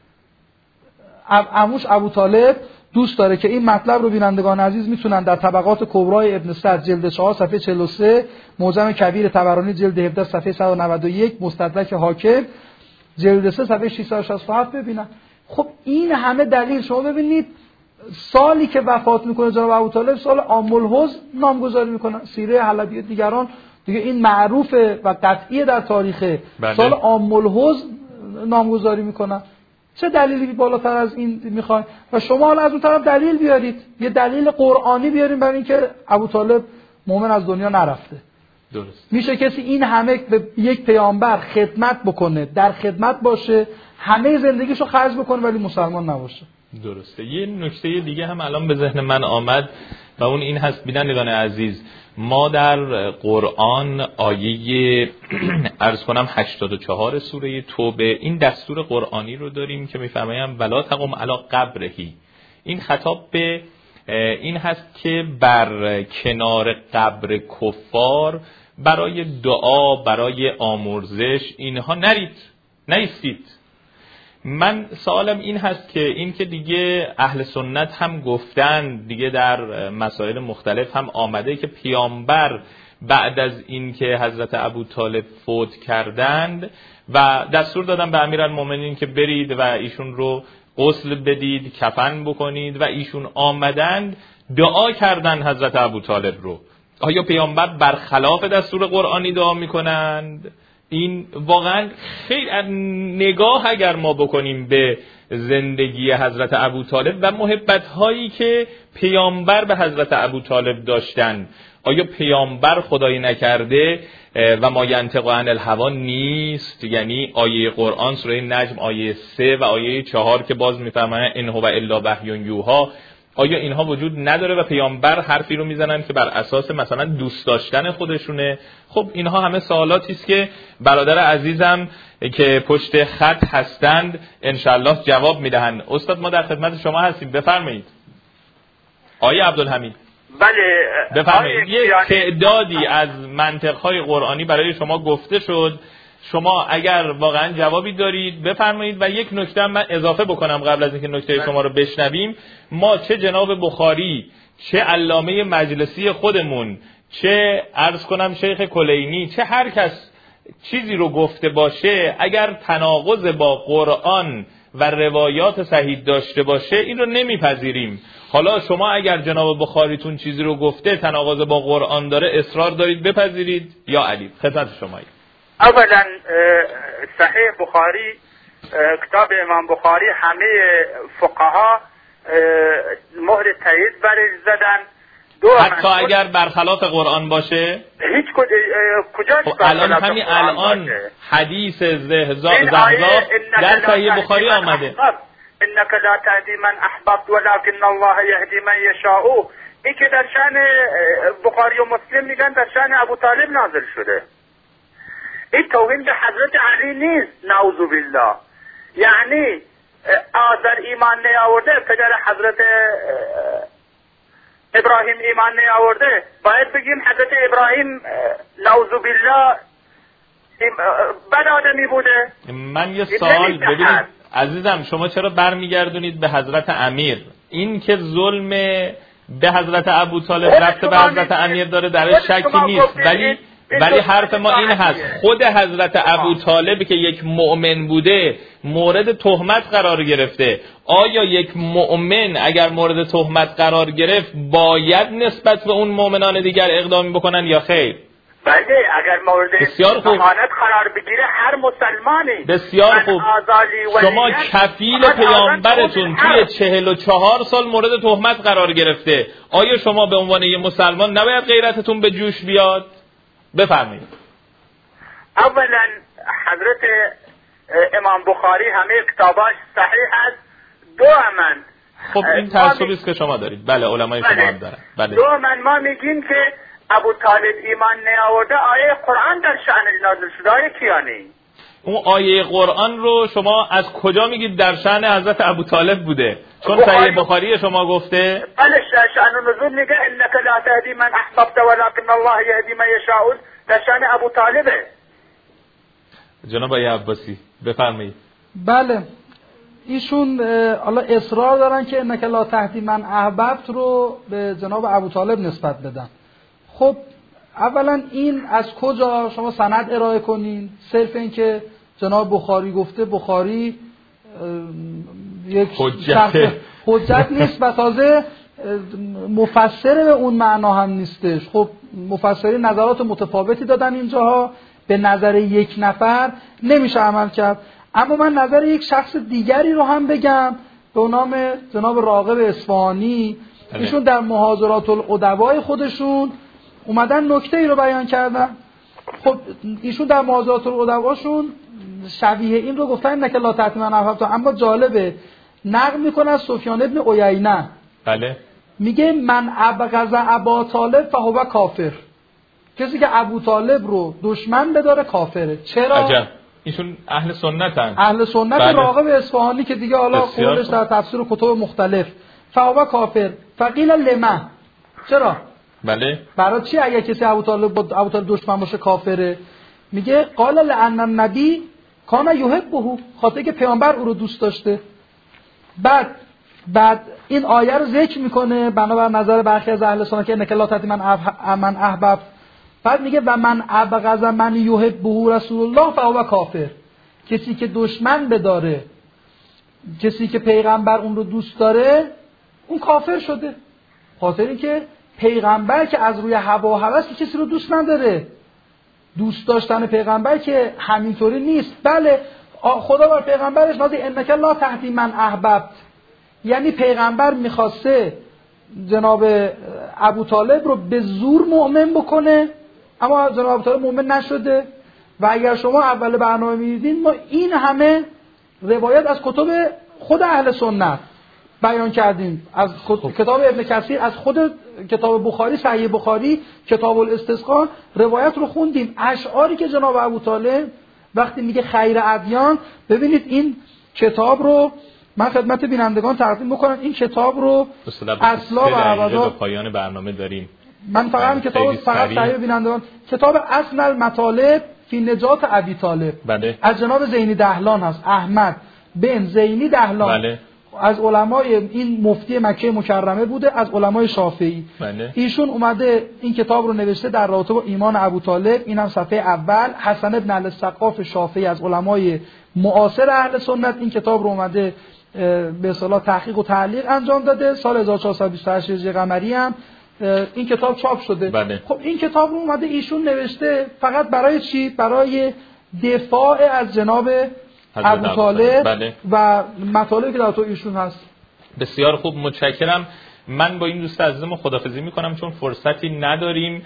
عموش ابو طالب دوست داره که این مطلب رو بینندگان عزیز میتونن در طبقات کبرای ابن سعد جلد چهار صفحه چهل و سه، معجم کبیر طبرانی جلد هفده صفحه صد و نود و یک، مستدرک حاکم جلد سه صفحه ششصد و شصت و هفت ببینن. خب این همه دلیل. شما ببینید سالی که وفات میکنه جناب ابو طالب سال عام الحزن نامگذاری میکنن. سیره حلبی و دیگران دیگه این معروفه و قطعیه در تاریخ. بله. سال عام الحزن نامگذاری میکنن. چه دلیلی بالاتر از این میخواین؟ و شما حالا از اون طرف دلیل بیارید، یه دلیل قرآنی بیاریم برای اینکه ابو طالب مومن از دنیا نرفته. درست. میشه کسی این همه به یک پیامبر خدمت بکنه، در خدمت باشه، همه زندگیشو خرج بکنه ولی مسلمان نباشه؟ درسته. یه نکته دیگه هم الان به ذهن من آمد و اون این هست بینندگان عزیز، ما در قرآن آیه عرض کنم هشتاد و چهار سوره توبه این دستور قرآنی رو داریم که میفرمایم ولا تقم علی قبرهی. این خطاب به این هست که بر کنار قبر کفار برای دعا، برای آمرزش اینها نرید، نایستید. من سوالم این هست که این که دیگه اهل سنت هم گفتن، دیگه در مسائل مختلف هم آمده که پیامبر بعد از این که حضرت ابو طالب فوت کردند و دستور دادن به امیرالمومنین که برید و ایشون رو غسل بدید، کفن بکنید و ایشون آمدند دعا کردن حضرت ابو طالب رو. آیا پیامبر برخلاف دستور قرآنی دعا میکنند؟ این واقعا خیلی نگاه اگر ما بکنیم به زندگی حضرت ابو طالب و محبت هایی که پیامبر به حضرت ابو طالب داشتن، آیا پیامبر خدایی نکرده و ما ینطق عن الهوا نیست؟ یعنی آیه قرآن سوره نجم آیه سه و آیه چهار که باز میفرماید ان هو الا وحی یوحی، آیا اینها وجود نداره و پیامبر حرفی رو میزنن که بر اساس مثلا دوست داشتن خودشونه؟ خب اینها همه سوالاتی است که برادر عزیزم که پشت خط هستند انشالله جواب میدهند. استاد ما در خدمت شما هستیم، بفرمایید. آیه عبدالحمید. بله بفرمایید. یک تعدادی از منطق‌های قرآنی برای شما گفته شد، شما اگر واقعا جوابی دارید بفرمایید. و یک نکته من اضافه بکنم قبل از اینکه نکته شما رو بشنویم. ما چه جناب بخاری، چه علامه مجلسی خودمون، چه عرض کنم شیخ کلینی، چه هر کس چیزی رو گفته باشه اگر تناقض با قرآن و روایات صحیح داشته باشه این رو نمیپذیریم. حالا شما اگر جناب بخاریتون چیزی رو گفته تناقض با قرآن داره، اصرار دارید بپذیرید یا علی؟ خدمت شمایید. اولا صحیح بخاری، کتاب امام بخاری، همه فقها مهر تایید برش زدن. حتی اگر برخلاف قرآن باشه؟ هیچ کجاش الان همین الان حدیث زهزاء در صحیح بخاری آمده انک لا تهدی من احببت ولكن الله یهدی من یشاء. این که در شأن بخاری و مسلم میگن در شأن ابو طالب نازل شده. این توهین به حضرت علی نیست، نعوذ بالله. یعنی آذر ایمان نیاورده، پدر حضرت ابراهیم ایمان نیاورده، باید بگیم حضرت ابراهیم نعوذ بالله بد آدمی بوده. من یه سوال ببینید عزیزم، شما چرا برمیگردونید به حضرت امیر؟ این که ظلم به حضرت ابو طالب رفته به حضرت امیر داره درش شکی نیست، ولی ولی حرف ما این هست خود حضرت ابو طالب که یک مؤمن بوده مورد تهمت قرار گرفته. آیا یک مؤمن اگر مورد تهمت قرار گرفت باید نسبت به اون مؤمنان دیگر اقدامی بکنن یا خیر؟ بله، اگر مورد ضمانت قرار بگیره هر مسلمانی. بسیار خوب. شما کفیل پیامبرتون توی چهل و چهار سال مورد تهمت قرار گرفته، آیا شما به عنوان یک مسلمان نباید غیرتتون به جوش بیاد؟ بفرمایید. اولا حضرت امام بخاری همه کتاباش صحیح است. دوما خب این تعصبی است که شما دارید. بله علمای شما هم دارن. بله. دوما ما میگیم که ابو طالب ایمان نیاورده، آیه قرآن در شأنش نازل شده. آیه کیانی؟ اون آیه قرآن رو شما از کجا میگید در شأن حضرت ابو طالب بوده؟ چون صحیح بخاری شما گفته. بله، شأن نزول میگه انک لا تهدی من احببت ولكن الله یهدی من یشاء، در شأن ابو طالبه. جناب آقای عباسی بفرمایید. بله، ایشون حالا اصرار دارن که انک لا تهدی من احببت رو به جناب ابوطالب نسبت بدن. خب اولا این از کجا شما سند ارائه کنین؟ صرف این که جناب بخاری گفته، بخاری یک حجت حجت نیست و تازه مفسر به اون معنا هم نیستش. خب مفسرین نظرات متفاوتی دادن اینجاها، به نظر یک نفر نمیشه عمل کرد. اما من نظر یک شخص دیگری رو هم بگم به نام جناب راغب اصفهانی. ایشون در محاضرات الادبای خودشون اومدن نکته ای رو بیان کردن. خب ایشون در محاضرات الادباشون شبیه این رو گفتن که لا تهدی من احببت، اما جالبه نقل میکنه از سفیان ابن عیینه. بله، میگه من ابغض ابا طالب فهو کافر، کسی که ابو طالب رو دشمن بداره کافره. چرا؟ عجب، ایشون اهل سنتن. اهل سنت. بله. راغب اصفهانی که دیگه حالا قولش در تفسیر و کتب مختلف فهو کافر. فقیل لما، چرا؟ بله، برای چی اگه کسی ابو طالب با ابو طالب دشمن باشه کافره؟ میگه قال لأن النبی کان یحبه، خاطر که پیامبر او رو دوست داشته. بعد بعد این آیه رو ذکر میکنه بنابر نظر برخی از اهل سنت که انک لا تهدی من من احببت. بعد میگه و من ابغض من یحبه رسول الله فهو کافر، کسی که دشمن بداره کسی که پیغمبر اون رو دوست داره اون کافر شده. خاطر اینکه پیغمبر که از روی هوا و هوس کسی رو دوست نداره. دوست داشتن پیغمبر که همینطوری نیست. بله، خدا بر پیغمبرش نازل انک لا تهدی من احببت، یعنی پیغمبر میخواسته جناب ابو طالب رو به زور مؤمن بکنه، اما جناب ابو طالب مؤمن نشده. و اگر شما اول برنامه میدیدین ما این همه روایت از کتب خود اهل سنت بیان کردیم، از کتاب ابن کثیر، از خود کتاب بخاری، صحیح بخاری، کتاب الاستسقا روایت رو خوندیم. اشعاری که جناب ابو طالب وقتی میگه خیر ادیان، ببینید این کتاب رو من خدمت بینندگان تقدیم بکنم. این کتاب رو اصلا و ابدا پایان برنامه داریم. من فقط این کتاب فقط صحیح بینندگان، کتاب اصل المطالب فی نجات ابی طالب. بله. از جناب زینی دهلان هست، احمد بن زینی دهلان. بله. از علمای این مفتی مکه مکرمه بوده، از علمای شافعی. بله. ایشون اومده این کتاب رو نوشته در رابطه با ایمان ابو طالب. اینم صفحه اول. حسن بن علی السقاف شافعی از علمای معاصر اهل سنت این کتاب رو اومده به اصطلاح تحقیق و تعلیق انجام داده. سال هزار و چهارصد و بیست و هشت هجری قمری هم این کتاب چاپ شده. بله. خب این کتاب رو اومده ایشون نوشته فقط برای چی؟ برای دفاع از جناب ابو طالب. بله. و مطالبی که در تو ایشون هست. بسیار خوب، متشکرم. من با این دوست عزیزم خداحافظی میکنم چون فرصتی نداریم،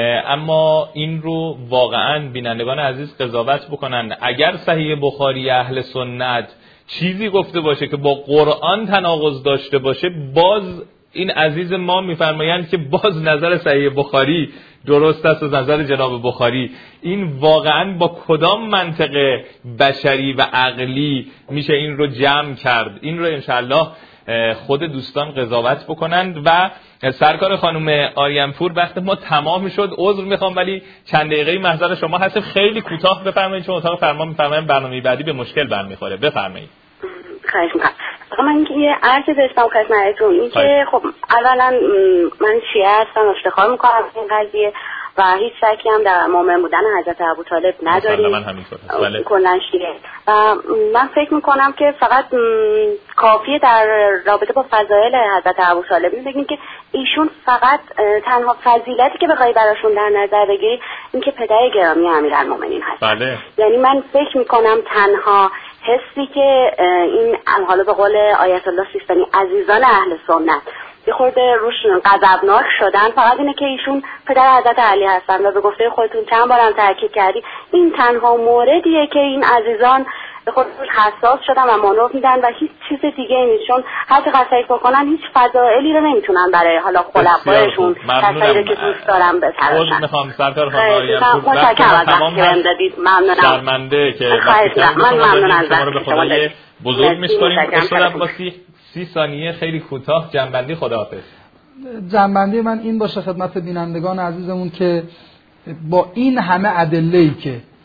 اما این رو واقعا بینندگان عزیز قضاوت بکنن. اگر صحیح بخاری اهل سنت چیزی گفته باشه که با قرآن تناقض داشته باشه، باز این عزیز ما میفرمایند که باز نظر صحیح بخاری درست است و نظر جناب بخاری. این واقعا با کدام منطق بشری و عقلی میشه این رو جمع کرد؟ این رو انشاءالله خود دوستان قضاوت بکنند. و سرکار خانم آریانپور وقت ما تمام شد، عذر میخوام ولی چند دقیقه محضر شما هست، خیلی کوتاه بفرمایید چون اتاق فرمان میفرمایند برنامه بعدی به مشکل برمیخوره. بفرمایید. خواهش میکنم. من که یه عرضی داشتم خدمتتون، این که خب اولا من شیعه هستم، افتخار میکنم این قضیه و هیچ شکی هم در مؤمن بودن حضرت ابو طالب نداریم. من همینطور هست. کلا شیعه. و من فکر میکنم که فقط کافیه در رابطه با فضایل حضرت ابو طالب بگیم که ایشون فقط تنها فضیلتی که بخوای براشون در نظر بگیری این که پدر گرامی امیرالمومنین هست. بله. یعنی من فکر میکنم تنها حسی که این حالا به قول آیت الله سیستانی عزیزان اهل سنت یه خورده روش غضبناک شدن فقط اینه که ایشون پدر حضرت علی هستن و به گفته خودتون چند بارم تاکید کردی این تنها موردیه که این عزیزان به خود روش حساس شدن و مانور میدن و هیچ چیز دیگه نیست، چون هر چقدر فکر بکنن هیچ فضائلی رو نمیتونن برای حالا خلفایشون کسایی که دوست دارن بتراشن. خود میخوام سرکار خانم آریانپور متشکرم از وقتی دادید. ممنونم. شرمنده که من ممنون از شما رو به خدای بزرگ میسپاریم. استاد عباسی سی ثانیه خیلی کوتاه جنبندی. خداحافظ. جنبندی من این باشه خدمت بینندگان عزیزمون که با این همه ادله‌ای که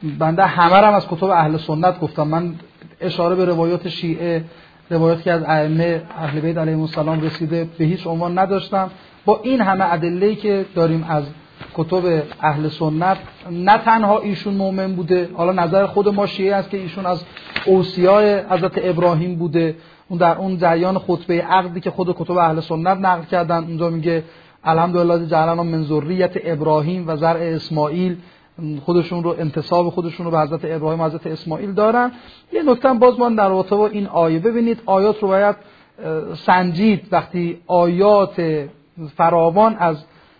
بنده همه رو هم از کتب اهل سنت گفتم. من اشاره به روایات شیعه، روایاتی که از ائمه اهل بیت علیهم السلام رسیده به هیچ عنوان نداشتم. با این همه ادله‌ای که داریم از کتب اهل سنت، نه تنها ایشون مؤمن بوده، حالا نظر خود ما شیعه است که ایشون از اوصیای حضرت ابراهیم بوده. اون در اون جریان خطبه عقدی که خود کتب اهل سنت نقل کردن، اونجا میگه الحمدلله جعلنا من ذریت ابراهیم و زرع اسماعیل، خودشون رو انتساب خودشون رو به حضرت ابراهیم و حضرت اسماعیل دارن. یه نکته باز ما در رابطه با این آیه، ببینید آیات رو باید سنجید. وقتی آیات فراوان از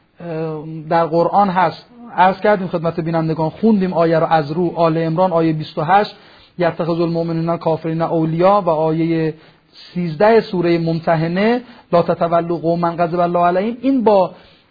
در قرآن هست، عرض کردیم خدمت بینندگان، خوندیم آیه رو از رو آل عمران آیه بیست و هشت یتخذ المؤمنون الکافرین اولیاء و آیه سیزده سوره ممتحنه لا تتولوا قوما غضب الله علیهم. این با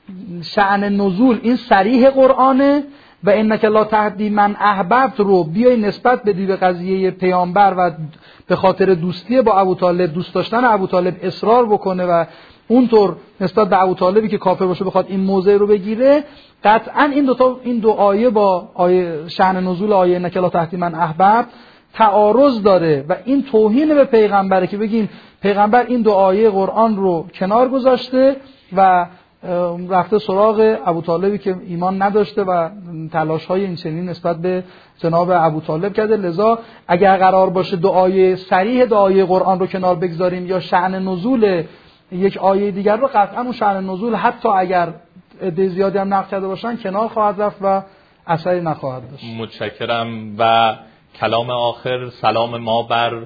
شأن نزول این صریح قرآنه و انک لا تهدی من احببت رو بیای نسبت بدی به قضیه پیامبر و به خاطر دوستی با ابوطالب، دوست داشتن ابوطالب اصرار بکنه و اونطور نسبت به ابوطالبی که کافر باشه بخواد این موضع رو بگیره. قطعا این دو تا این دو آیه با آیه شأن نزول آیه انک لا تهدی من احببت تعارض داره و این توهین به پیغمبره که بگیم پیغمبر این دو آیه قرآن رو کنار گذاشته و رفته سراغ ابوطالبی که ایمان نداشته و تلاش‌های این چنین نسبت به جناب ابوطالب کرده. لذا اگر قرار باشه دو آیه صریح دو آیه قرآن رو کنار بگذاریم یا شأن نزول یک آیه دیگر رو، قطعا اون شأن نزول حتی اگر عده زیادی هم نقل کرده باشن کنار خواهد رفت و اثری نخواهد داشت. متشکرم. و کلام آخر، سلام ما بر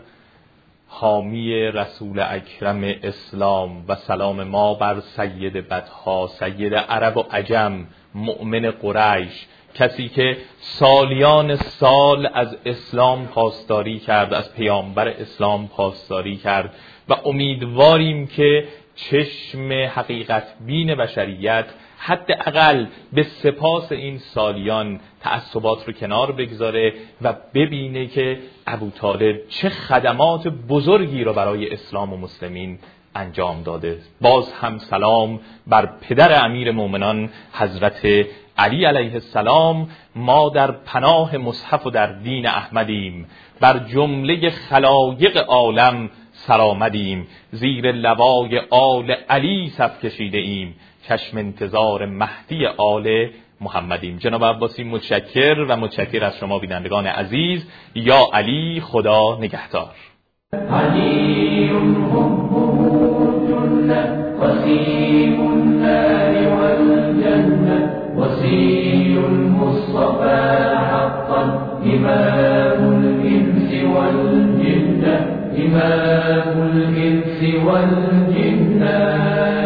حامی رسول اکرم اسلام و سلام ما بر سید بدها، سید عرب و عجم، مؤمن قریش، کسی که سالیان سال از اسلام پاسداری کرد، از پیامبر اسلام پاسداری کرد و امیدواریم که چشم حقیقت بین بشریت حداقل به سپاس این سالیان تعصبات رو کنار بگذاره و ببینه که ابوطالب چه خدمات بزرگی رو برای اسلام و مسلمین انجام داده. باز هم سلام بر پدر امیر مومنان حضرت علی علیه السلام. ما در پناه مصحف و در دین احمدیم، بر جمله خلایق عالم سرآمدیم، زیر لوای آل علی صف کشیده ایم، چشم انتظار مهدی آل محمدیم. جناب عباسی متشکر و متشکر از شما بینندگان عزیز. یا علی، خدا نگهدار. علی حبه جنة وسيم النار والجنة وسيل المصطفى حقا إمام الإنس والجنة إمام الإنس والجنة.